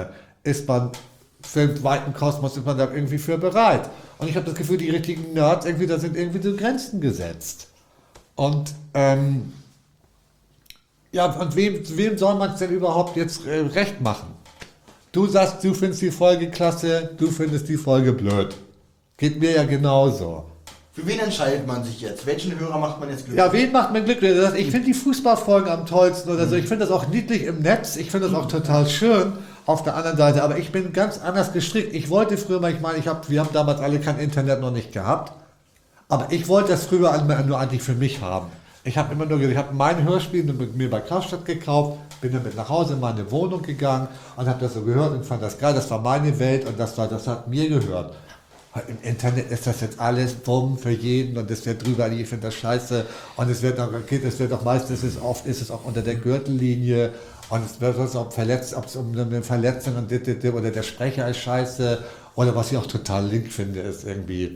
ist man für den weiten Kosmos, ist man da irgendwie für bereit? Und ich habe das Gefühl, die richtigen Nerds, da sind irgendwie so Grenzen gesetzt. Und Ja, und wem soll man es denn überhaupt jetzt recht machen? Du sagst, du findest die Folge klasse, du findest die Folge blöd. Geht mir ja genauso. Für wen entscheidet man sich jetzt? Welchen Hörer macht man jetzt glücklich? Ja, wen macht man glücklich? Ich finde die Fußballfolgen am tollsten oder so. Ich finde das auch niedlich im Netz. Ich finde das auch total schön auf der anderen Seite. Aber ich bin ganz anders gestrickt. Ich wollte früher mal, wir haben damals alle kein Internet noch nicht gehabt. Aber ich wollte das früher nur eigentlich für mich haben. Ich habe mein Hörspiel mit mir bei Karstadt gekauft, bin damit nach Hause in meine Wohnung gegangen und habe das so gehört und fand das geil. Das war meine Welt und das hat mir gehört. Im Internet ist das jetzt alles bumm für jeden und es wird drüber, ich finde das scheiße und es wird auch meistens, oft ist es auch unter der Gürtellinie und es wird auch ob es um eine Verletzung und oder der Sprecher ist scheiße oder was ich auch total link finde, ist irgendwie,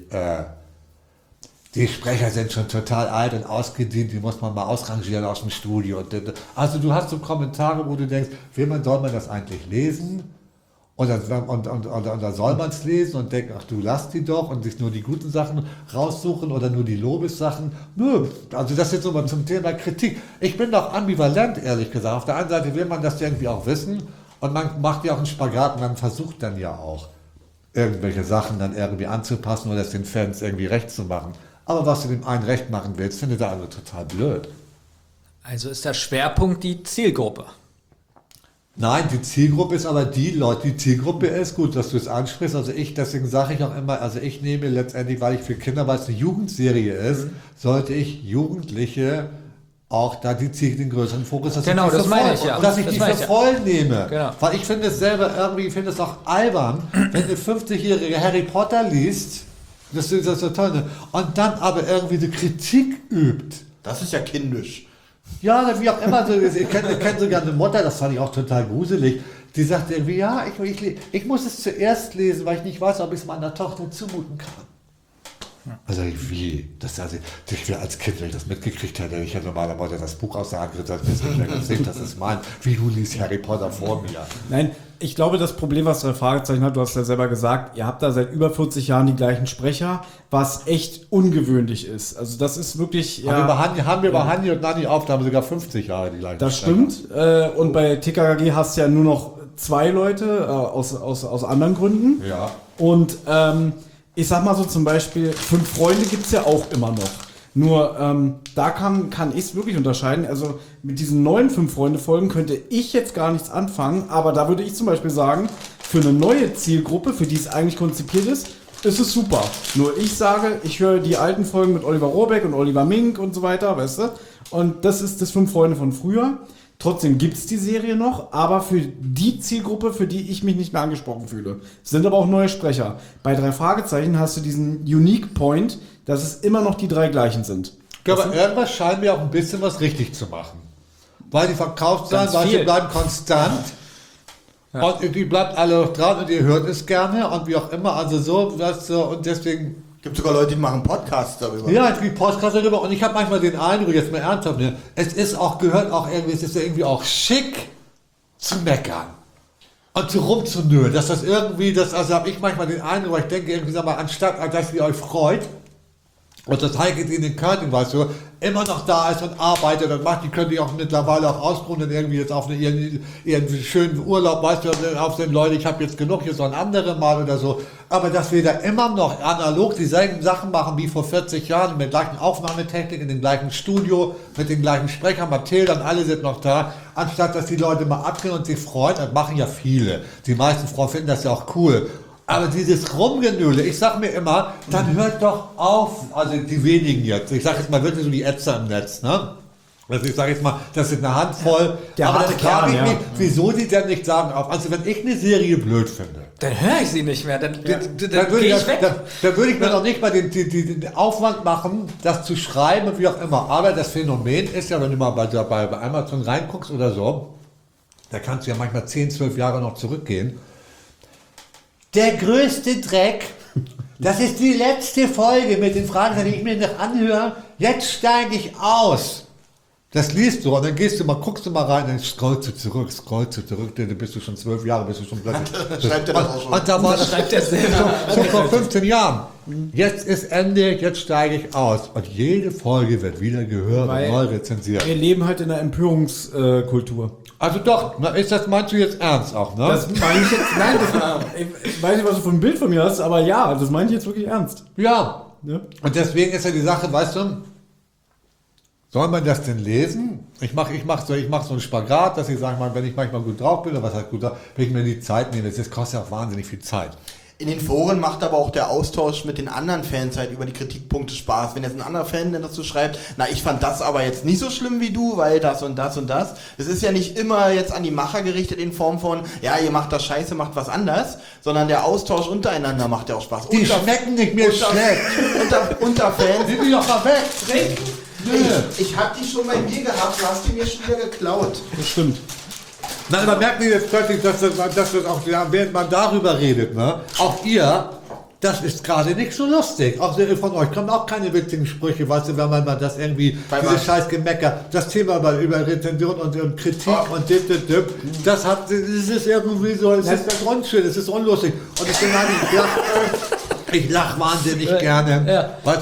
die Sprecher sind schon total alt und ausgedient, die muss man mal ausrangieren aus dem Studio. Also du hast so Kommentare, wo du denkst, soll man das eigentlich lesen? Oder soll man es lesen und denken, ach du lass die doch und sich nur die guten Sachen raussuchen oder nur die Lobessachen? Nö, also das ist jetzt so mal zum Thema Kritik. Ich bin doch ambivalent, ehrlich gesagt. Auf der einen Seite will man das irgendwie auch wissen und man macht ja auch einen Spagat und man versucht dann ja auch, irgendwelche Sachen dann irgendwie anzupassen oder es den Fans irgendwie recht zu machen. Aber was du dem einen recht machen willst, findet er also total blöd. Also ist der Schwerpunkt die Zielgruppe. Nein, die Zielgruppe ist aber die Zielgruppe ist, gut, dass du es ansprichst, deswegen sage ich auch immer, also ich nehme letztendlich, weil ich für Kinder, weil es eine Jugendserie ist, sollte ich Jugendliche auch da den größeren Fokus, dass genau, das meine ich ja. Dass ich die für voll nehme. Genau. Weil ich finde es selber irgendwie, auch albern, wenn eine 50-jährige Harry Potter liest, das ist so toll, und dann aber irgendwie die Kritik übt. Das ist ja kindisch. Ja, wie auch immer, ich kenne sogar eine Mutter, das fand ich auch total gruselig, die sagte irgendwie, ja, ich muss es zuerst lesen, weil ich nicht weiß, ob ich es meiner Tochter zumuten kann. Also wie? Ich wäre als Kind, wenn ich das mitgekriegt hätte, ich hätte normalerweise das Buch aus der Hand gerissen, das ist mein, wie du liest Harry Potter vor mir. Nein, ich glaube, das Problem, was der Fragezeichen hat, du hast ja selber gesagt, ihr habt da seit über 40 Jahren die gleichen Sprecher, was echt ungewöhnlich ist. Also das ist wirklich... Ja, haben wir bei Hanni und Nanni auf, da haben sogar 50 Jahre die gleichen das Sprecher. Stimmt. Und bei TKKG hast du ja nur noch 2 Leute aus anderen Gründen. Ja. Und ich sag mal so zum Beispiel, 5 Freunde gibt's ja auch immer noch. Nur da kann ich es wirklich unterscheiden. Also mit diesen neuen 5-Freunde-Folgen könnte ich jetzt gar nichts anfangen, aber da würde ich zum Beispiel sagen, für eine neue Zielgruppe, für die es eigentlich konzipiert ist es super. Nur ich sage, ich höre die alten Folgen mit Oliver Rohrbeck und Oliver Mink und so weiter, weißt du? Und das ist das 5 Freunde von früher. Trotzdem gibt es die Serie noch, aber für die Zielgruppe, für die ich mich nicht mehr angesprochen fühle. Es sind aber auch neue Sprecher. Bei 3 Fragezeichen hast du diesen Unique Point, dass es immer noch die 3 gleichen sind. Ja, aber irgendwas scheint mir auch ein bisschen was richtig zu machen. Weil die Verkaufszahlen, sie bleiben konstant. Ja. Und die bleibt alle dran und ihr hört es gerne und wie auch immer. Also und deswegen... Gibt sogar Leute, die machen Podcasts darüber. Ja, es gibt Podcasts darüber und ich habe manchmal den Eindruck, jetzt mal ernsthaft, es ist irgendwie auch schick zu meckern und rumzunölen. Also habe ich manchmal den Eindruck, weil ich denke irgendwie, sag mal, anstatt, dass ihr euch freut, und das Heike in den Curtain, weißt du, immer noch da ist und arbeitet und macht, die können die auch mittlerweile auch ausruhen irgendwie jetzt auf ihren schönen Urlaub, weißt du, auf den Leute, ich habe jetzt genug, hier so ein anderes Mal oder so. Aber dass wir da immer noch analog dieselben Sachen machen wie vor 40 Jahren, mit der gleichen Aufnahmetechnik, in dem gleichen Studio, mit den gleichen Sprechern, Mathilda und alle sind noch da, anstatt dass die Leute mal abgehen und sich freuen, das machen ja viele. Die meisten Frauen finden das ja auch cool. Aber dieses Rumgenöle, ich sag mir immer, dann hört doch auf, also die wenigen jetzt, ich sag jetzt mal wirklich so die Ätzer im Netz, ne? Also ich sage jetzt mal, das sind eine Handvoll, aber dann frage ich mich, wieso die denn nicht sagen auf. Also wenn ich eine Serie blöd finde, dann höre ich sie nicht mehr, dann würde ich mir noch nicht mal den Aufwand machen, das zu schreiben und wie auch immer. Aber das Phänomen ist ja, wenn du mal bei Amazon reinguckst oder so, da kannst du ja manchmal 10, 12 Jahre noch zurückgehen. Der größte Dreck, das ist die letzte Folge mit den Fragen, die ich mir noch anhöre. Jetzt steige ich aus. Das liest du und dann gehst du mal, guckst du mal rein, dann scrollst du zurück, dann bist du schon 12 Jahre, bist du schon plötzlich. Schreibt er das auch schon. Und da war das Schreibt er selber. schon vor 15 Jahren. Jetzt ist Ende, jetzt steige ich aus. Und jede Folge wird wieder gehört Weil und neu rezensiert. Wir leben halt in einer Empörungskultur. Also doch, meinst du jetzt ernst auch, ne? Das meine ich jetzt, nein, ich weiß nicht, was du für ein Bild von mir hast, aber ja, das meine ich jetzt wirklich ernst. Ja. Ne? Und deswegen ist ja die Sache, weißt du, soll man das denn lesen? Ich mach so einen Spagat, dass ich sage, wenn ich manchmal gut drauf bin, oder was heißt gut drauf, wenn ich mir die Zeit nehme, das kostet ja auch wahnsinnig viel Zeit. In den Foren macht aber auch der Austausch mit den anderen Fans halt über die Kritikpunkte Spaß. Wenn jetzt ein anderer Fan dann dazu schreibt, na, ich fand das aber jetzt nicht so schlimm wie du, weil das und das und das. Es ist ja nicht immer jetzt an die Macher gerichtet in Form von, ja, ihr macht das scheiße, macht was anders, sondern der Austausch untereinander macht ja auch Spaß. Die schmecken nicht mehr schlecht. Unter Fans. Nimm die doch mal weg. Nö. Ich hab die schon bei mir gehabt, du hast die mir schon wieder geklaut. Das stimmt. Nein, aber merkt ihr jetzt plötzlich, dass das auch, während man darüber redet, ne? Auch ihr, das ist gerade nicht so lustig. Auch von euch kommen auch keine witzigen Sprüche, weißt du, wenn man das irgendwie, dieses scheiß Gemecker, das Thema über Rezension und Kritik und das ist irgendwie so, es ist der Grundschön, es ist unlustig. Und ich bin ich lach wahnsinnig gerne. Ja. Weißt,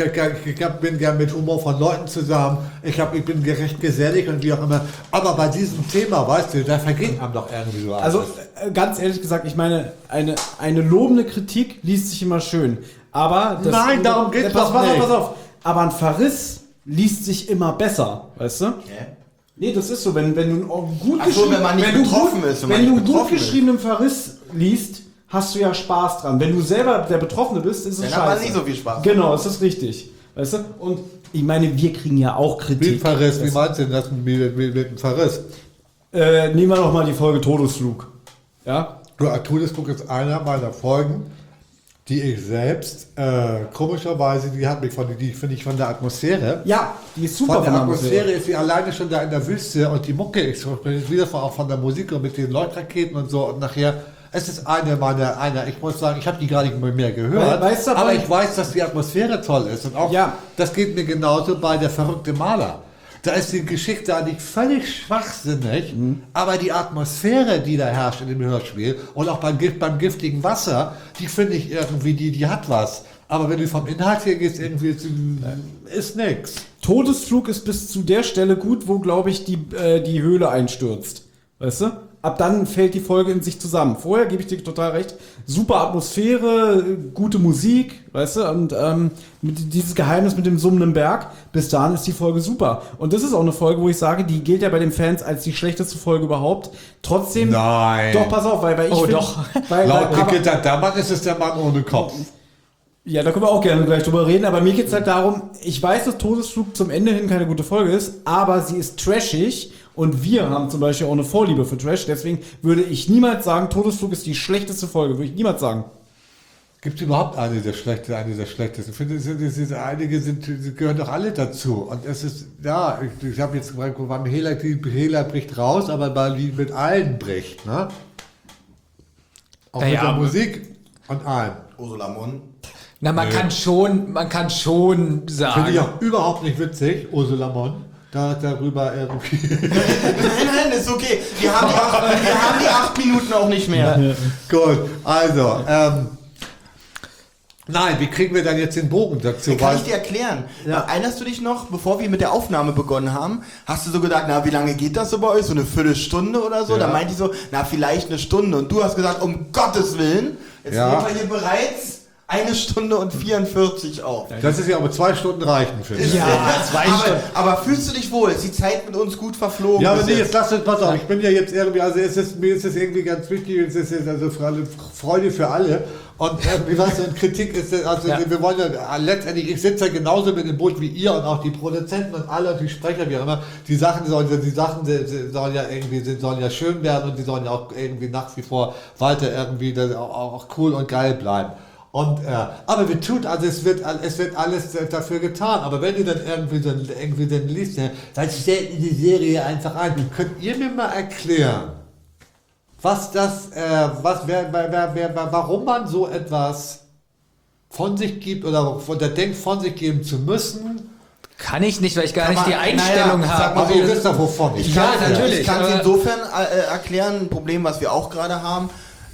bin gern mit Humor von Leuten zusammen. Ich bin recht gesellig und wie auch immer. Aber bei diesem Thema, weißt du, da vergeht einem doch irgendwie so alles. Also ganz ehrlich gesagt, ich meine, eine lobende Kritik liest sich immer schön. Aber das, Nein, darum geht's doch nicht. Pass auf. Aber ein Verriss liest sich immer besser, weißt du? Okay. Nee, das ist so, wenn du einen gut Ach so, wenn man nicht betroffen ist. Wenn du einen gut geschriebenen Verriss liest, hast du ja Spaß dran. Wenn du selber der Betroffene bist, ist es scheiße. Dann hat man nicht so viel Spaß. Genau, ist das richtig. Weißt du? Und ich meine, wir kriegen ja auch Kritik. Wie Verriss, wie meinst du denn das mit dem Verriss? Nehmen wir doch mal die Folge Todesflug. Ja? Todesflug ist einer meiner Folgen, die ich selbst, komischerweise, die finde ich von der Atmosphäre. Ja, die ist super. Von der Atmosphäre ist sie alleine schon da in der Wüste und die Mucke, ich spreche wieder auch von der Musik und mit den Leuchtraketen und so und nachher. Es ist ich muss sagen, ich habe die gar nicht mehr gehört, weißt du, aber ich weiß, dass die Atmosphäre toll ist. Und auch, das geht mir genauso bei Der verrückte Maler. Da ist die Geschichte eigentlich völlig schwachsinnig, aber die Atmosphäre, die da herrscht in dem Hörspiel und auch beim giftigen Wasser, die finde ich irgendwie, die hat was. Aber wenn du vom Inhalt her gehst, irgendwie ist nix. Todesflug ist bis zu der Stelle gut, wo, glaube ich, die Höhle einstürzt. Weißt du? Ab dann fällt die Folge in sich zusammen. Vorher gebe ich dir total recht. Super Atmosphäre, gute Musik, weißt du, und dieses Geheimnis mit dem summenden Berg, bis dahin ist die Folge super. Und das ist auch eine Folge, wo ich sage, die gilt ja bei den Fans als die schlechteste Folge überhaupt. Trotzdem. Nein. Doch, pass auf, weil ich Oh, find, doch. Laut Brigitte Dammann ist es der Mann ohne Kopf. Ja, da können wir auch gerne gleich drüber reden, aber mir geht es halt darum, ich weiß, dass Todesflug zum Ende hin keine gute Folge ist, aber sie ist trashig. Und wir haben zum Beispiel auch eine Vorliebe für Trash. Deswegen würde ich niemals sagen, Todesflug ist die schlechteste Folge. Würde ich niemals sagen. Gibt es überhaupt eine der schlechtesten? Ich finde, einige gehören doch alle dazu. Und es ist, ja, ich habe jetzt gesagt, beim Hehler bricht raus, aber mit allen bricht. Ne? Auch mit der Musik und allem. Ursula Munn. Na, man kann schon sagen. Finde ich auch überhaupt nicht witzig, Ursula Munn. Darüber irgendwie. Nein, ist okay. Wir haben die 8 Minuten auch nicht mehr. Gut, also, nein, wie kriegen wir dann jetzt den Bogen dazu? Kann ich dir erklären. Erinnerst du dich noch, bevor wir mit der Aufnahme begonnen haben, hast du so gedacht, na, wie lange geht das so bei euch? So eine Viertelstunde oder so? Ja. Da meinte ich so, na, vielleicht eine Stunde. Und du hast gesagt, um Gottes Willen, jetzt nehmen wir hier bereits 1 Stunde und 44 auf. Das ist ja aber 2 Stunden reichen, finde ich. Ja, 2 Stunden. Aber fühlst du dich wohl? Ist die Zeit mit uns gut verflogen? Ja, aber nee, jetzt lass uns, pass auf, ich bin ja jetzt irgendwie, also mir ist es irgendwie ganz wichtig, es ist also Freude für alle. Und irgendwie was und Kritik ist, also wir wollen ja letztendlich, ich sitze ja genauso mit dem Boot wie ihr und auch die Produzenten und alle und die Sprecher, wie auch immer, die Sachen sollen ja schön werden und die sollen ja auch irgendwie nach wie vor weiter irgendwie auch cool und geil bleiben. Und, aber es wird alles dafür getan. Aber wenn du dann irgendwie dann liest, dann stellt die Serie einfach ein. Könnt ihr mir mal erklären, warum man so etwas von sich gibt oder denkt, von sich geben zu müssen, Kann ich nicht, weil ich gar nicht die Einstellung habe. Aber ihr wisst doch wovon. Ich kann es insofern erklären, ein Problem, was wir auch gerade haben.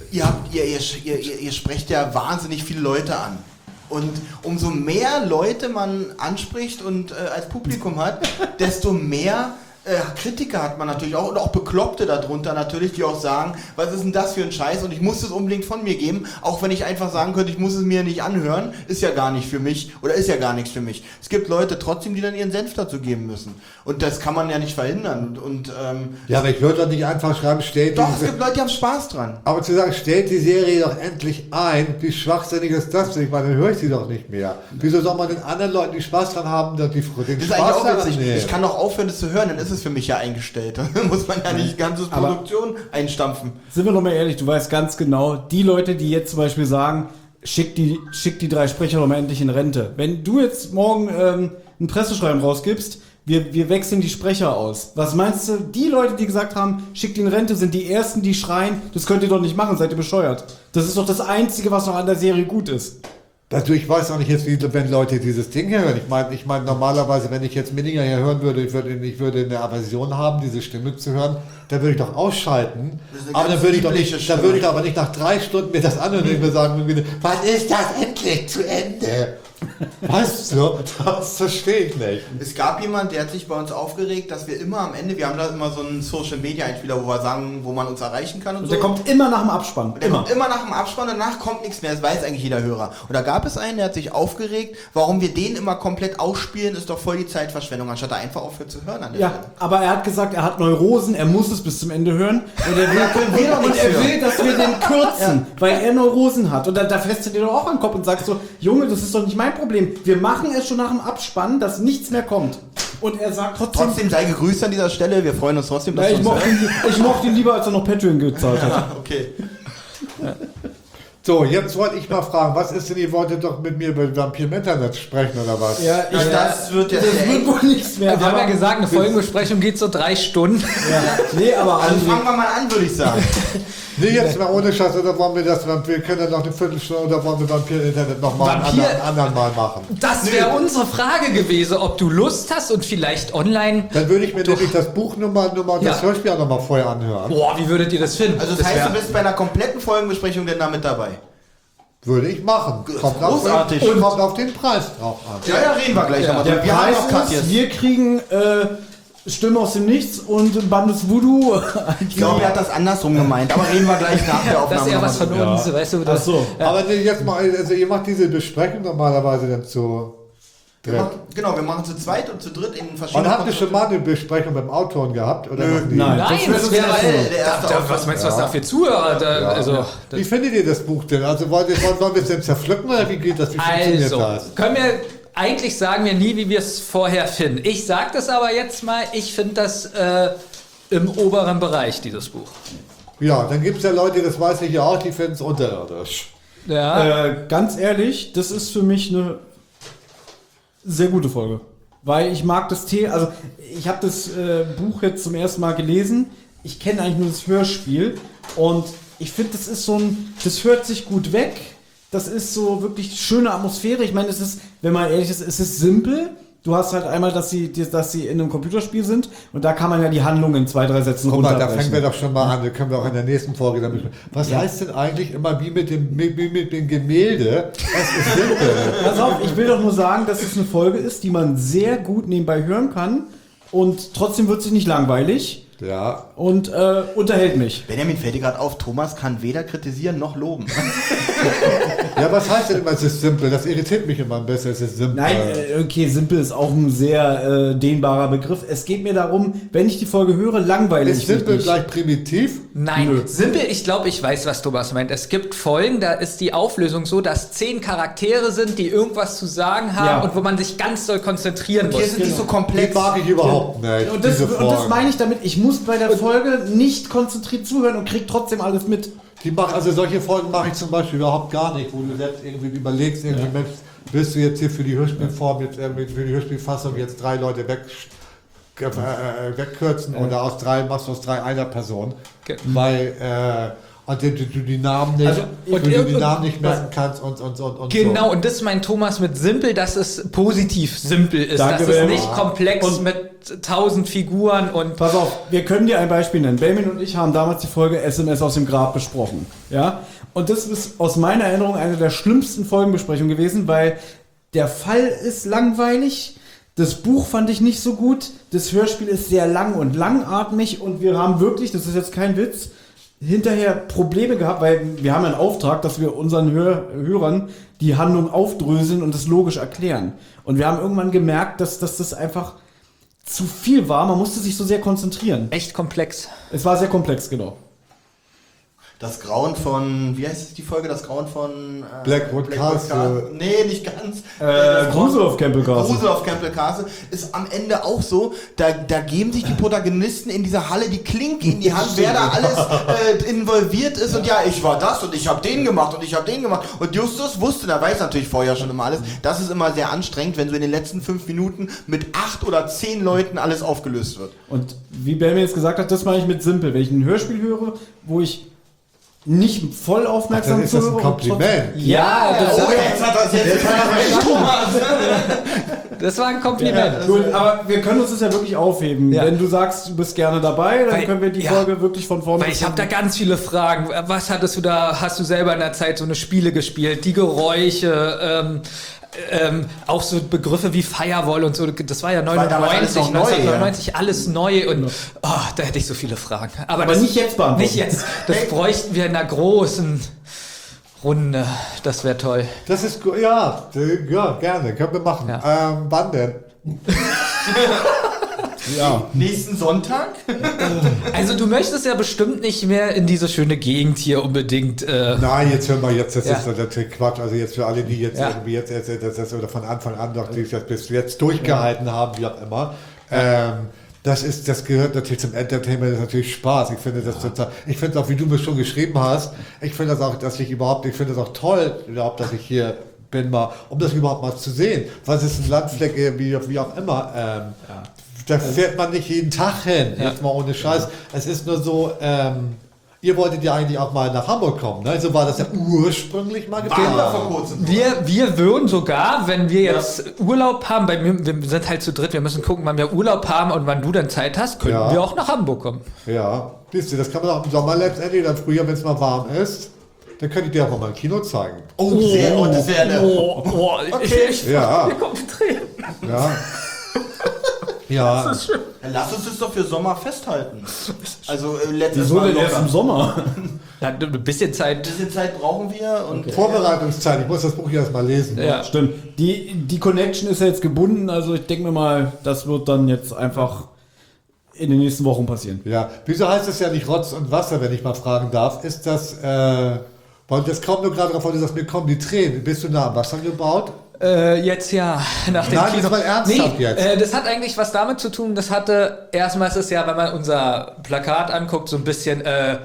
Ihr sprecht ja wahnsinnig viele Leute an. Und umso mehr Leute man anspricht und als Publikum hat, desto mehr Kritiker hat man natürlich auch und auch Bekloppte darunter natürlich, die auch sagen, was ist denn das für ein Scheiß und ich muss es unbedingt von mir geben, auch wenn ich einfach sagen könnte, ich muss es mir nicht anhören, ist ja gar nicht für mich oder ist ja gar nichts für mich. Es gibt Leute trotzdem, die dann ihren Senf dazu geben müssen und das kann man ja nicht verhindern. Ja, aber ich würde doch nicht einfach schreiben, Doch, es gibt Leute, die haben Spaß dran. Aber zu sagen, stellt die Serie doch endlich ein, wie schwachsinnig ist das denn? Ich meine, dann höre ich sie doch nicht mehr. Wieso soll man den anderen Leuten, die Spaß dran haben, den das Spaß ist eigentlich auch witzig. nehmen? Ich kann doch aufhören, das zu hören, dann ist es für mich ja eingestellt. Da muss man ja nicht die ganze Produktion einstampfen. Sind wir doch mal ehrlich, du weißt ganz genau, die Leute, die jetzt zum Beispiel sagen, schick die 3 Sprecher doch mal endlich in Rente. Wenn du jetzt morgen ein Presseschreiben rausgibst, wir wechseln die Sprecher aus. Was meinst du, die Leute, die gesagt haben, schickt die in Rente, sind die Ersten, die schreien, das könnt ihr doch nicht machen, seid ihr bescheuert. Das ist doch das Einzige, was noch an der Serie gut ist. Also ich weiß auch nicht jetzt, wenn Leute dieses Ding hören. Ich meine normalerweise, wenn ich jetzt Minninger hier hören würde, ich würde eine Aversion haben, diese Stimme zu hören, dann würde ich doch ausschalten. Aber dann würde ich aber nicht nach 3 Stunden mir das anhören und mir sagen, wann ist das endlich zu Ende? Weißt du, das verstehe ich nicht. Es gab jemand, der hat sich bei uns aufgeregt, dass wir immer am Ende, wir haben da immer so einen Social-Media-Einspieler, wo wir sagen, wo man uns erreichen kann und so. Der kommt immer nach dem Abspann. Der kommt immer nach dem Abspann, danach kommt nichts mehr, das weiß eigentlich jeder Hörer. Und da gab es einen, der hat sich aufgeregt, warum wir den immer komplett ausspielen, ist doch voll die Zeitverschwendung, anstatt er einfach aufhört zu hören an der Stelle. Aber er hat gesagt, er hat Neurosen, er muss es bis zum Ende hören. Und er will, dass wir den kürzen, weil er Neurosen hat. Und da fässt du dir doch auch an den Kopf und sagst so, Junge, das ist doch nicht mein Problem. Wir machen es schon nach dem Abspann, dass nichts mehr kommt. Und er sagt trotzdem sei gegrüßt an dieser Stelle, wir freuen uns trotzdem, dass ich mochte ihn lieber, als er noch Patreon gezahlt hat. Ja, okay. So, jetzt wollte ich mal fragen, was ist denn, ihr wolltet doch mit mir über Vampir im Internet sprechen oder was? Ja, das wird wohl nichts mehr. Wir haben ja gesagt, eine Folgenbesprechung geht so 3 Stunden. Ja. Nee, aber also fangen wir mal an, würde ich sagen. Nee, jetzt mal ohne Scheiß, oder wollen wir das, wir können dann noch eine Viertelstunde, oder wollen wir Vampir im Internet nochmal einen anderen Mal machen? Das wäre unsere Frage gewesen, ob du Lust hast und vielleicht online... Dann würde ich mir nämlich das Buch nochmal das Hörspiel auch nochmal vorher anhören. Boah, wie würdet ihr das finden? Also das heißt, du bist bei einer kompletten Folgenbesprechung denn da mit dabei? Würde ich machen. Kommt auf den Preis drauf an. Ja, reden wir gleich nochmal. Der Preis ist, wir kriegen Stimme aus dem Nichts und Bandes Voodoo. Ich glaube, er hat das andersrum gemeint, aber reden wir gleich nach der Aufnahme. Das ist ja was von uns, weißt du. Ach so. Ja. Aber jetzt mal, also ihr macht diese Besprechung normalerweise dann zu dritt. Wir machen zu zweit und zu dritt in verschiedenen... Und habt ihr schon mal eine Besprechung beim Autoren gehabt? Oder noch nie? Nein, das wäre was meinst du, was da für Zuhörer? Wie findet ihr das Buch denn? Also wollen wir es denn zerpflücken oder wie geht das? Wie funktioniert das? Können wir... Eigentlich sagen wir nie, wie wir es vorher finden. Ich sage das aber jetzt mal, ich finde das im oberen Bereich, dieses Buch. Ja, dann gibt es ja Leute, das weiß ich ja auch, die finden es unterirdisch. Ja. Ganz ehrlich, das ist für mich eine sehr gute Folge. Weil ich mag das Thema, also ich habe das Buch jetzt zum ersten Mal gelesen. Ich kenne eigentlich nur das Hörspiel. Und ich finde, das ist das hört sich gut weg. Das ist so wirklich schöne Atmosphäre. Ich meine, es ist, wenn man ehrlich ist, es ist simpel. Du hast halt einmal, dass sie in einem Computerspiel sind und da kann man ja die Handlung in 2, 3 Sätzen runterbrechen. Guck mal, da fangen wir doch schon mal an. Da können wir auch in der nächsten Folge damit. Was heißt denn eigentlich immer wie mit dem Gemälde? Es ist simpel. Pass auf, ich will doch nur sagen, dass es eine Folge ist, die man sehr gut nebenbei hören kann und trotzdem wird sie nicht langweilig. Ja. Und unterhält mich. Benjamin fällt dir gerade auf, Thomas kann weder kritisieren noch loben. Ja, was heißt denn immer, es ist simpel? Das irritiert mich immer ein bisschen, es ist simpel. Nein, okay, simpel ist auch ein sehr dehnbarer Begriff. Es geht mir darum, wenn ich die Folge höre, langweilig. Ist simpel gleich primitiv? Nein, simpel, ich glaube, ich weiß, was Thomas meint. Es gibt Folgen, da ist die Auflösung so, dass 10 Charaktere sind, die irgendwas zu sagen haben und wo man sich ganz doll konzentrieren muss. Hier sind die so komplex. Die mag ich überhaupt nicht. Und das meine ich damit, ich muss bei der Folge nicht konzentriert zuhören und krieg trotzdem alles mit. Also solche Folgen mache ich zum Beispiel überhaupt gar nicht, wo du selbst irgendwie überlegst, Mensch, willst du jetzt hier für die Hörspielform, für die Hörspielfassung jetzt 3 Leute wegkürzen oder machst du aus 3 einer Person. Weil und du die Namen nicht, Also, und du die Namen nicht merken kannst und Genau, so. und das meint Thomas mit simpel, dass es positiv simpel ist. Danke, dass es Belmi. nicht komplex Und- mit 1000 Figuren und... Pass auf, wir können dir ein Beispiel nennen. Belmin und ich haben damals die Folge SMS aus dem Grab besprochen. Ja? Und das ist aus meiner Erinnerung eine der schlimmsten Folgenbesprechungen gewesen, weil der Fall ist langweilig, das Buch fand ich nicht so gut, das Hörspiel ist sehr lang und langatmig und wir haben wirklich, das ist jetzt kein Witz, hinterher Probleme gehabt, weil wir haben einen Auftrag, dass wir unseren Hörern die Handlung aufdröseln und das logisch erklären. Und wir haben irgendwann gemerkt, dass das einfach zu viel war. Man musste sich so sehr konzentrieren. Echt komplex. Es war sehr komplex, genau. Das Grauen von, wie heißt die Folge? Das Grauen von Blackwood Castle. Nee, nicht ganz. Grusel auf Campbell Castle. Grusel auf Campbell Castle ist am Ende auch so, da geben sich die Protagonisten in dieser Halle die Klinke in die Hand, wer da alles involviert ist und ja, ich war das und ich habe den gemacht und ich habe den gemacht und Justus wusste, der weiß natürlich vorher schon immer alles. Das ist immer sehr anstrengend, wenn so in den letzten 5 Minuten mit 8 oder 10 Leuten alles aufgelöst wird. Und wie Ben mir jetzt gesagt hat, das meine ich mit simpel. Wenn ich ein Hörspiel höre, wo ich nicht voll aufmerksam Ist das ein zuhöre. Kompliment? Ja, das jetzt hat das Das war ein Kompliment. Gut, aber wir können uns das ja wirklich aufheben. Ja. Wenn du sagst, du bist gerne dabei, dann Weil- können wir die ja. Folge wirklich von vorne Weil ich habe da ganz viele Fragen. Was hattest du da, hast du selber in der Zeit so eine Spiele gespielt? Die Geräusche, auch so Begriffe wie Firewall und so, das war ja damals alles 99, noch neu, 1999, alles neu und da hätte ich so viele Fragen. Aber das, nicht jetzt beantworten. Nicht jetzt. Das bräuchten wir in einer großen Runde. Das wäre toll. Das ist gut, ja, gerne, können wir machen. Ja. Wann denn? Ja. Nächsten Sonntag? Also du möchtest ja bestimmt nicht mehr in diese schöne Gegend hier unbedingt. Nein, jetzt hören wir jetzt, das Ja. ist natürlich Quatsch. Also jetzt für alle, die jetzt Ja. irgendwie das oder von Anfang an noch, die das bis jetzt durchgehalten haben, wie auch immer. Das gehört natürlich zum Entertainment, das ist natürlich Spaß. Ich finde das total, ich finde auch, wie du mir schon geschrieben hast, ich finde das auch, ich finde das auch toll, überhaupt, dass ich hier bin, mal, um das überhaupt mal zu sehen. Was ist ein Landfleck, wie auch immer. Da fährt man nicht jeden Tag hin, jetzt mal ohne Scheiß. Es ist nur so, ihr wolltet ja eigentlich auch mal nach Hamburg kommen, ne? So war das ja ursprünglich mal Waren wir geplant. vor kurzem. Wir würden sogar, wenn wir jetzt Urlaub haben, wir sind halt zu dritt, wir müssen gucken, wann wir Urlaub haben und wann du dann Zeit hast, könnten Ja. wir auch nach Hamburg kommen. Ja, siehst du, das kann man auch im Sommer letztendlich, dann früher, wenn es mal warm ist, dann könnt ihr dir auch mal ein Kino zeigen. Oh, das wäre eine... Ja, Mir kommen Tränen. ja. Ja, Dann lass uns das doch für Sommer festhalten. Also letztes Wieso Mal denn erst im Sommer? Ja, ein bisschen Zeit. Ein bisschen Zeit brauchen wir und Vorbereitungszeit, ich muss das Buch erst mal lesen. Ja. Stimmt. Die Connection ist ja jetzt gebunden, also ich denke mir mal, das wird dann jetzt einfach in den nächsten Wochen passieren. Ja, wieso heißt es ja nicht Rotz und Wasser, wenn ich mal fragen darf? Ist das, weil das kommt nur gerade drauf, weil du sagst, mir kommen die Tränen. Bist du nah am Wasser gebaut? Jetzt ja, nach dem Nein, Kino. jetzt mal ernsthaft jetzt. Das hat eigentlich was damit zu tun, das hatte, erstmal ist es ja, wenn man unser Plakat anguckt, so ein bisschen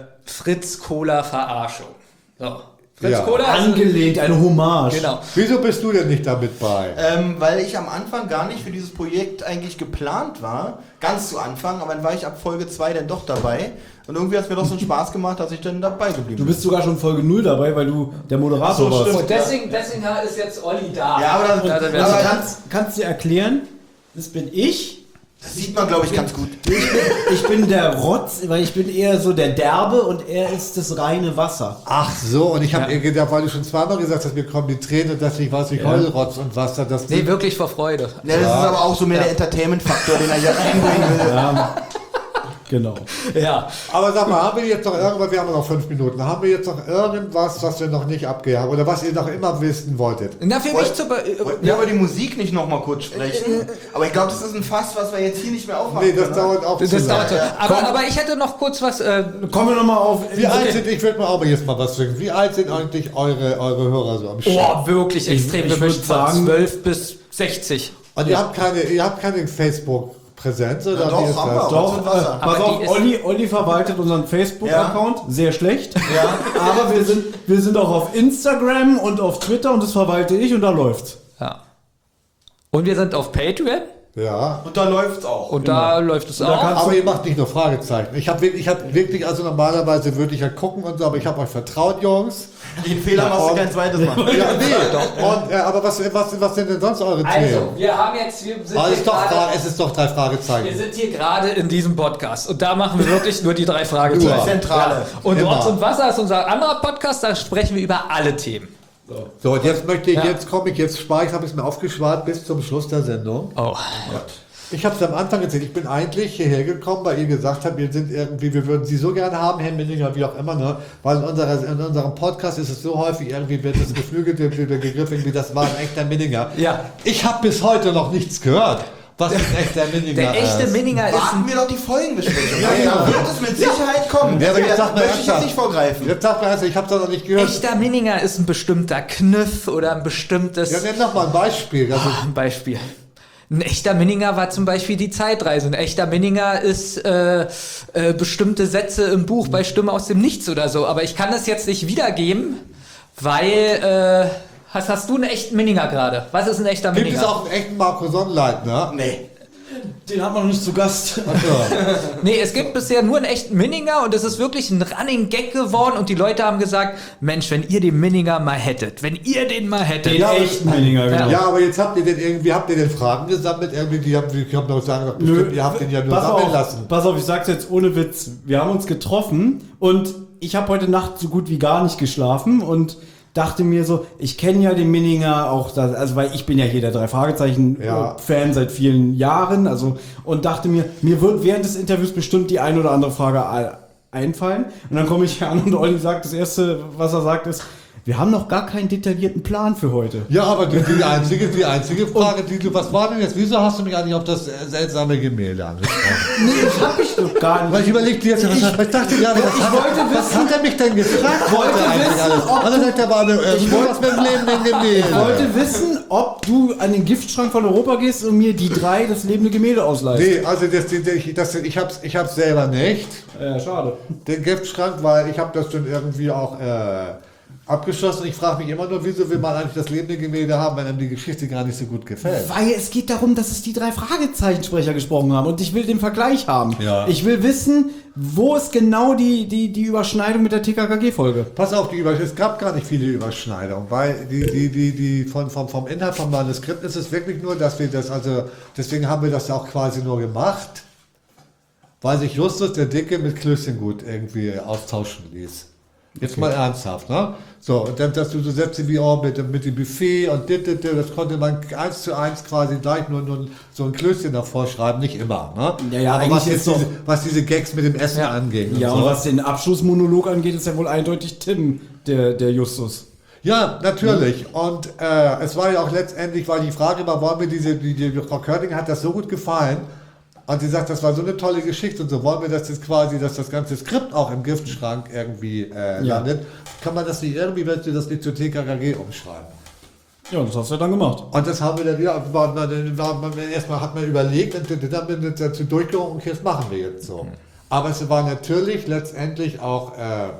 Fritz-Cola-Verarschung. So. Fritz Ja. Cola ist Angelehnt, eine Hommage. genau. Wieso bist du denn nicht damit bei? weil ich am Anfang gar nicht für dieses Projekt eigentlich geplant war, ganz zu Anfang, aber dann war ich ab Folge 2 dann doch dabei und irgendwie hat es mir doch so einen Spaß gemacht, dass ich dann dabei geblieben Du bin. bist sogar schon Folge 0 dabei, weil du der Moderator Ach so, warst. stimmt. Und deswegen ist jetzt Olli da. Ja, aber das- Ja, dann aber wär's- Also kannst du erklären, das bin ich. Das sieht man, glaube ich, ganz gut. Ich bin der Rotz, weil ich bin eher so der Derbe und er ist das reine Wasser. Ach so, und ich habe gedacht, weil du schon zweimal gesagt hast, mir kommen die Tränen und dass ich weiß, ich heule Rotz und Wasser. Das Nee, wirklich vor Freude. Ja, das ist aber auch so mehr der Entertainment-Faktor, den er hier reinbringen will. Ja, genau. Ja. Aber sag mal, haben wir jetzt noch irgendwas, wir haben noch 5 Minuten, haben wir jetzt noch irgendwas, was wir noch nicht abgehakt haben oder was ihr noch immer wissen wolltet? Na, für mich zu Wollten wir über die Musik nicht nochmal kurz sprechen? Aber ich glaube, das ist ein Fass, was wir jetzt hier nicht mehr aufmachen Nee, das können, dauert auch das zu dauert lange. so. Aber ich hätte noch kurz was. Kommen wir nochmal auf. Wie alt sind, ich würde mal auch jetzt mal was sagen, wie alt sind eigentlich eure Hörer so am Start? Wirklich extrem ich gemischt würd von sagen- 12 bis 60. Und ihr habt keine Facebook-Präsenz oder doch, wie ist haben wir das? auch. Doch, und Wasser. pass Aber auf, die ist- Olli verwaltet unseren Facebook-Account, sehr schlecht. Ja. Aber wir sind auch auf Instagram und auf Twitter und das verwalte ich und da läuft's. Ja. Und wir sind auf Patreon. Ja. Und da läuft's auch. Und da läuft es auch. Aber ihr macht nicht nur Fragezeichen. Ich hab wirklich, also normalerweise würde ich ja gucken und so, aber ich habe euch vertraut, Jungs. Den Fehler machst du kein zweites Mal. Ja, nee. Und, aber was sind denn sonst eure Themen? Also, Es ist doch 3 Fragezeichen. Wir sind hier gerade in diesem Podcast und da machen wir wirklich nur die 3 Fragezeichen. Zentrale. Ja. Und Immer. Rotz und Wasser ist unser anderer Podcast, da sprechen wir über alle Themen. So, und jetzt spare ich, habe ich es mir aufgespart bis zum Schluss der Sendung. Oh. Ich habe es am Anfang erzählt, ich bin eigentlich hierher gekommen, weil ihr gesagt habt, wir würden Sie so gerne haben, Herr Minninger, wie auch immer, ne? Weil in unserem Podcast ist es so häufig, irgendwie wird das geflügelte Begriff, irgendwie, das war ein echter Minninger. Ja. Ich habe bis heute noch nichts gehört, was ein echter Minninger Der echte Minninger ist Warten wir doch die Folgengespräche. Ja, Da genau. wird es mit Sicherheit kommen. Ja, aber jetzt sagt man möchte ich jetzt nicht vorgreifen. Jetzt sagt man ernsthaft, ich habe das noch nicht gehört. echter Minninger ist ein bestimmter Kniff oder ein bestimmtes Ja, nenn doch mal ein Beispiel. Also, ein Beispiel. Ein echter Minninger war zum Beispiel die Zeitreise. Ein echter Minninger ist bestimmte Sätze im Buch bei Stimme aus dem Nichts oder so. Aber ich kann das jetzt nicht wiedergeben, weil hast du einen echten Minninger gerade? Was ist ein echter gibt Minninger? es auch einen echten Marco Sonnleitner? Nee. Den hat man noch nicht zu Gast. Nee, es gibt bisher nur einen echten Minninger und es ist wirklich ein Running Gag geworden und die Leute haben gesagt, Mensch, wenn ihr den Minninger mal hättet, wenn ihr den mal hättet. Den echten Minninger, genau. Ja, aber jetzt habt ihr den Fragen gesammelt, irgendwie, die haben doch sagen, bestimmt, ihr habt den ja nur sammeln lassen. Pass auf, ich sag's jetzt ohne Witz. Wir haben uns getroffen und ich habe heute Nacht so gut wie gar nicht geschlafen und dachte mir so, ich kenne ja den Minninger auch, also weil ich bin ja hier der 3 Fragezeichen-Fan seit vielen Jahren, also und dachte mir wird während des Interviews bestimmt die ein oder andere Frage einfallen. Und dann komme ich hier an und Olli sagt, das Erste, was er sagt, ist, wir haben noch gar keinen detaillierten Plan für heute. Ja, aber die einzige Frage, was war denn jetzt? Wieso hast du mich eigentlich auf das seltsame Gemälde angesprochen? Nee, das hab ich doch gar nicht. Weil ich überlegte jetzt, ich dachte gerade, was hat er mich denn gefragt? Ich wollte wissen, ob du an den Giftschrank von Europa gehst und mir die 3 das lebende Gemälde ausleihst. Nee, also ich hab's selber nicht, Ja, schade. den Giftschrank, weil ich habe das dann irgendwie auch abgeschlossen. Ich frage mich immer nur, wieso will man eigentlich das lebende Gemälde haben, wenn einem die Geschichte gar nicht so gut gefällt. Weil es geht darum, dass es die 3 Fragezeichensprecher gesprochen haben und ich will den Vergleich haben. Ja. Ich will wissen, wo ist genau die Überschneidung mit der TKKG-Folge. Pass auf, es gab gar nicht viele Überschneidungen, weil vom Inhalt vom Manuskript ist es wirklich nur, dass wir das, also deswegen haben wir das auch quasi nur gemacht, weil sich Justus der Dicke mit Klößchengut irgendwie austauschen ließ. Jetzt mal ernsthaft, ne? So, und dann, dass du so Sätze wie auch mit dem Buffet und das konnte man 1:1 quasi gleich nur so ein Klößchen davor schreiben, nicht immer, ne? Ja, aber eigentlich ist was diese Gags mit dem Essen angeht. Ja, und und so. was den Abschlussmonolog angeht, ist ja wohl eindeutig Tim, der Justus. Ja, natürlich. Und es war ja auch letztendlich, weil die Frage war, wollen wir die Frau Körting hat das so gut gefallen und sie sagt, das war so eine tolle Geschichte und so, wollen wir das jetzt quasi, dass das ganze Skript auch im Giftschrank irgendwie landet, kann man das nicht irgendwie, wenn du das nicht zur TKKG umschreiben. Ja, das hast du ja dann gemacht. Und das haben wir dann, erstmal hat man überlegt und dann haben wir dazu durchgegangen, okay, das machen wir jetzt so. Aber es war natürlich letztendlich auch,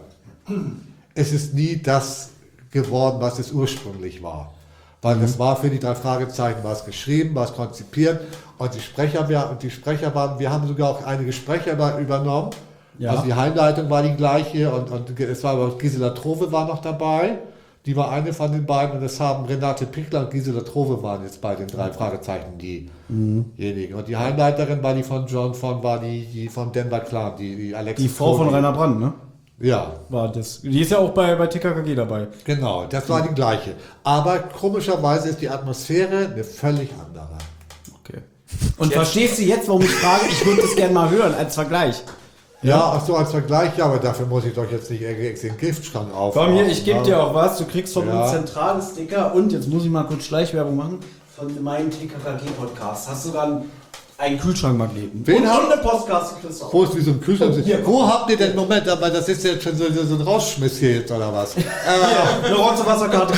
es ist nie das geworden, was es ursprünglich war. Weil das war für die 3 Fragezeichen, war es geschrieben, war es konzipiert und die Sprecher waren, wir haben sogar auch einige Sprecher übernommen. Ja. Also die Heimleitung war die gleiche und es war aber Gisela Trove war noch dabei. Die war eine von den beiden und es haben Renate Pichler und Gisela Trove waren jetzt bei den 3 Fragezeichen diejenigen. Und die Heimleiterin war die von die von Denver Clan, die Alex. Die Frau von Rainer Brandt, ne? Ja. War das. Die ist ja auch bei TKKG dabei. Genau, das war die gleiche. Aber komischerweise ist die Atmosphäre eine völlig andere. Okay. Und verstehst du jetzt, warum ich frage? Ich würde das gerne mal hören als Vergleich. Ja, ach so, als Vergleich, ja, aber dafür muss ich doch jetzt nicht den Giftschrank aufmachen. Komm hier, ich gebe dir auch was. Du kriegst von Ja. uns zentralen Sticker und jetzt muss ich mal kurz Schleichwerbung machen. Von meinem TKKG-Podcast. Hast du sogar einen Kühlschrankmagneten. Wen und haben- eine Postkarte kriegst du auch. Wo ist wie so ein Kühlschrank? Hier, Wo habt ihr denn, Moment, aber das ist jetzt schon so ein Rausschmiss hier jetzt, oder was? Eine rote Wasserkarte.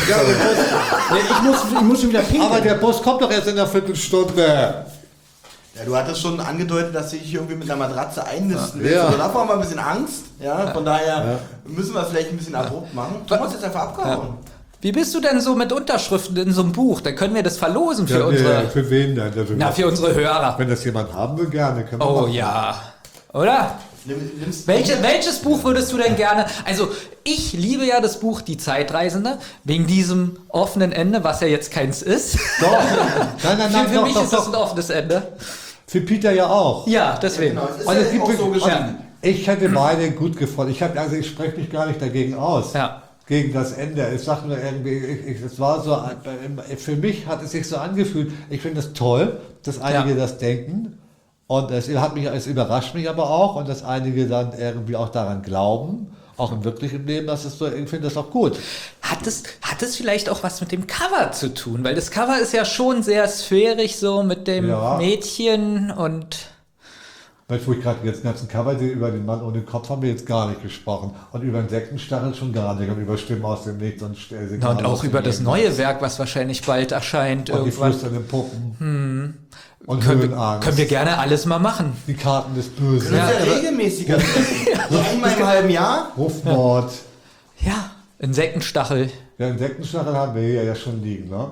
Ich muss schon wieder pinkeln. Aber der Bus kommt doch erst in einer Viertelstunde. Ja, du hattest schon angedeutet, dass du dich irgendwie mit einer Matratze einnisten willst. Ja. Also davor haben wir ein bisschen Angst. Ja, von daher müssen wir es vielleicht ein bisschen abrupt machen. Du musst jetzt einfach abgehauen. Wie bist du denn so mit Unterschriften in so einem Buch? Dann können wir das verlosen für Für wen denn? für unsere Hörer. Wenn das jemand haben will, gerne. Können wir Oh machen. ja. Oder? Welches Buch würdest du denn gerne... Also, ich liebe ja das Buch Die Zeitreisende, wegen diesem offenen Ende, was ja jetzt keins ist. Doch. Nein, Für mich ist das ein offenes Ende. Für Peter ja auch. Ja, deswegen. Genau, es ist Und es ja gibt auch so geschrieben. Ich hätte beide gut gefunden. Ich spreche mich gar nicht dagegen aus. Ja. Gegen das Ende. Ich sag nur irgendwie, es war so, für mich hat es sich so angefühlt. Ich finde es toll, dass einige das denken. Und es überrascht mich aber auch. Und dass einige dann irgendwie auch daran glauben. Auch im wirklichen Leben, dass es so, ich finde das auch gut. Hat es vielleicht auch was mit dem Cover zu tun? Weil das Cover ist ja schon sehr sphärisch so mit dem Mädchen und... Wo ich gerade jetzt den ganzen Cover sehe, über den Mann ohne Kopf haben wir jetzt gar nicht gesprochen. Und über den Insektenstachel schon gar nicht. Und über Stimmen aus dem Nichts und Signale Und aus auch dem über das Nichts. neue Werk, was wahrscheinlich bald erscheint. Und die irgendwann. flüsternden Puppen. Und Können Höhenangst. wir gerne alles mal machen. Die Karten des Bösen. Das ist ja regelmäßiger. So einmal im halben Jahr. Rufmord. Ja, Insektenstachel. Ja, Insektenstachel haben wir hier ja schon liegen, ne?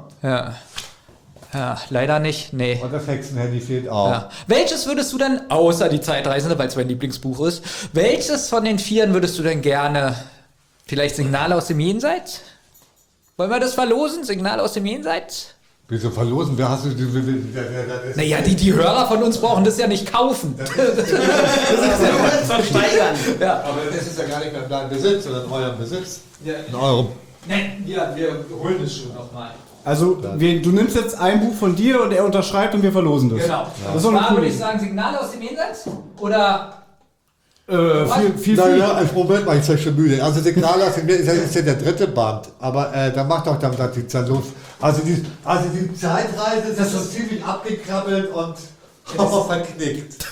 Ja, leider nicht. Nee. Und das Hexenhandy fehlt auch. Ja. Welches würdest du denn, außer die Zeitreisende, weil es mein Lieblingsbuch ist, welches von den vieren würdest du denn gerne, vielleicht Signale aus dem Jenseits? Wollen wir das verlosen? Signale aus dem Jenseits? Wieso verlosen? Wer hast du? Naja, die Hörer von uns brauchen das ja nicht kaufen. Versteigern. Ja. Aber das ist ja gar nicht mehr in deinem Besitz, sondern in eurem Besitz. In eurem. Nein, wir holen es schon nochmal. Also, du nimmst jetzt ein Buch von dir und er unterschreibt und wir verlosen das. Genau. Das ist doch eine Zwar coole würde ich Idee. sagen, Signale aus dem Jenseits? Oder... Viel. Naja, Moment mal, ich bin schon müde. Also Signale aus dem Meer ist ja der dritte Band, aber da macht auch dann die Zerlust. Also die Zeitreise ist ja schon ziemlich abgekrabbelt und verknickt.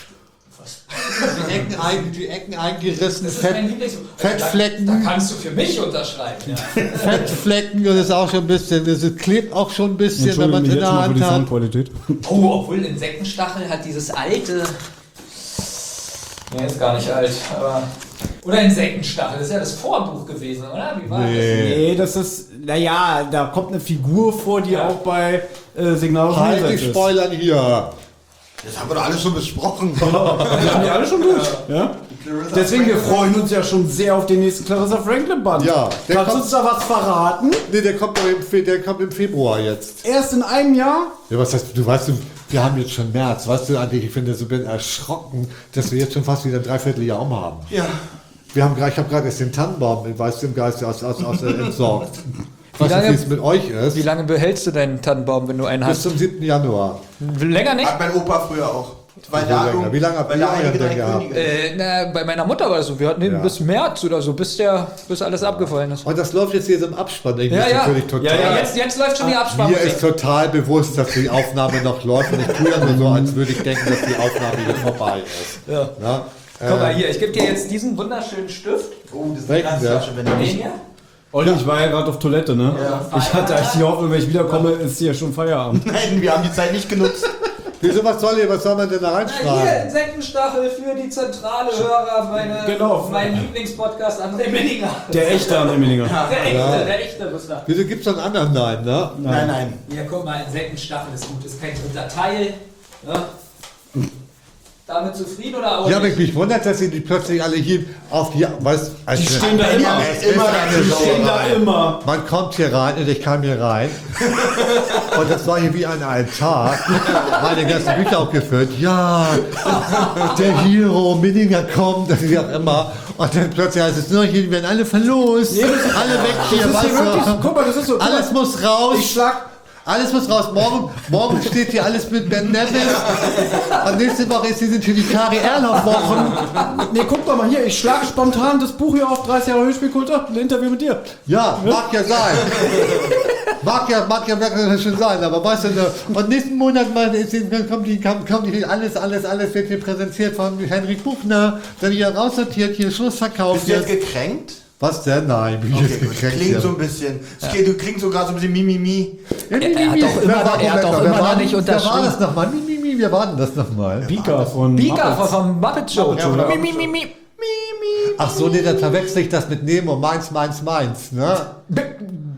Die Ecken eingerissen, Das ist mein Lieblingsbuch. Fettflecken. Da kannst du für mich unterschreiben. Ja. Fettflecken und das ist auch schon ein bisschen, das klebt auch schon ein bisschen, wenn man es in der Hand hat. Soundqualität. Oh, obwohl Insektenstachel hat dieses alte... Nee, ist gar nicht alt, aber... Oder Insektenstachel, das ist ja das Vorbuch gewesen, oder? Wie war Nee, das ist, naja, da kommt eine Figur vor, die auch bei Signal aus dem Halt Jenseits die ist. Spoilern hier. Das haben wir doch alles schon besprochen. Wir haben die alle schon durch. Ja? Deswegen, wir freuen uns ja schon sehr auf den nächsten Clarissa Franklin Band. Ja, der Kannst du kommt- uns da was verraten? Nee, der kommt im Februar jetzt. Erst in einem Jahr? Ja, was heißt, du weißt, wir haben jetzt schon März, weißt du, Andi, ich finde, ich bin erschrocken, dass wir jetzt schon fast wieder ein Dreivierteljahr haben. Ja. Ich habe gerade erst den Tannenbaum, weißt du, im Geiste entsorgt. Ich weiß lange- nicht, wie es mit euch ist. Wie lange behältst du deinen Tannenbaum, wenn du einen Bis hast? zum 7. Januar. Länger nicht? Hat mein Opa früher auch. Weil So länger. Wie lange habt ihr euren denn gehabt? Bei meiner Mutter war das so. Wir hatten ihn bis März oder so, bis alles abgefallen ist. Und das läuft jetzt hier so im Abspann. Ich bin natürlich total. Jetzt läuft schon die Mir Abspannmusik. ist total bewusst, dass die Aufnahme noch läuft und ich tue ja nur so, als würde ich denken, dass die Aufnahme hier vorbei ist. Ja. Ja? Guck mal hier, ich gebe dir jetzt diesen wunderschönen Stift. Oh, das ist Welchen eine der? Glasflasche, wenn du Den nicht... hier. Olli, ich war ja gerade auf Toilette, ne? Ja. Ich hatte eigentlich die Hoffnung, wenn ich wiederkomme, ist hier schon Feierabend. Nein, wir haben die Zeit nicht genutzt. Wieso, was soll man denn da Hier, reinschreiben? Insektenstachel für die zentrale Hörer, mein Lieblingspodcast André Minninger. Der echte André Minninger. Der echte muss da. Wieso gibt es einen anderen Nein, ne? Nein. Hier, guck mal, Insektenstachel ist gut, ist kein dritter Teil. Ne? Damit zufrieden oder auch Ja, aber nicht? mich wundert, dass sie die plötzlich alle hier auf die, weißt, Die stehen da immer. Es ist eine Die stehen da Sauerei. immer. Man kommt hier rein und ich kam hier rein und das war hier wie ein Altar. Meine ganzen Bücher aufgeführt. Ja, der Hero, Minninger kommt, wie auch immer. Und dann plötzlich heißt es, nur hier werden alle verlost. Alle weg hier, Das ist hier wirklich, weißt du. guck mal, das ist so. guck mal, Alles muss raus. Ich schlag. Alles muss raus. Morgen steht hier alles mit Ben Nevis. Und nächste Woche ist hier die Kari Erlauf-Wochen. Nee, guck doch mal hier, ich schlage spontan das Buch hier auf 30 Jahre Hörspielkultur. Ein Interview mit dir. Ja, mag ja sein. Mag ja schon sein, aber weißt du, und nächsten Monat kommt die alles wird hier präsentiert von Henrik Buchner, dann hier raussortiert, hier Schlussverkauf. Bist du jetzt gekränkt? Was denn? Nein, bin ich Okay, jetzt gut. gekränkt. Klingt hier. so ein bisschen. Du klingst so gerade so ein bisschen Mimimi. Ja, Er hat doch immer noch nicht Wer war unterschrieben. das nochmal? Wer war denn das nochmal? Bika von Bika Muppets. vom Muppet Show. Ja, oder? Ach so, nee, dann verwechsel ich das mit Nemo. Meins, ne?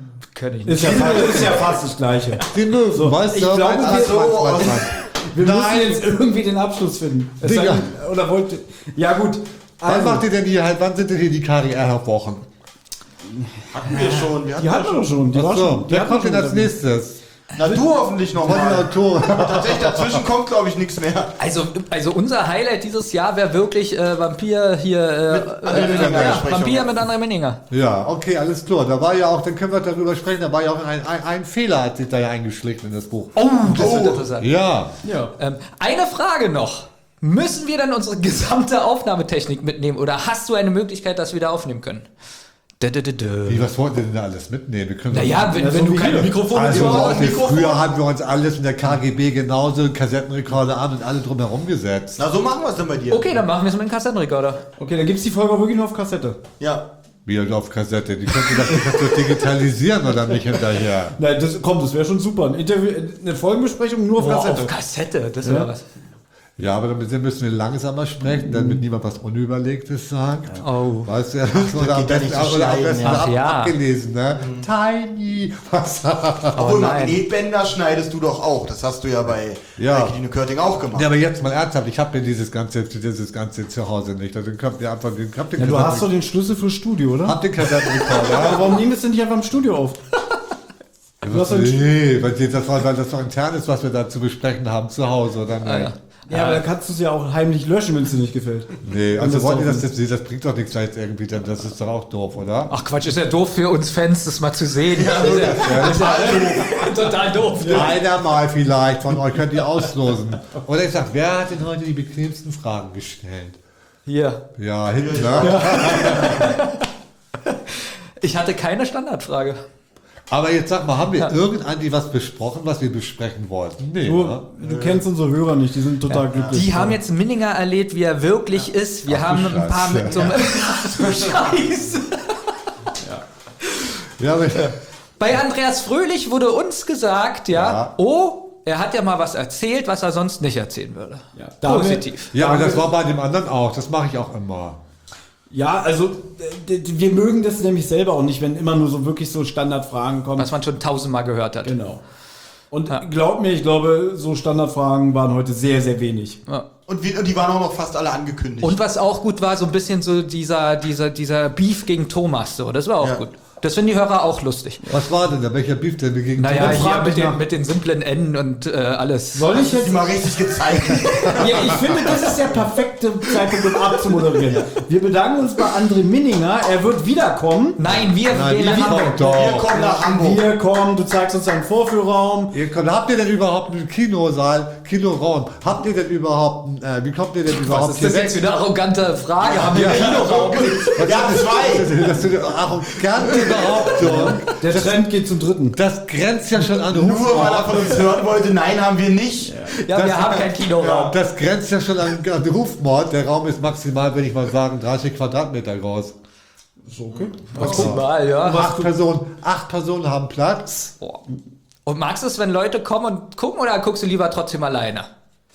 Kann ich Ist nicht. ja fast das Gleiche. Die Möwen, weißt ich du? glaube, mein wir- Mann. Wir müssen Nein. jetzt irgendwie den Abschluss finden. Es Digga. sei denn- Oder wollt ja gut. Wann macht ihr denn hier halt, wann sind denn hier die KDR-Wochen? Hatten wir schon. Die hatten wir doch schon. Die war Achso, schon. Die wer hatten kommt wir denn schon als nächstes? Na, du hoffentlich Von den nochmal. Autoren. Tatsächlich, dazwischen kommt, glaube ich, nichts mehr. Also unser Highlight dieses Jahr wäre wirklich Vampir hier. André Minninger ja, Besprechung. Vampir mit André Minninger. Ja, okay, alles klar. Da war ja auch, dann können wir darüber sprechen, da war ja auch ein Fehler, hat sich da ja eingeschlichen in das Buch. Oh, das wird interessant. Ja. Eine Frage noch. Müssen wir dann unsere gesamte Aufnahmetechnik mitnehmen oder hast du eine Möglichkeit, dass wir da aufnehmen können? Wie, was wollt ihr denn da alles mitnehmen? Wir können Naja, wenn so du wie keine hier. Mikrofone also hast. Leute, früher haben wir uns alles in der KGB genauso Kassettenrekorder an und alle drumherum gesetzt. Na, so machen wir es dann bei dir. Okay, dann machen wir es mit dem Kassettenrekorder. Okay, dann gibt's die Folge auch wirklich nur auf Kassette. Ja. Wieder auf Kassette. Die könnt ihr das digitalisieren oder nicht hinterher? Nein, das wäre schon super. Ein Interview, eine Folgenbesprechung nur auf Boah, Kassette. auf Kassette, das wäre was. Ja, aber damit müssen wir langsamer sprechen, damit niemand was Unüberlegtes sagt. Oh. Weißt du, oder am geht ja besten, nicht so oder am schneiden, besten ja. Ach ja. abgelesen, ne? Tiny. Was? Obwohl, nein. Magnetbänder schneidest du doch auch. Das hast du ja bei Kidino Körting auch gemacht. Ja, aber jetzt mal ernsthaft, ich habe mir dieses ganze zu Hause nicht. Also könnt ihr einfach den, habt den Ja, du hast doch den Schlüssel fürs Studio, oder? habt den Kassettenrekorder. Aber warum nehmen wir es denn nicht einfach im Studio auf? Du hast einen Nee, weil das doch intern ist, was wir da zu besprechen haben zu Hause, oder nicht? ja. Ja, aber dann kannst du es ja auch heimlich löschen, wenn es dir nicht gefällt. Nee, Wenn also das wollt ihr doch- das jetzt sehen? Das bringt doch nichts da jetzt irgendwie, denn das ist doch auch doof, oder? Ach Quatsch, ist ja doof für uns Fans, das mal zu sehen. Das ist ja total doof. Einer mal vielleicht von euch könnt ihr auslosen. Oder ich sag, wer hat denn heute die bequemsten Fragen gestellt? Hier. Ja, Hitler. Ich hatte keine Standardfrage. Aber jetzt sag mal, haben wir irgendein was besprochen, was wir besprechen wollten? Nee, ne? Du kennst unsere Hörer nicht, die sind total glücklich. Die haben jetzt Minninger erlebt, wie er wirklich ist. Wir haben ein paar Scheiße. mit so einem Scheiße. Ja, aber Bei Andreas Fröhlich wurde uns gesagt, Ja. er hat ja mal was erzählt, was er sonst nicht erzählen würde. Ja, da haben wir- Positiv. ja, aber das war bei dem anderen auch. Das mache ich auch immer. Ja, also wir mögen das nämlich selber auch nicht, wenn immer nur so wirklich so Standardfragen kommen. Was man schon 1000-mal gehört hat. Genau. Und glaub mir, ich glaube, so Standardfragen waren heute sehr, sehr wenig. Ja. Und die waren auch noch fast alle angekündigt. Und was auch gut war, so ein bisschen so dieser Beef gegen Thomas. So, das war auch Ja. gut. Das finden die Hörer auch lustig. Was war denn da? Welcher Beef denn gegen Naja, Dann frag hier mich nach. mit den simplen Enden und alles. Soll ich die jetzt mal richtig gezeigt. Ja, ich finde, das ist der perfekte Zeitpunkt, um abzumoderieren. Wir bedanken uns bei André Minninger. Er wird wiederkommen. Nein, wir Nein, wählen die Hamburg. kommt doch. Wir kommen nach Hamburg. Wir kommen, du zeigst uns einen Vorführraum. Habt ihr denn überhaupt einen Kinosaal, Kinoraum? Habt ihr denn überhaupt, wie kommt ihr denn überhaupt Was ist das jetzt für eine arrogante Frage? Haben wir Ja. einen Kinoraum? Ja, zwei. Das ist eine arrogante Behauptung. Der Trend geht zum dritten. Das grenzt ja schon an Nur weil er Rufmord. von uns hören wollte, nein, haben wir nicht. Ja, wir haben keinen Kinoraum. Das grenzt ja schon an Rufmord. Der Raum ist maximal, würde ich mal sagen, 30 Quadratmeter groß. So, okay. Maximal, ja. Acht Personen haben Platz. Boah. Und magst du es, wenn Leute kommen und gucken oder guckst du lieber trotzdem alleine?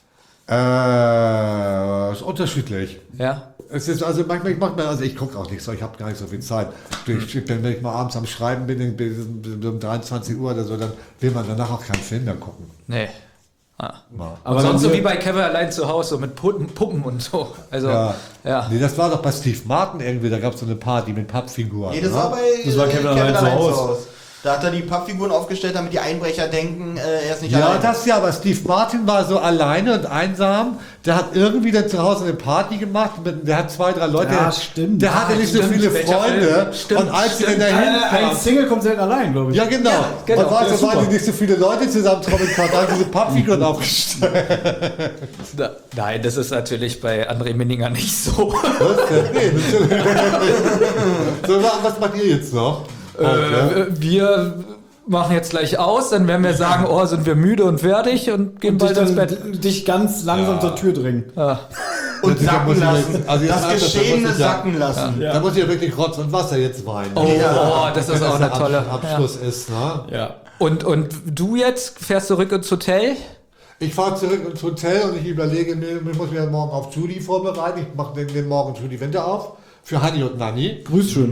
Ist unterschiedlich. Ja. Es ist also manchmal, ich gucke auch nicht so, ich habe gar nicht so viel Zeit. Wenn ich mal abends am Schreiben bin, bis um 23 Uhr oder so, dann will man danach auch keinen Film mehr gucken. Nee. Ah. Aber Und sonst dann so wir- wie bei Kevin allein zu Hause, so mit Puppen und so. Also, ja. Nee, das war doch bei Steve Martin irgendwie, da gab es so eine Party mit Pappfiguren. Nee, das ne? war bei Das war Kevin allein zu Hause. Da hat er die Pappfiguren aufgestellt, damit die Einbrecher denken, er ist nicht Ja, allein. das ja, aber Steve Martin war so alleine und einsam. Der hat irgendwie dann zu Hause eine Party gemacht. Der hat 2, 3 Leute. Ja, stimmt. Der hatte nicht so stimmt. viele Welcher Freunde. Film? Und als sie dann Stimmt. dahin Ein kamen. Single kommt selten allein, glaube ich. Ja, genau. genau. Und weil Ja, so waren super. nicht so viele Leute zusammentrommeln konnten, haben diese Pappfiguren aufgestellt. Nein, das ist natürlich bei André Minninger nicht so. Was denn? Nee, natürlich. So, was macht ihr jetzt noch? Wir machen jetzt gleich aus, dann werden wir sagen, oh, sind wir müde und fertig und gehen Und dich bald ins dann Bett. dich ganz langsam zur Tür drängen. Und Da muss sacken ich lassen. jetzt- also jetzt Das ernsthaft, da Geschehene muss ich ja- sacken lassen. Da muss ich ja wirklich Rotz und Wasser jetzt weinen. Oh, das ist Wenn auch eine der tolle. Abschluss ist, ne? Ja. Und du jetzt fährst zurück ins Hotel? Ich fahre zurück ins Hotel und ich überlege mir, ich muss mich morgen auf Judy vorbereiten. Ich mache den morgen Judy Winter auf. Für Hanni und Nanni. Grüß schön.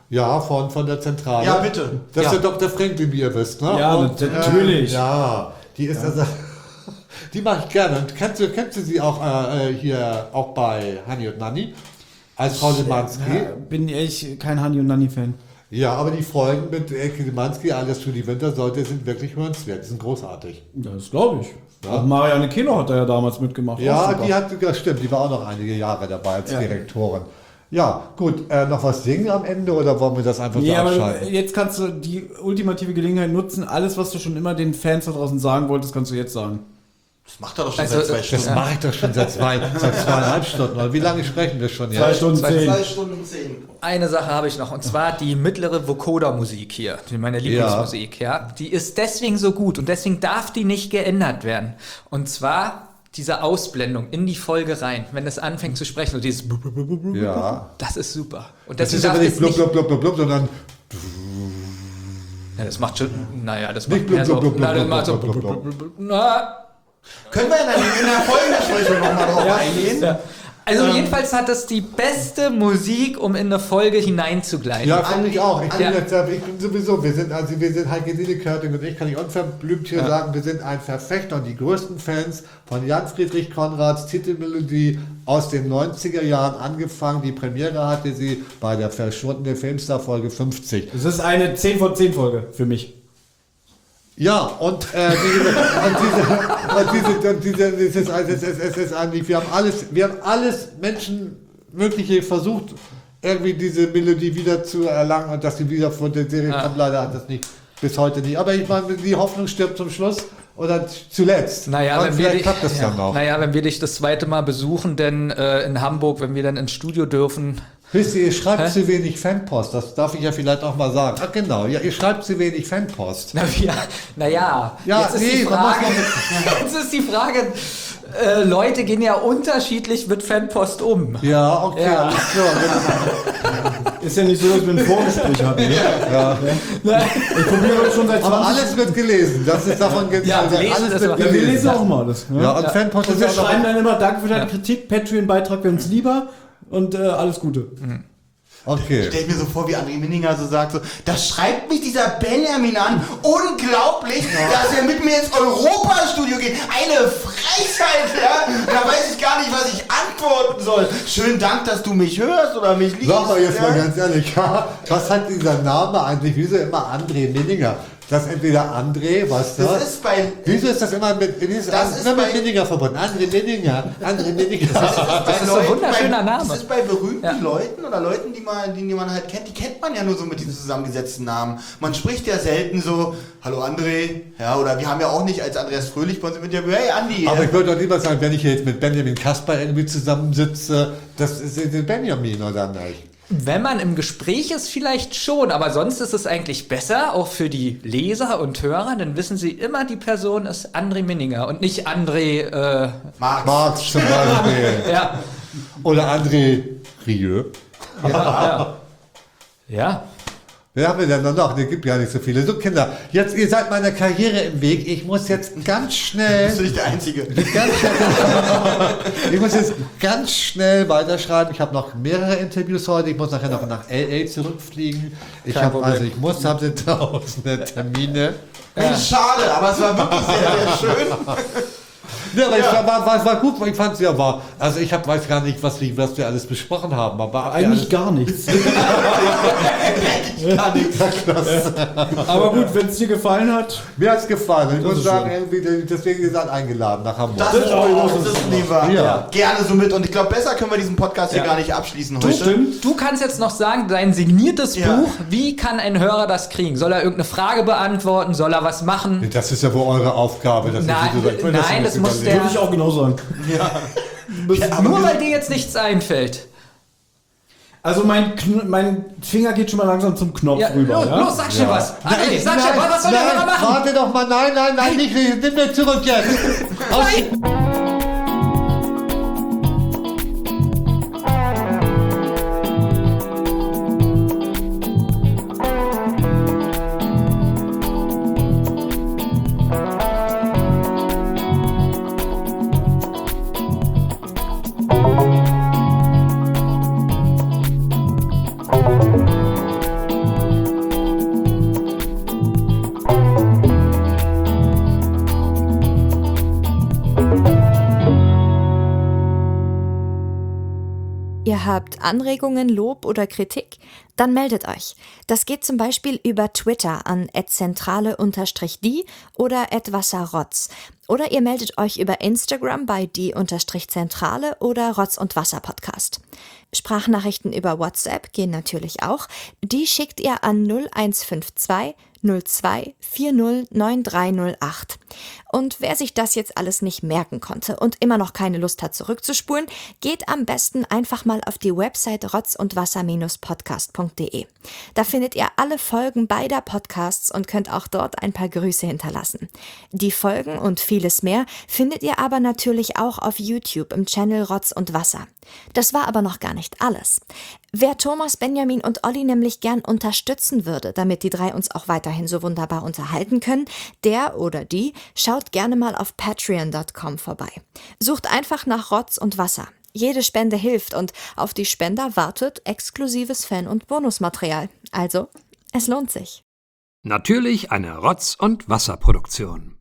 Ja, von der Zentrale. Ja, bitte. Das ist Ja. der Dr. Franklin, wie ihr wisst, ne? Ja, natürlich. Ja, die ist also... Die mache ich gerne. Und kennst du sie auch hier auch bei Hani und Nanni? Als Frau Szymanski? Ja, bin ich kein Hani und Nanni-Fan. Ja, aber die Folgen mit Elke Szymanski, alles für die Wintersorte, sind wirklich hörenswert. Die sind großartig. Das glaube ich. Ja. Auch Marianne Kino hat da ja damals mitgemacht. Auch Ja, super. die hat, ja, stimmt, die war auch noch einige Jahre dabei als Direktorin. Ja, gut, noch was singen am Ende oder wollen wir das einfach so Ja, aber abschalten? jetzt kannst du die ultimative Gelegenheit nutzen. Alles, was du schon immer den Fans da draußen sagen wolltest, kannst du jetzt sagen. Das macht er doch schon Also, seit 2 Das Stunden. mache ich doch schon seit 2,5 Stunden. Oder wie lange sprechen wir schon? 2 Stunden 10. 2 Stunden 10. Eine Sache habe ich noch, und zwar die mittlere Vocoder-Musik hier, meine Lieblingsmusik, ja. Die ist deswegen so gut und deswegen darf die nicht geändert werden. Und zwar diese Ausblendung in die Folge rein, wenn es anfängt zu sprechen und dieses Ja. das ist super. Und Das deswegen ist aber darf nicht es blub, nicht... blub, blub, blub, blub, sondern Ja, das macht schon... Naja, das Nicht macht blub, mehr so... blub, blub, Na, das blub, macht so... blub, blub, blub. Na, Können wir in der Folgenbesprechung nochmal drauf eingehen? ja. Also jedenfalls hat das die beste Musik, um in eine Folge hineinzugleiten. ja, finde ich auch. Ich bin, Ja. ich bin sowieso, wir sind Heike Liedekörting und ich, kann ich unverblümt hier sagen, wir sind ein Verfechter und die größten Fans von Jan Friedrich Konrads Titelmelodie aus den 90er Jahren angefangen. Die Premiere hatte sie bei der verschwundene Filmstar Folge 50. Das ist eine 10 von 10 Folge für mich. Ja, und es ist eigentlich, wir haben alles Menschenmögliche versucht, irgendwie diese Melodie wieder zu erlangen und dass sie wieder von der Serie kommt. Leider hat das nicht, bis heute nicht. Aber ich meine, die Hoffnung stirbt zum Schluss oder zuletzt. Naja, und wenn wir, vielleicht dich, klappt das dann noch. naja, wenn wir dich das zweite Mal besuchen, denn in Hamburg, wenn wir dann ins Studio dürfen. Wisst ihr schreibt zu wenig Fanpost, das darf ich ja vielleicht auch mal sagen. Ach genau, ja, ihr schreibt zu wenig Fanpost. Naja, Ja, jetzt ist nee, die da Frage, muss jetzt ist die Frage, Leute gehen ja unterschiedlich mit Fanpost um. Ja, okay, Ja. alles klar. Ist ja nicht so, dass wir ein Vorgespräch hatten. Ne? Ich probiere das schon seit 20 Aber alles wird gelesen, das ist davon Ja, also lesen alles ist wird aber- Ja, wir lesen gelesen. auch mal das. Ne? Ja, und Fanpost Und ist wir auch noch- schreiben dann immer, danke für deine Kritik, Patreon-Beitrag wäre uns lieber und alles Gute. Okay. Stell ich mir so vor, wie André Minninger so sagt, so, das schreibt mich dieser Benjamin an, unglaublich, dass er mit mir ins Europastudio geht. Eine Frechheit, ja? Da weiß ich gar nicht, was ich antworten soll. Schönen Dank, dass du mich hörst oder mich liest. Sag mal jetzt ja? mal ganz ehrlich, was hat dieser Name eigentlich? Wieso immer André Minninger? Das ist entweder André, was das? Das ist bei... Wieso ist das immer mit, ist immer bei- mit Minninger verbunden? André Minninger. Das ist so ein wunderschöner Name. Das ist bei berühmten Ja. Leuten oder Leuten, die man halt kennt, die kennt man ja nur so mit diesen zusammengesetzten Namen. Man spricht ja selten so, hallo André, ja, oder wir haben ja auch nicht als Andreas Fröhlich bei uns mit dir, hey Andi. Aber ich würde doch lieber sagen, wenn ich jetzt mit Benjamin Kasper irgendwie zusammensitze, das ist Benjamin oder nicht? Wenn man im Gespräch ist, vielleicht schon, aber sonst ist es eigentlich besser, auch für die Leser und Hörer, dann wissen sie immer, die Person ist André Minninger und nicht André, Marx zum Beispiel. ja. Oder André Rieu. Ja. Wer haben wir denn noch? Es gibt ja nicht so viele. So Kinder, jetzt ihr seid meiner Karriere im Weg. Ich muss jetzt ganz schnell... Bist du nicht der Einzige? Ich muss jetzt ganz schnell weiterschreiben. Ich habe noch mehrere Interviews heute. Ich muss nachher noch nach LA zurückfliegen. Ich habe tausende Termine. Schade, aber es war wirklich sehr, sehr schön. Ja, aber es war gut, ich fand es ja war. Also ich weiß gar nicht, was wir alles besprochen haben. Aber Eigentlich gar nichts. Gar nichts. Aber gut, wenn es dir gefallen hat. Mir hat es gefallen. Ich muss ist sagen, irgendwie, deswegen ihr seid eingeladen nach Hamburg. Das ist lieber. Ja. Gerne so mit. Und ich glaube, besser können wir diesen Podcast hier gar nicht abschließen heute. Du kannst jetzt noch sagen, dein signiertes Ja. Buch, wie kann ein Hörer das kriegen? Soll er irgendeine Frage beantworten? Soll er was machen? Das ist ja wohl eure Aufgabe. Dass Nein, ich so, nein, das muss der- Würde ich auch genau sagen. Nur weil dir jetzt nichts einfällt. Also mein Finger geht schon mal langsam zum Knopf rüber. Los, sag schon was. André, sag schon, was soll der Hörer machen? Warte doch mal, nein, nicht, nimm mir zurück jetzt. Ihr habt Anregungen, Lob oder Kritik? Dann meldet euch. Das geht zum Beispiel über Twitter an @zentrale_die oder @wasserrotz. Oder ihr meldet euch über Instagram bei die_zentrale oder Rotz und Wasser Podcast. Sprachnachrichten über WhatsApp gehen natürlich auch. Die schickt ihr an 0152 02 40 9308. Und wer sich das jetzt alles nicht merken konnte und immer noch keine Lust hat zurückzuspulen, geht am besten einfach mal auf die Website rotzundwasser-podcast.de. Da findet ihr alle Folgen beider Podcasts und könnt auch dort ein paar Grüße hinterlassen. Die Folgen und vieles mehr findet ihr aber natürlich auch auf YouTube im Channel Rotz und Wasser. Das war aber noch gar nicht alles. Wer Thomas, Benjamin und Olli nämlich gern unterstützen würde, damit die drei uns auch weiterhin so wunderbar unterhalten können, der oder die schaut gerne mal auf patreon.com vorbei. Sucht einfach nach Rotz und Wasser. Jede Spende hilft und auf die Spender wartet exklusives Fan- und Bonusmaterial. Also, es lohnt sich. Natürlich eine Rotz- und Wasserproduktion.